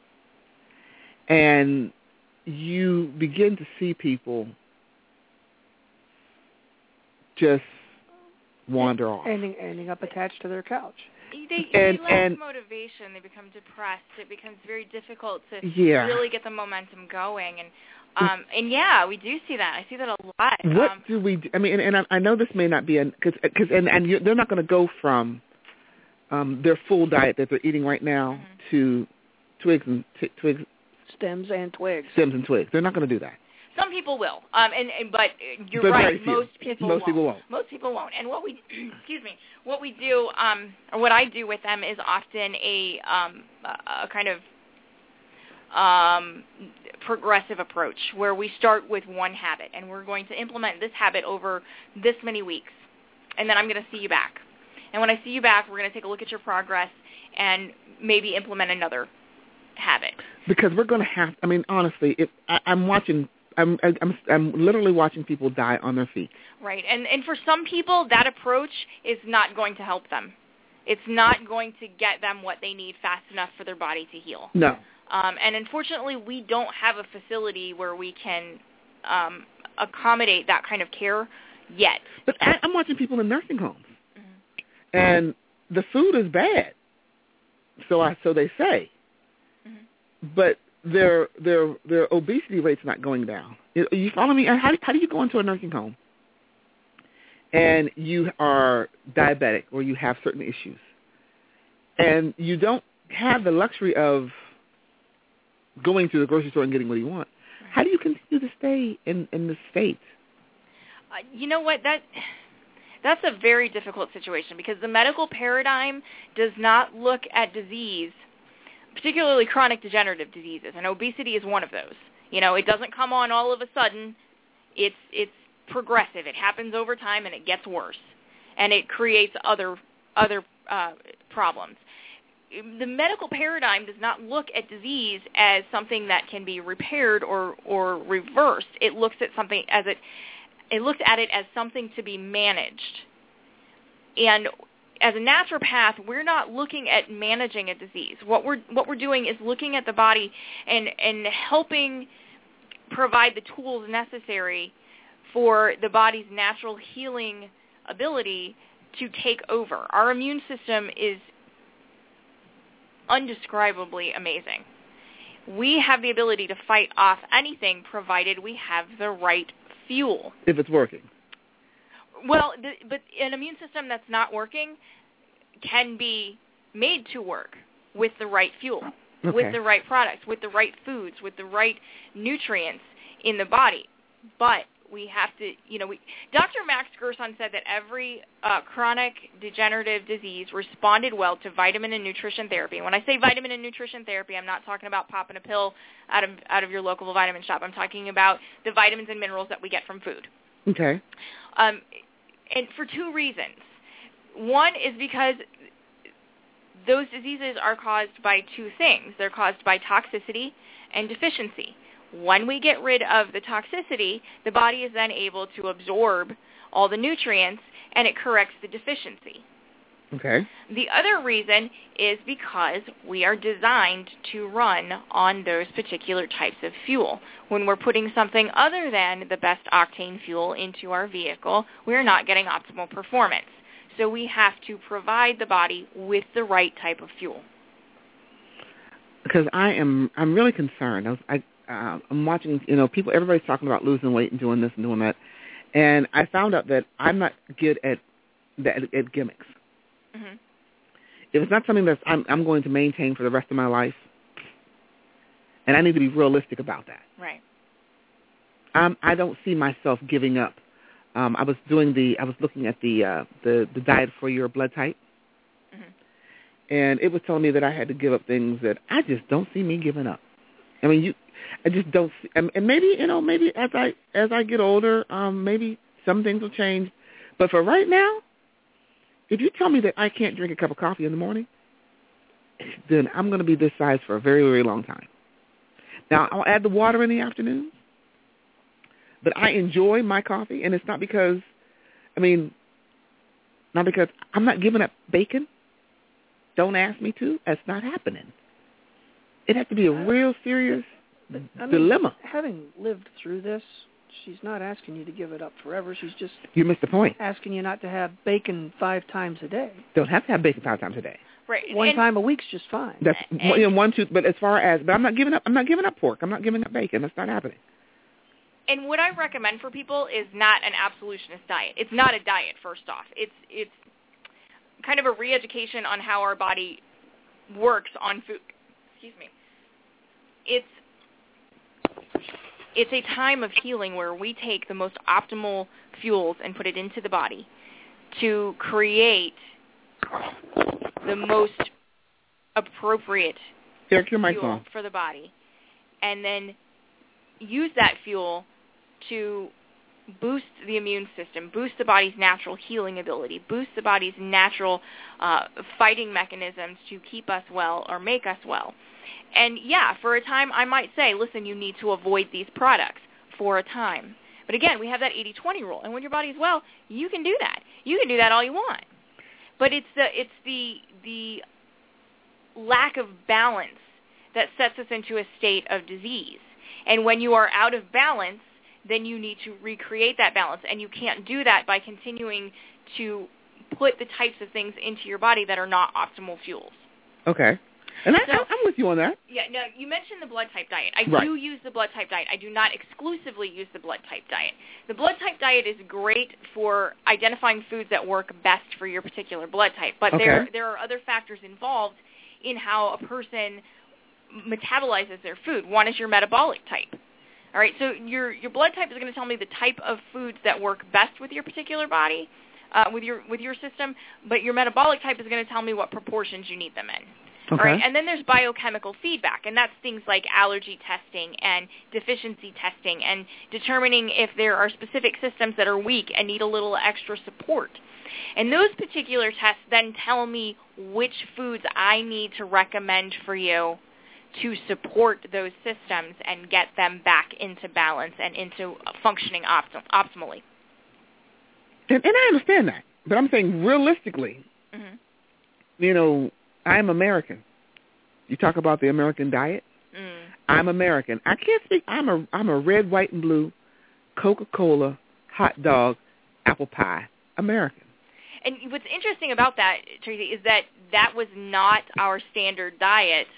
and you begin to see people just wander off. Ending, ending up attached to their couch. They, And- they lack and- motivation. They become depressed. It becomes very difficult to Yeah. really get the momentum going. And um, and yeah, we do see that. I see that a lot. What Um, do we? Do? I mean, and, and I, I know this may not be an because because and and you, they're not going to go from um, their full diet that they're eating right now Mm-hmm. to twigs and t- twigs, Stems and twigs. stems and twigs. They're not going to do that. Some people will, um, and, and but you're But right. very few. Most people Most won't. people won't. Most people won't. And what we, excuse me, what we do, um, or what I do with them is often a, um, a, a kind of um, progressive approach where we start with one habit, and we're going to implement this habit over this many weeks, and then I'm going to see you back. And when I see you back, we're going to take a look at your progress and maybe implement another habit. Because we're going to have. I mean, honestly, if I, I'm watching. I'm, I'm I'm literally watching people die on their feet. Right, and and for some people, that approach is not going to help them. It's not going to get them what they need fast enough for their body to heal. No. Um, and unfortunately, we don't have a facility where we can um, accommodate that kind of care yet. But I, I'm watching people in nursing homes, mm-hmm. and the food is bad. So I so they say, mm-hmm. but. Their their their obesity rate's not going down. You, you follow me? How how do you go into a nursing home and you are diabetic or you have certain issues, and you don't have the luxury of going to the grocery store and getting what you want? How do you continue to stay in in the States? Uh, you know what that. That's a very difficult situation because the medical paradigm does not look at disease, particularly chronic degenerative diseases, and obesity is one of those. You know, it doesn't come on all of a sudden. It's it's progressive. It happens over time, and it gets worse, and it creates other other uh, problems. The medical paradigm does not look at disease as something that can be repaired or or reversed. It looks at something as it it looks at it as something to be managed. And as a naturopath, we're not looking at managing a disease. What we're what we're doing is looking at the body and and helping provide the tools necessary for the body's natural healing ability to take over. Our immune system is undescribably amazing. We have the ability to fight off anything provided we have the right fuel. If it's working. Well, the, but an immune system that's not working can be made to work with the right fuel, okay. with the right products, with the right foods, with the right nutrients in the body. But we have to, you know, we, Doctor Max Gerson said that every uh, chronic degenerative disease responded well to vitamin and nutrition therapy. And when I say vitamin and nutrition therapy, I'm not talking about popping a pill out of out of your local vitamin shop. I'm talking about the vitamins and minerals that we get from food. Okay. Um, and for two reasons. One is because those diseases are caused by two things. They're caused by toxicity and deficiency. When we get rid of the toxicity, the body is then able to absorb all the nutrients, and it corrects the deficiency. Okay. The other reason is because we are designed to run on those particular types of fuel. When we're putting something other than the best octane fuel into our vehicle, we're not getting optimal performance. So we have to provide the body with the right type of fuel. Because I am, I'm really concerned. I, was, I uh, I'm watching, you know, people. Everybody's talking about losing weight and doing this and doing that, and I found out that I'm not good at at, at gimmicks. Mm-hmm. If it's not something that I'm, I'm going to maintain for the rest of my life, and I need to be realistic about that. Right. Um, I don't see myself giving up. Um, I was doing the, I was looking at the uh, the, the diet for your blood type, mm-hmm. and it was telling me that I had to give up things that I just don't see me giving up. I mean, you, I just don't see, and, and maybe you know, maybe as I as I get older, um, maybe some things will change, but for right now. If you tell me that I can't drink a cup of coffee in the morning, then I'm going to be this size for a very, very long time. Now, I'll add the water in the afternoon, but I enjoy my coffee, and it's not because, I mean, not because I'm not giving up bacon. Don't ask me to. That's not happening. It has to be a real serious but, I mean, dilemma. Having lived through this, she's not asking you to give it up forever. She's just you missed the point. Asking you not to have bacon five times a day. Don't have to have bacon five times a day. Right. One and, time a week's just fine. That's and, you know, one, two. But as far as, but I'm not giving up. I'm not giving up pork. I'm not giving up bacon. That's not happening. And what I recommend for people is not an absolutionist diet. It's not a diet. First off, it's it's kind of a re-education on how our body works on food. Excuse me. It's it's a time of healing where we take the most optimal fuels and put it into the body to create the most appropriate Eric, your mic's fuel on. for the body, and then use that fuel to boost the immune system, boost the body's natural healing ability, boost the body's natural uh, fighting mechanisms to keep us well or make us well. And yeah, for a time I might say, listen, you need to avoid these products for a time. But again, we have that eighty twenty rule, and when your body's well, you can do that. You can do that all you want. But it's the it's the the lack of balance that sets us into a state of disease. And when you are out of balance, then you need to recreate that balance, and you can't do that by continuing to put the types of things into your body that are not optimal fuels. Okay. And I, So- I'm with you on that. Yeah, no, you mentioned the blood type diet. I Right. do use the blood type diet. I do not exclusively use the blood type diet. The blood type diet is great for identifying foods that work best for your particular blood type, but there Okay. there are other factors involved in how a person metabolizes their food. One is your metabolic type. All right, so your your blood type is going to tell me the type of foods that work best with your particular body, uh, with your with your system, but your metabolic type is going to tell me what proportions you need them in. Okay. All right, and then there's biochemical feedback, and that's things like allergy testing and deficiency testing and determining if there are specific systems that are weak and need a little extra support. And those particular tests then tell me which foods I need to recommend for you to support those systems and get them back into balance and into functioning optim- optimally. And, and I understand that. But I'm saying realistically, Mm-hmm. you know, I'm American. You talk about the American diet. Mm. I'm American. I can't speak. I'm a I'm a red, white, and blue, Coca-Cola, hot dog, apple pie American. And what's interesting about that, Tracy, is that that was not our standard diet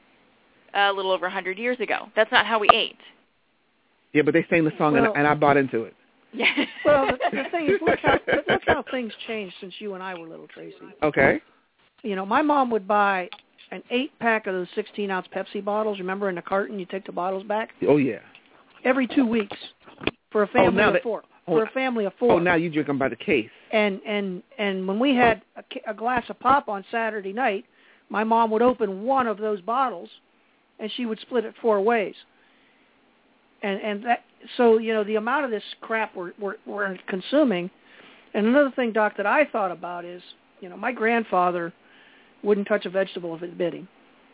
a little over one hundred years ago. That's not how we ate. Yeah, but they sang the song, Well- and, and I bought into it. Yeah. Well, the, the thing is, look how, look how things changed since you and I were little, Tracy. Okay. You know, my mom would buy an eight-pack of those sixteen-ounce Pepsi bottles. Remember, in the carton, you take the bottles back? Oh, yeah. Every two weeks for a family now of they- four. oh, For a family of four. Oh, now you drink them by the case. And and and when we had a, ca- a glass of pop on Saturday night, my mom would open one of those bottles, and she would split it four ways. And and that so you know the amount of this crap we're we're, we're consuming. And another thing, Doc, that I thought about is, you know, my grandfather wouldn't touch a vegetable if it bit him,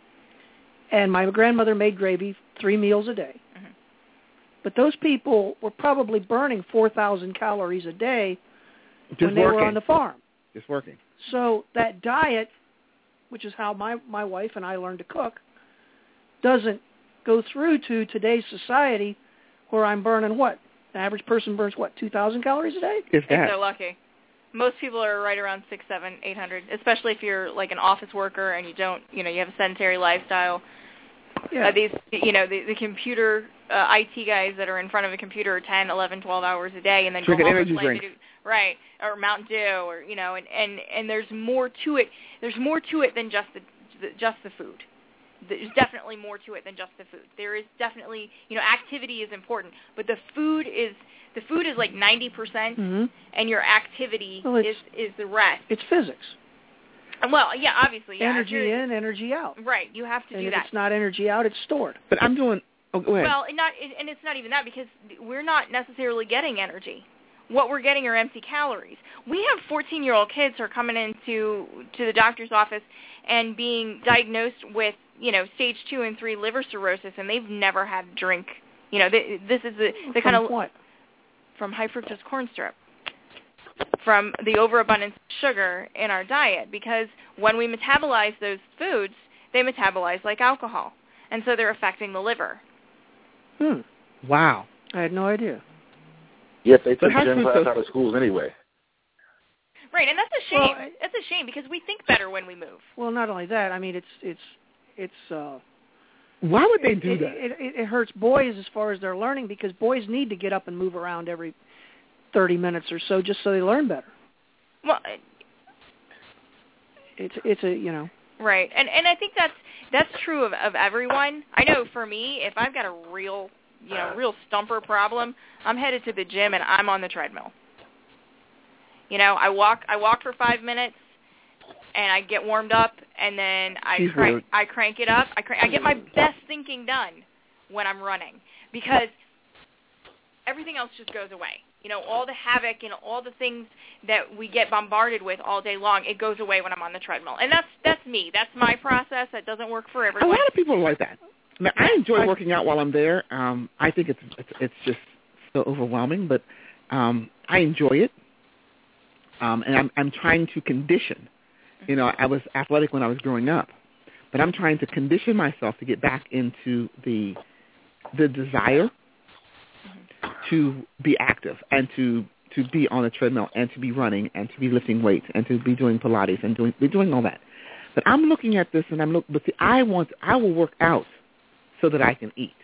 and my grandmother made gravy three meals a day. Mm-hmm. But those people were probably burning four thousand calories a day Just when they working. were on the farm. Just working. So that diet, which is how my, my wife and I learned to cook, doesn't go through to today's society where I'm burning what? The average person burns what, two thousand calories a day? If If they're lucky. Most people are right around six, seven, eight hundred, especially if you're like an office worker and you don't, you know, you have a sedentary lifestyle. Yeah. Uh, these, you know, the, the computer uh, I T guys that are in front of a computer ten, eleven, twelve hours a day and then Drinking go home energy and play drinks. video, right, or Mountain Dew, or you know, and, and and there's more to it. There's more to it than just the, the just the food. There's definitely more to it than just the food. There is definitely, you know, activity is important, but the food is the food is like ninety percent, Mm-hmm. and your activity Well, is it's- is the rest. It's physics. And well, yeah, obviously, yeah. if Energy you're- in, energy out. Right, you have to And do if that. it's not energy out, it's stored. But I'm doing. Oh, go ahead. Well, and not and it's not even that, because we're not necessarily getting energy. What we're getting are empty calories. We have fourteen-year-old kids who are coming into to the doctor's office and being diagnosed with, you know, stage two and three liver cirrhosis, and they've never had a drink. You know, they, this is the, the kind From of what? from high fructose corn syrup, from the overabundance of sugar in our diet, because when we metabolize those foods, they metabolize like alcohol, and so they're affecting the liver. Hmm. Wow. I had no idea. Yet they But took high gym class fructose- out of schools anyway. Right, and that's a shame. Well, I- that's a shame because we think better when we move. Well, not only that, I mean, it's it's it's. Uh, Why would they it, do it, that? It, it, it hurts boys as far as their learning, because boys need to get up and move around every thirty minutes or so just so they learn better. Well, It's it's a you know. right, and and I think that's that's true of, of everyone. I know for me, if I've got a real you know, real stumper problem, I'm headed to the gym and I'm on the treadmill. You know, I walk I walk for five minutes and I get warmed up, and then I crank, I crank it up. I crank, I get my best thinking done when I'm running, because everything else just goes away. You know, all the havoc and all the things that we get bombarded with all day long, it goes away when I'm on the treadmill. And that's that's me. That's my process. That doesn't work for everyone. A lot of people are like that. I, mean, I enjoy working out while I'm there. Um, I think it's, it's it's just so overwhelming, but um, I enjoy it. Um, and I'm I'm trying to condition. You know, I was athletic when I was growing up, but I'm trying to condition myself to get back into the the desire to be active and to, to be on a treadmill and to be running and to be lifting weights and to be doing Pilates and doing be doing all that. But I'm looking at this and I'm look. But see, I want I will work out so that I can eat.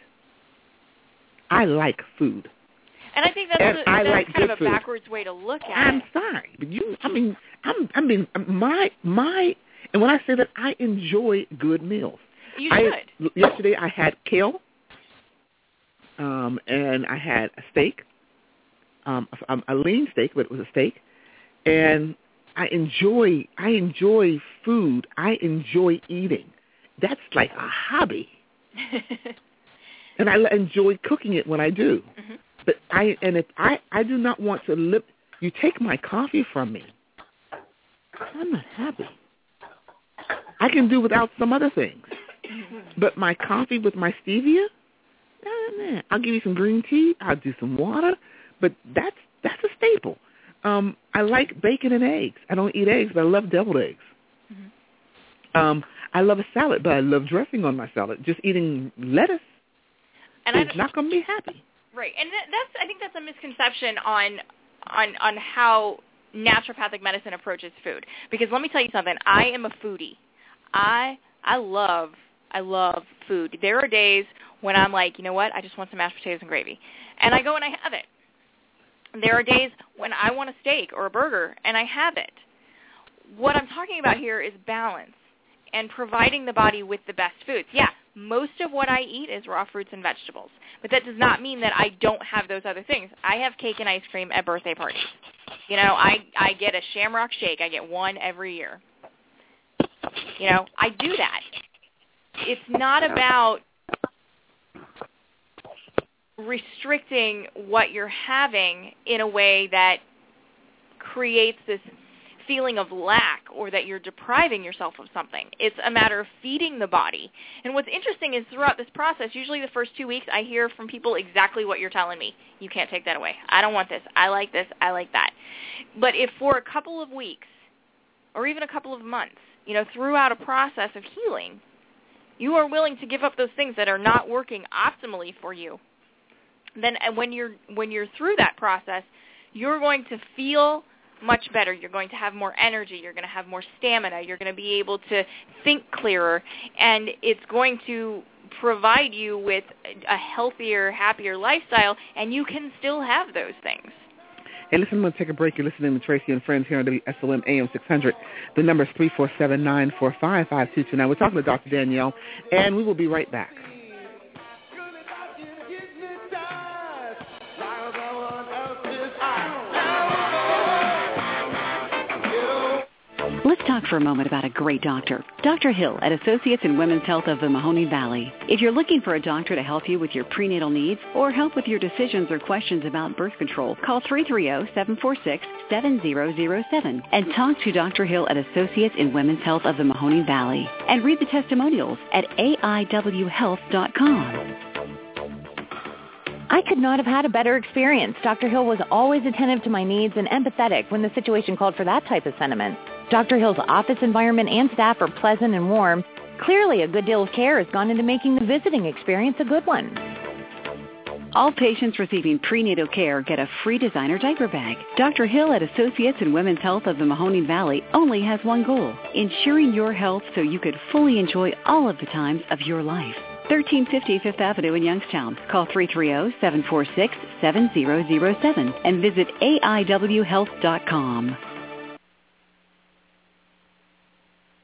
I like food. And I think that's, and a, I that's like kind of a food. backwards way to look at I'm it. sorry, but you. I mean, I'm. I mean, my my. And when I say that, I enjoy good meals. You I, should. Yesterday I had kale. Um, and I had a steak, um, a, a lean steak, but it was a steak. And I enjoy, I enjoy food. I enjoy eating. That's like a hobby. And I enjoy cooking it when I do. Mm-hmm. But I, and if I, I do not want to live. You take my coffee from me, I'm not happy. I can do without some other things, but my coffee with my stevia. Nah, I'll give you some green tea. I'll do some water, but that's that's a staple. Um, I like bacon and eggs. I don't eat eggs, but I love deviled eggs. Mm-hmm. Um, I love a salad, but I love dressing on my salad. Just eating lettuce and is not going to be happy. Right, and that's I think that's a misconception on on on how naturopathic medicine approaches food. Because let me tell you something. I am a foodie. I I love I love food. There are days when I'm like, you know what, I just want some mashed potatoes and gravy. And I go and I have it. There are days when I want a steak or a burger, and I have it. What I'm talking about here is balance and providing the body with the best foods. Yeah, most of what I eat is raw fruits and vegetables, but that does not mean that I don't have those other things. I have cake and ice cream at birthday parties. You know, I, I get a Shamrock Shake. I get one every year. You know, I do that. It's not about restricting what you're having in a way that creates this feeling of lack or that you're depriving yourself of something. It's a matter of feeding the body. And what's interesting is throughout this process, usually the first two weeks, I hear from people exactly what you're telling me. You can't take that away. I don't want this. I like this. I like that. But if for a couple of weeks or even a couple of months, you know, throughout a process of healing, you are willing to give up those things that are not working optimally for you, then when you're when you're through that process, you're going to feel much better. You're going to have more energy. You're going to have more stamina. You're going to be able to think clearer, and it's going to provide you with a healthier, happier lifestyle, and you can still have those things. Hey, listen, I'm going to take a break. You're listening to Tracy and Friends here on W S O M A M six hundred. The number is three four seven, nine four five, five two two nine. We're talking to Doctor Danielle, and we will be right back. Let's talk for a moment about a great doctor. Doctor Hill at Associates in Women's Health of the Mahoning Valley. If you're looking for a doctor to help you with your prenatal needs or help with your decisions or questions about birth control, call three three zero, seven four six, seven zero zero seven and talk to Doctor Hill at Associates in Women's Health of the Mahoning Valley. And read the testimonials at A I W health dot com. I could not have had a better experience. Doctor Hill was always attentive to my needs and empathetic when the situation called for that type of sentiment. Doctor Hill's office environment and staff are pleasant and warm. Clearly, a good deal of care has gone into making the visiting experience a good one. All patients receiving prenatal care get a free designer diaper bag. Doctor Hill at Associates in Women's Health of the Mahoning Valley only has one goal, ensuring your health so you could fully enjoy all of the times of your life. thirteen fifty Fifth Avenue in Youngstown. Call three three zero, seven four six, seven zero zero seven and visit A I W health dot com.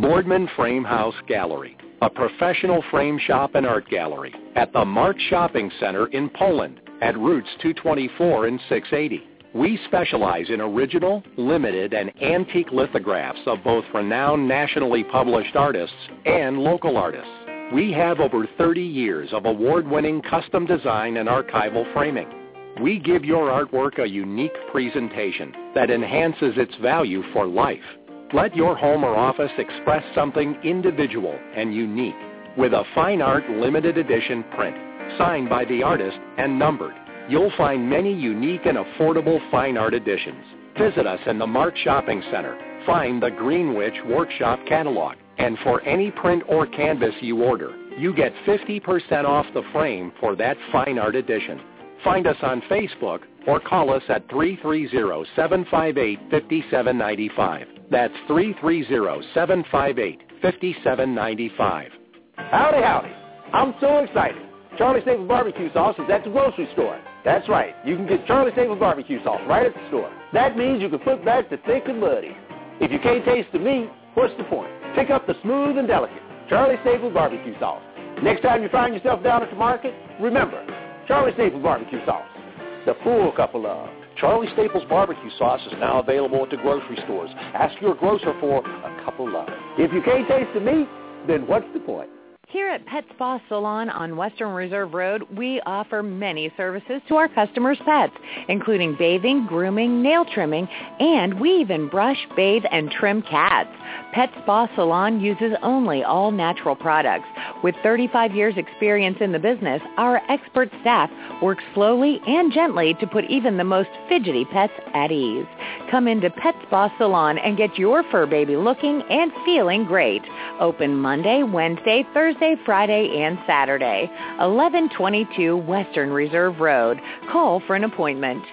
Boardman Frame House Gallery, a professional frame shop and art gallery at the Mart Shopping Center in Poland at Routes two twenty-four and six eighty. We specialize in original, limited, and antique lithographs of both renowned nationally published artists and local artists. We have over thirty years of award-winning custom design and archival framing. We give your artwork a unique presentation that enhances its value for life. Let your home or office express something individual and unique with a fine art limited edition print, signed by the artist and numbered. You'll find many unique and affordable fine art editions. Visit us in the Mart Shopping Center. Find the Greenwich Workshop Catalog. And for any print or canvas you order, you get fifty percent off the frame for that fine art edition. Find us on Facebook or call us at three three zero, seven five eight, five seven nine five. That's three three zero, seven five eight, five seven nine five. Howdy, howdy. I'm so excited. Charlie Staples Barbecue Sauce is at the grocery store. That's right. You can get Charlie Staples Barbecue Sauce right at the store. That means you can put back the thick and muddy. If you can't taste the meat, what's the point? Pick up the smooth and delicate Charlie Staples Barbecue Sauce. Next time you find yourself down at the market, remember, Charlie Staples Barbecue Sauce, the full cup of love. Charlie Staples Barbecue Sauce is now available at the grocery stores. Ask your grocer for a cup of love. If you can't taste the meat, then what's the point? Here at Pet Spa Salon on Western Reserve Road, we offer many services to our customers' pets, including bathing, grooming, nail trimming, and we even brush, bathe, and trim cats. Pet Spa Salon uses only all-natural products. With thirty-five years' experience in the business, our expert staff works slowly and gently to put even the most fidgety pets at ease. Come into Pet Spa Salon and get your fur baby looking and feeling great. Open Monday, Wednesday, Thursday, Friday, and Saturday. eleven twenty-two Western Reserve Road. Call for an appointment.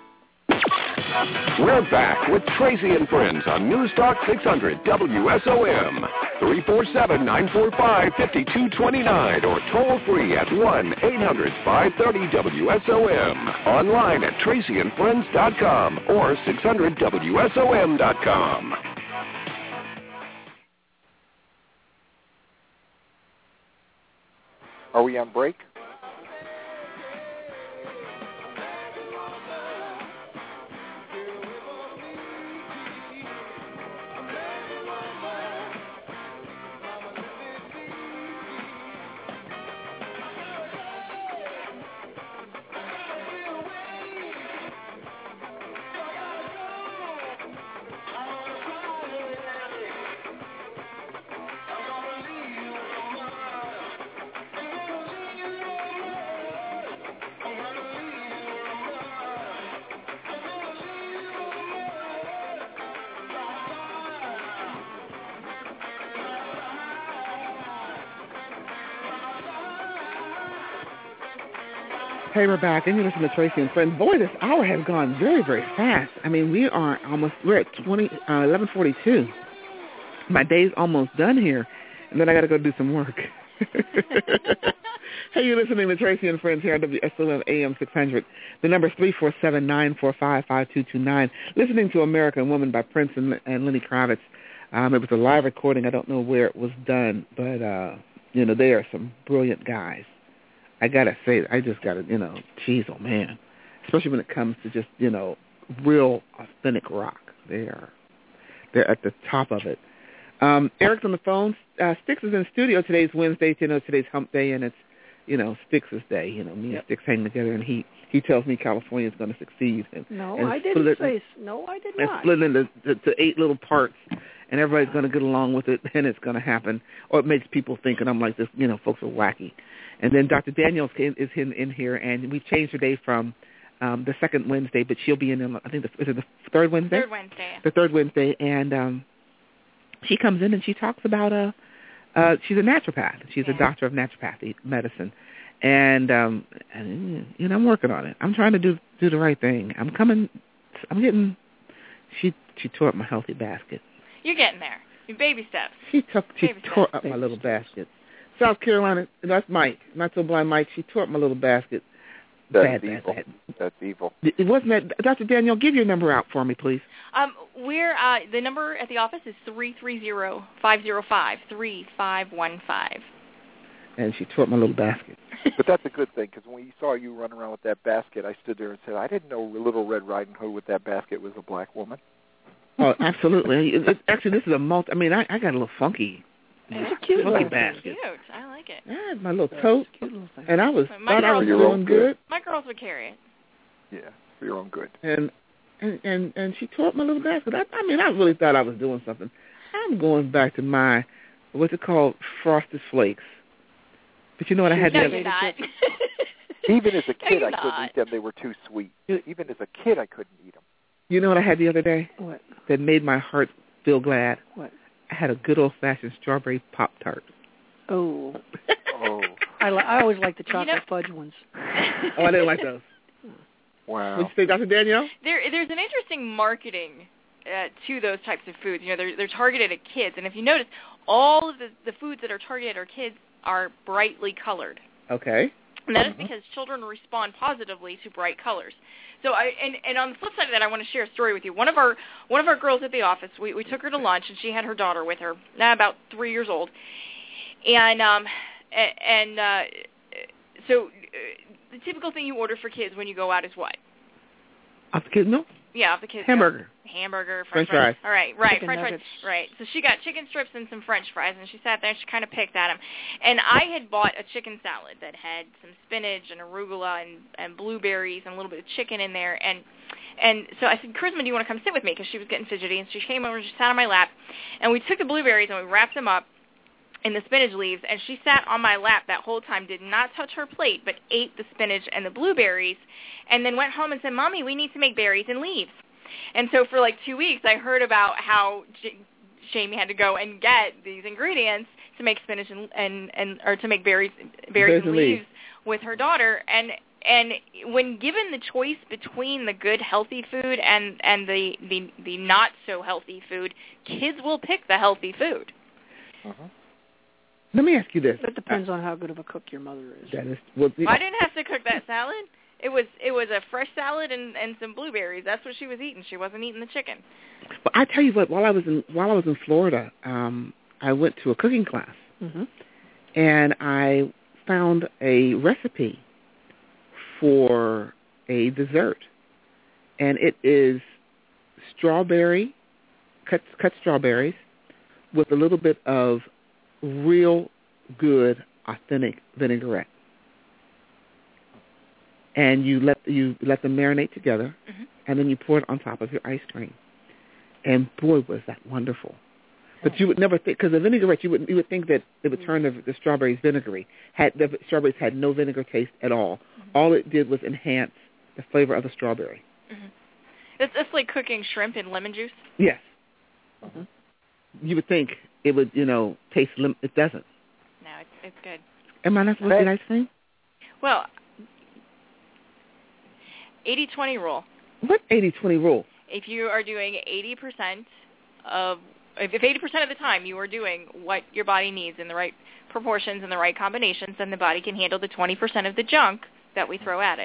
We're back with Tracy and Friends on News Talk six hundred W S O M. three four seven, nine four five, five two two nine or toll free at one eight hundred, five three zero, W S O M. Online at tracy and friends dot com or six hundred W S O M dot com. Are we on break? Hey, we're back, and you listen to Tracy and Friends. Boy, this hour has gone very, very fast. I mean, we are almost, we're at twenty, uh, eleven forty-two. My day's almost done here, and then I got to go do some work. Hey, you're listening to Tracy and Friends here on W S O M A M six hundred. The number is three four seven, nine four five, five two two nine. Listening to American Woman by Prince and, and Lenny Kravitz. Um, it was a live recording. I don't know where it was done, but, uh, you know, they are some brilliant guys. I got to say, I just got to, you know, geez, oh, man. Especially when it comes to just, you know, real authentic rock. They are, they're at the top of it. Um, Eric's on the phone. Uh, Styx is in studio. Today's Wednesday. You know, today's hump day, and it's, you know, Styx's day. You know, me yep. and Styx hang together, and he, he tells me California is going to succeed. And, no, and I didn't it, say, no, I did and not. split it into to, to eight little parts, and everybody's going to get along with it, and it's going to happen. Or it makes people think, and I'm like, this, you know, folks are wacky. And then Doctor Daniels is in, in here, and we changed her day from um, the second Wednesday, but she'll be in, I think, the, is it the third Wednesday? Third Wednesday. The third Wednesday, and um, she comes in and she talks about, uh, uh, she's a naturopath. She's yeah. a doctor of naturopathy medicine. And, um, and, you know, I'm working on it. I'm trying to do do the right thing. I'm coming, I'm getting, she she tore up my healthy basket. You're getting there. Your baby steps. She took, she baby tore steps. up my little basket. South Carolina, that's Mike, not so blind Mike. She tore up my little basket. That's bad, evil. Bad, bad. That's evil. It wasn't that, Doctor Danielle, give your number out for me, please. Um, we're uh, the number at the office is three three zero, five zero five, three five one five. And she tore up my little basket. But that's a good thing, because when we saw you run around with that basket, I stood there and said, I didn't know Little Red Riding Hood with that basket was a black woman. Oh, absolutely. It, it, actually, this is a multi. I mean, I, I got a little funky. It's a cute funky little basket. Cute. I like it. I had my little tote, and I was My thought I was girls- doing good. My girls would carry it. Yeah, for your own good. And and and, and she tore up my little basket. I, I mean, I really thought I was doing something. I'm going back to my what's it called, Frosted Flakes. But you know what I had no, the you're other not. Even as a kid, you're I couldn't not. eat them. They were too sweet. Even as a kid, I couldn't eat them. You know what I had the other day? What? That made my heart feel glad? What? I had a good old-fashioned strawberry Pop-Tart. Oh. Oh. I, li- I always like the chocolate fudge ones. Oh, I didn't like those. Wow. What'd you say, Doctor Danielle? There, there's an interesting marketing uh, to those types of foods. You know, they're they're targeted at kids, and if you notice, all of the, the foods that are targeted at kids are brightly colored. Okay. And that is because children respond positively to bright colors. So I and, and on the flip side of that, I want to share a story with you. One of our one of our girls at the office, we, we took her to lunch, and she had her daughter with her, now about three years old, and um and uh, so uh, the typical thing you order for kids when you go out is what? Off the kid's milk? Yeah, off the kids. Hamburger. Hamburger, French French, fries. All right, right, Chicken French nuggets. fries. Right. So she got chicken strips and some French fries, and she sat there and she kind of picked at them. And I had bought a chicken salad that had some spinach and arugula and, and blueberries and a little bit of chicken in there. And and so I said, Charisma, do you want to come sit with me? Because she was getting fidgety. And she came over and she sat on my lap. And we took the blueberries and we wrapped them up in the spinach leaves, and she sat on my lap that whole time, did not touch her plate, but ate the spinach and the blueberries, and then went home and said, Mommy, we need to make berries and leaves. And so for like two weeks, I heard about how J- Jamie had to go and get these ingredients to make spinach and, and, and or to make berries, berries, Berries and and leaves leaves. with her daughter. And and when given the choice between the good healthy food and and the the, the not so healthy food, kids will pick the healthy food. Uh-huh. Let me ask you this. That depends on how good of a cook your mother is. That is, well, the, I didn't have to cook that salad. It was it was a fresh salad and, and some blueberries. That's what she was eating. She wasn't eating the chicken. But I tell you what, while I was in while I was in Florida, um, I went to a cooking class, Mm-hmm. and I found a recipe for a dessert, and it is strawberry, cut cut strawberries, with a little bit of real good authentic vinaigrette, and you let you let them marinate together, mm-hmm. and then you pour it on top of your ice cream, and boy was that wonderful. But you would never think, because the vinaigrette, you would you would think that it would turn the, the strawberries vinegary. Had the strawberries had no vinegar taste at all. Mm-hmm. All it did was enhance the flavor of the strawberry. Mm-hmm. It's it's like cooking shrimp in lemon juice. Yes. Mm-hmm. You would think it would, you know, taste lim. It doesn't. No, it's it's good. Am I not supposed to eat ice cream? Well, eighty twenty rule. What eighty twenty rule? If you are doing eighty percent of If eighty percent of the time you are doing what your body needs in the right proportions and the right combinations, then the body can handle the twenty percent of the junk that we throw at it.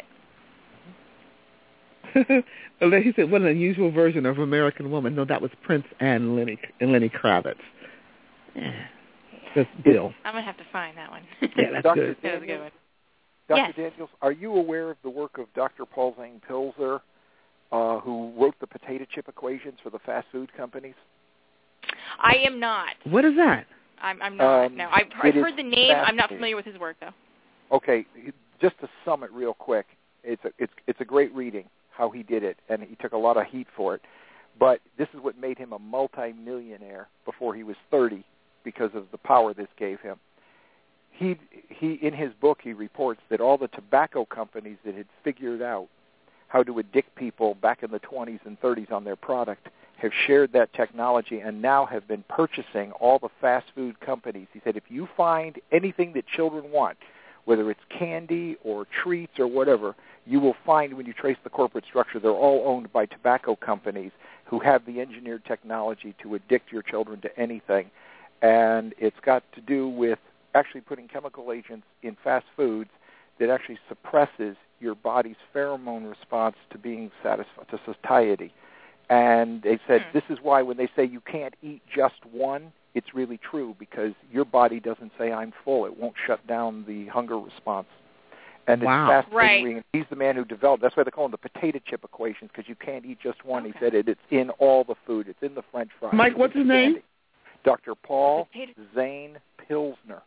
Well, he said, what an unusual version of American Woman. No, that was Prince and Lenny and Lenny Kravitz. Yeah. That's Bill. I'm going to have to find that one. Yeah, that's Doctor good. That was a good one. Doctor Yes. Daniels, are you aware of the work of Doctor Paul Zane Pilzer, uh, who wrote the potato chip equations for the fast food companies? I am not. What is that? I'm, I'm not. Um, no, I've, I've it is heard the name. I'm not fascinating. familiar with his work, though. Okay, just to sum it real quick, it's a, it's it's a great reading how he did it, and he took a lot of heat for it. But this is what made him a multi-millionaire before he was thirty, because of the power this gave him. He he in his book he reports that all the tobacco companies that had figured out how to addict people back in the twenties and thirties on their product have shared that technology and now have been purchasing all the fast food companies. He said, if you find anything that children want, whether it's candy or treats or whatever, you will find when you trace the corporate structure, they're all owned by tobacco companies who have the engineered technology to addict your children to anything. And it's got to do with actually putting chemical agents in fast foods that actually suppresses your body's pheromone response to being satisfied, to satiety. And they said mm. this is why when they say you can't eat just one, it's really true, because your body doesn't say I'm full. It won't shut down the hunger response. And wow. it's fascinating. Right. He's the man who developed, that's why they call him the potato chip equations, because you can't eat just one. Okay. He said it, it's in all the food. It's in the French fries. Mike, what's his name? Candy. Doctor Paul Zane Pilsner.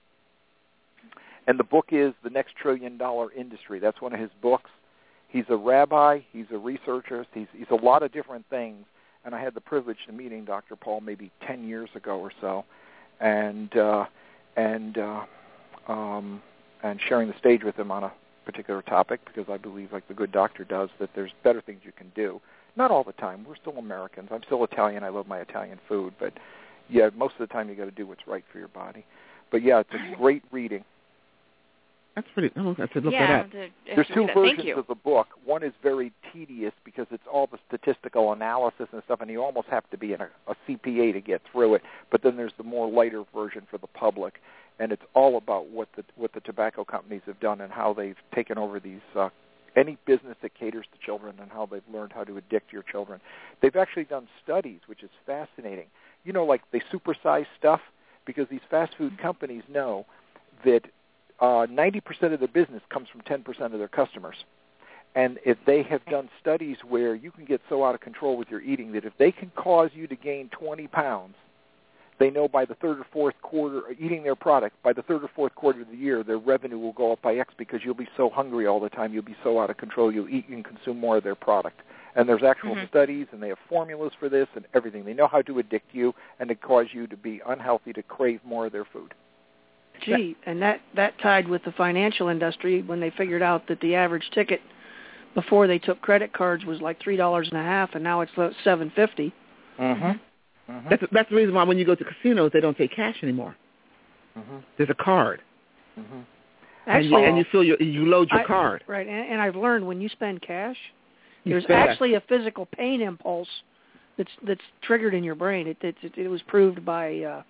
And the book is The Next Trillion Dollar Industry. That's one of his books. He's a rabbi. He's a researcher. He's, he's a lot of different things. And I had the privilege of meeting Doctor Paul maybe ten years ago or so, and uh, and uh, um, and sharing the stage with him on a particular topic, because I believe, like the good doctor does, that there's better things you can do. Not all the time. We're still Americans. I'm still Italian. I love my Italian food, but yeah, most of the time you got to do what's right for your body. But yeah, it's a great reading. That's pretty. Oh, I should look yeah, that up. To, There's two versions of the book. One is very tedious because it's all the statistical analysis and stuff, and you almost have to be in a, a C P A to get through it. But then there's the more lighter version for the public, and it's all about what the what the tobacco companies have done and how they've taken over these uh, any business that caters to children and how they've learned how to addict your children. They've actually done studies, which is fascinating. You know, like they supersize stuff because these fast food companies know that Uh, ninety percent of their business comes from ten percent of their customers. And if they have done studies where you can get so out of control with your eating that if they can cause you to gain twenty pounds, they know by the third or fourth quarter, eating their product, by the third or fourth quarter of the year, their revenue will go up by X because you'll be so hungry all the time, you'll be so out of control, you'll eat and consume more of their product. And there's actual mm-hmm. studies, and they have formulas for this and everything. They know how to addict you and to cause you to be unhealthy, to crave more of their food. Gee, and that, that tied with the financial industry when they figured out that the average ticket before they took credit cards was like three dollars and a half, and now it's seven fifty. Mm-hmm. Mm-hmm. That's that's the reason why when you go to casinos they don't take cash anymore. Mm-hmm. There's a card. Mm-hmm. Actually, and you, and you fill your you load your I, card. Right, and, and I've learned when you spend cash, you there's spend actually a physical pain impulse that's that's triggered in your brain. It it, it, it was proved by uh,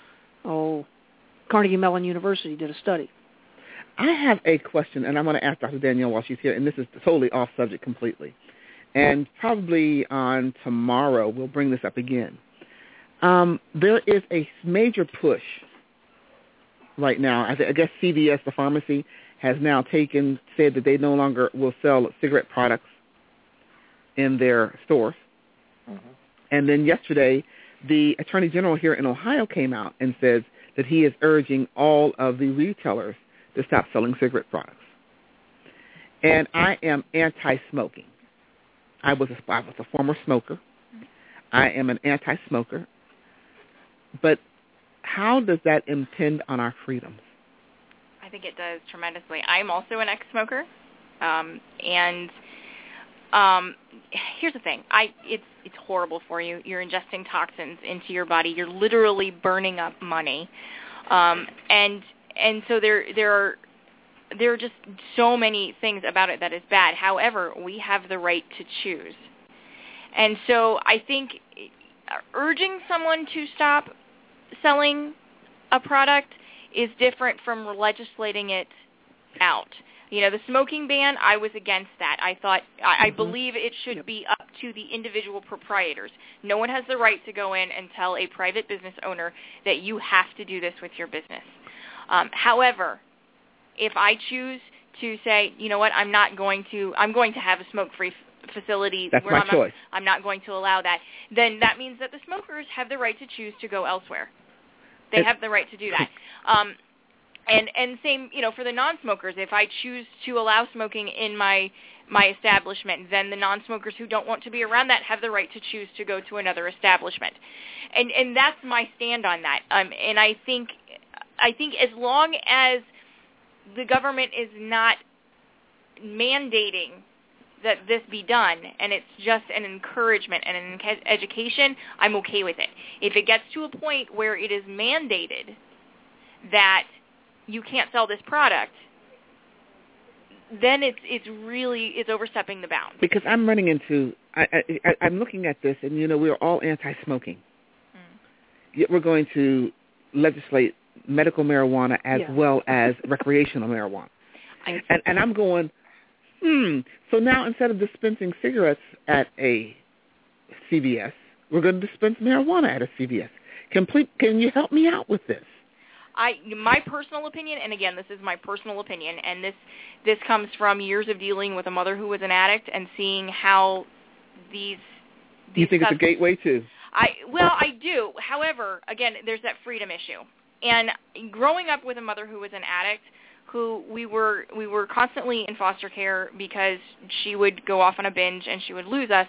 oh. Carnegie Mellon University did a study. I have a question, and I'm going to ask Doctor Danielle while she's here, and this is totally off subject completely. And probably on tomorrow we'll bring this up again. Um, there is a major push right now. I, th- I guess C V S, the pharmacy, has now taken, said that they no longer will sell cigarette products in their stores. Mm-hmm. And then yesterday, the Attorney General here in Ohio came out and says that he is urging all of the retailers to stop selling cigarette products. And I am anti-smoking. I was a, I was a former smoker. I am an anti-smoker. But how does that impinge on our freedoms? I think it does tremendously. I'm also an ex-smoker, um, and um, here's the thing: I it's it's horrible for you. You're ingesting toxins into your body. You're literally burning up money, um, and and so there there are there are just so many things about it that is bad. However, we have the right to choose, and so I think urging someone to stop selling a product is different from legislating it out. You know, the smoking ban, I was against that. I thought, I, I mm-hmm. believe it should yep. be up to the individual proprietors. No one has the right to go in and tell a private business owner that you have to do this with your business. Um, however, if I choose to say, you know what, I'm not going to, I'm going to have a smoke-free f- facility That's where my I'm, choice. Not, I'm not going to allow that, then that means that the smokers have the right to choose to go elsewhere. They it's, have the right to do that. Um, And and same, you know, for the non-smokers, if I choose to allow smoking in my my establishment, then the non-smokers who don't want to be around that have the right to choose to go to another establishment. And and that's my stand on that. Um, and I think I think as long as the government is not mandating that this be done, and it's just an encouragement and an education, I'm okay with it. If it gets to a point where it is mandated that you can't sell this product, then it's it's really it's overstepping the bounds. Because I'm running into, I, I, I'm looking at this, and you know we're all anti-smoking. Mm. Yet we're going to legislate medical marijuana as yeah. well as recreational marijuana. I, and, and I'm going, Hmm. So now instead of dispensing cigarettes at a C V S, we're going to dispense marijuana at a C V S. Complete. Can you help me out with this? I, my personal opinion, and again, this is my personal opinion, and this this comes from years of dealing with a mother who was an addict and seeing how these. these you think sub- it's a gateway too? I well, I do. However, again, there's that freedom issue. And growing up with a mother who was an addict, who we were we were constantly in foster care because she would go off on a binge and she would lose us.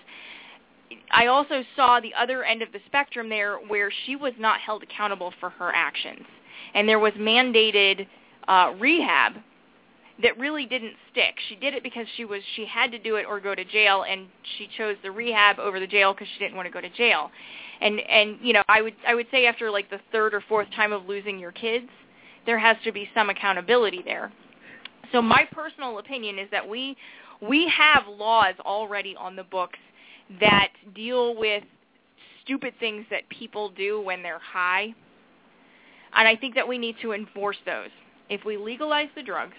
I also saw the other end of the spectrum there, where she was not held accountable for her actions. And there was mandated uh, rehab that really didn't stick. She did it because she was she had to do it or go to jail, and she chose the rehab over the jail because she didn't want to go to jail. And and you know, I would I would say after like the third or fourth time of losing your kids, there has to be some accountability there. So my personal opinion is that we we have laws already on the books that deal with stupid things that people do when they're high. And I think that we need to enforce those. If we legalize the drugs,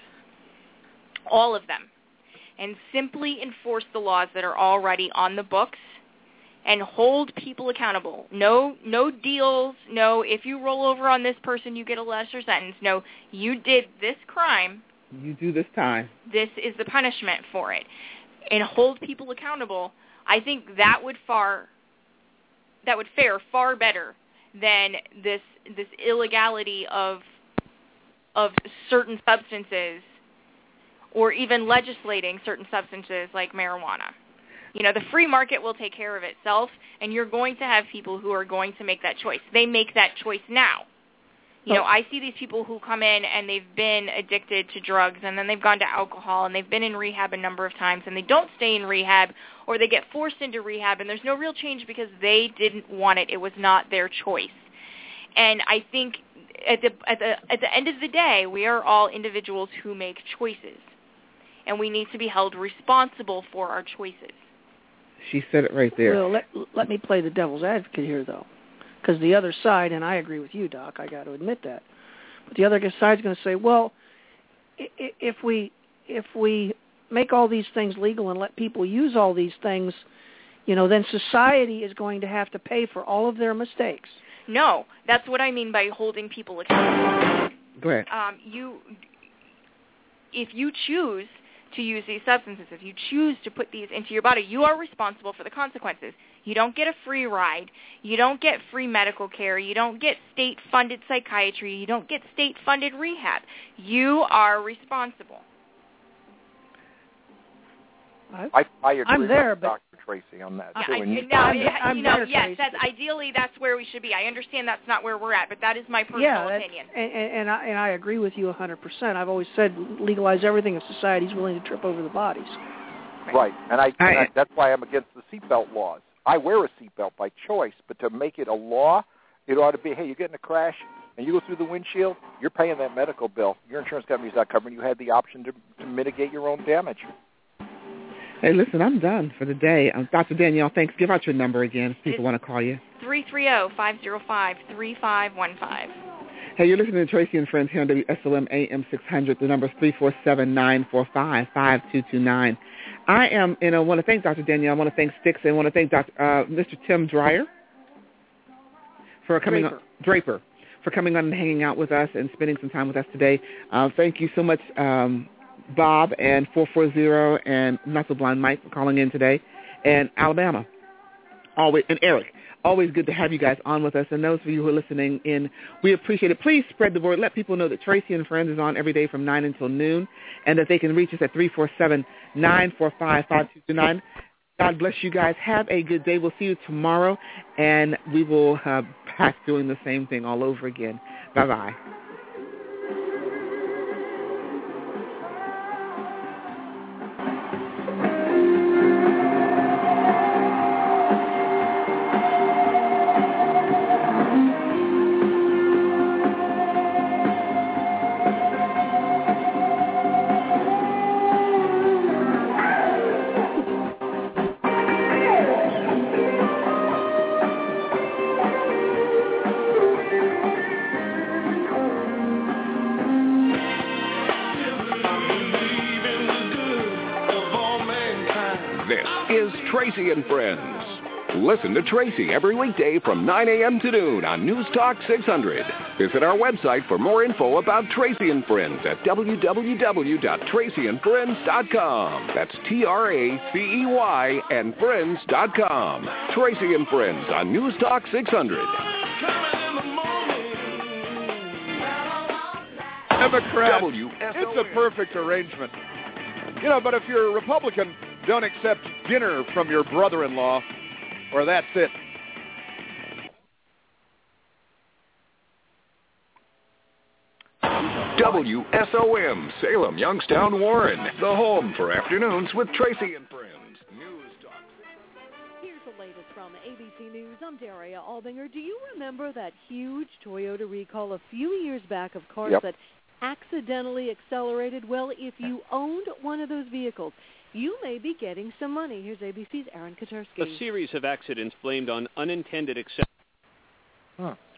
all of them, and simply enforce the laws that are already on the books and hold people accountable. No no deals, no if you roll over on this person you get a lesser sentence. No, you did this crime. You do this time. This is the punishment for it. And hold people accountable. I think that would far that would fare far better than this this illegality of of certain substances, or even legislating certain substances like marijuana. You know, the free market will take care of itself, and you're going to have people who are going to make that choice. They make that choice now. You know, I see these people who come in and they've been addicted to drugs, and then they've gone to alcohol, and they've been in rehab a number of times, and they don't stay in rehab, or they get forced into rehab, and there's no real change because they didn't want it. It was not their choice. And I think at the at the at the end of the day, we are all individuals who make choices, and we need to be held responsible for our choices. She said it right there. Well, let let me play the devil's advocate here, though, because the other side, and I agree with you, Doc, I got to admit that, but the other side's going to say, well, if we if we make all these things legal and let people use all these things, you know, then society is going to have to pay for all of their mistakes. No, that's what I mean by holding people accountable. Go ahead. Um, you, if you choose to use these substances, if you choose to put these into your body, you are responsible for the consequences. You don't get a free ride. You don't get free medical care. You don't get state-funded psychiatry. You don't get state-funded rehab. You are responsible. I, I agree I'm there, with but Doctor Tracy on that too. I, And you, no, I'm- it- I'm you know, there, yes, Tracy. that's ideally that's where we should be. I understand that's not where we're at, but that is my personal yeah, that's- opinion. And, and, and, I, and I agree with you one hundred percent. I've always said legalize everything if society's willing to trip over the bodies. right, and I, I- and I that's why I'm against the seatbelt laws. I wear a seatbelt by choice, but to make it a law, it ought to be, hey, you get in a crash and you go through the windshield, you're paying that medical bill. Your insurance company's not covering. You had the option to, to mitigate your own damage. Hey, listen, I'm done for the day. Um, Doctor Danielle, thanks. Give out your number again if people want to call you. three three zero, five zero five, three five one five. Hey, you're listening to Tracy and Friends here on W S O M A M six hundred. The number is three four seven, nine four five, five two two nine. I am, and I want to thank Doctor Danielle. I want to thank Sticks. I want to thank Doctor Uh, Mister Tim Dreyer for coming Draper. on, Draper, for coming on and hanging out with us and spending some time with us today. Uh, thank you so much, um, Bob and four four zero and Not So Blind Mike for calling in today, and Alabama, always, and Eric. Always good to have you guys on with us. And those of you who are listening in, we appreciate it. Please spread the word. Let people know that Tracy and Friends is on every day from nine until noon, and that they can reach us at three four seven, nine four five, five two two nine. God bless you guys. Have a good day. We'll see you tomorrow, and we will uh, back doing the same thing all over again. Bye-bye. Tracy and Friends. Listen to Tracy every weekday from nine a.m. to noon on News Talk six hundred. Visit our website for more info about Tracy and Friends at w w w dot tracy and friends dot com. That's T R A C E Y and friends dot com. Tracy and Friends on News Talk six hundred. Democrat, it's a perfect arrangement. You know, but if you're a Republican, don't accept dinner from your brother-in-law, or that's it. W S O M, Salem, Youngstown, Warren. The home for afternoons with Tracy and Friends. News Talk. Here's the latest from A B C News. I'm Daria Albinger. Do you remember that huge Toyota recall a few years back of cars Yep. that accidentally accelerated? Well, if you owned one of those vehicles, you may be getting some money. Here's A B C's Aaron Katursky. A series of accidents blamed on unintended acceleration. Huh.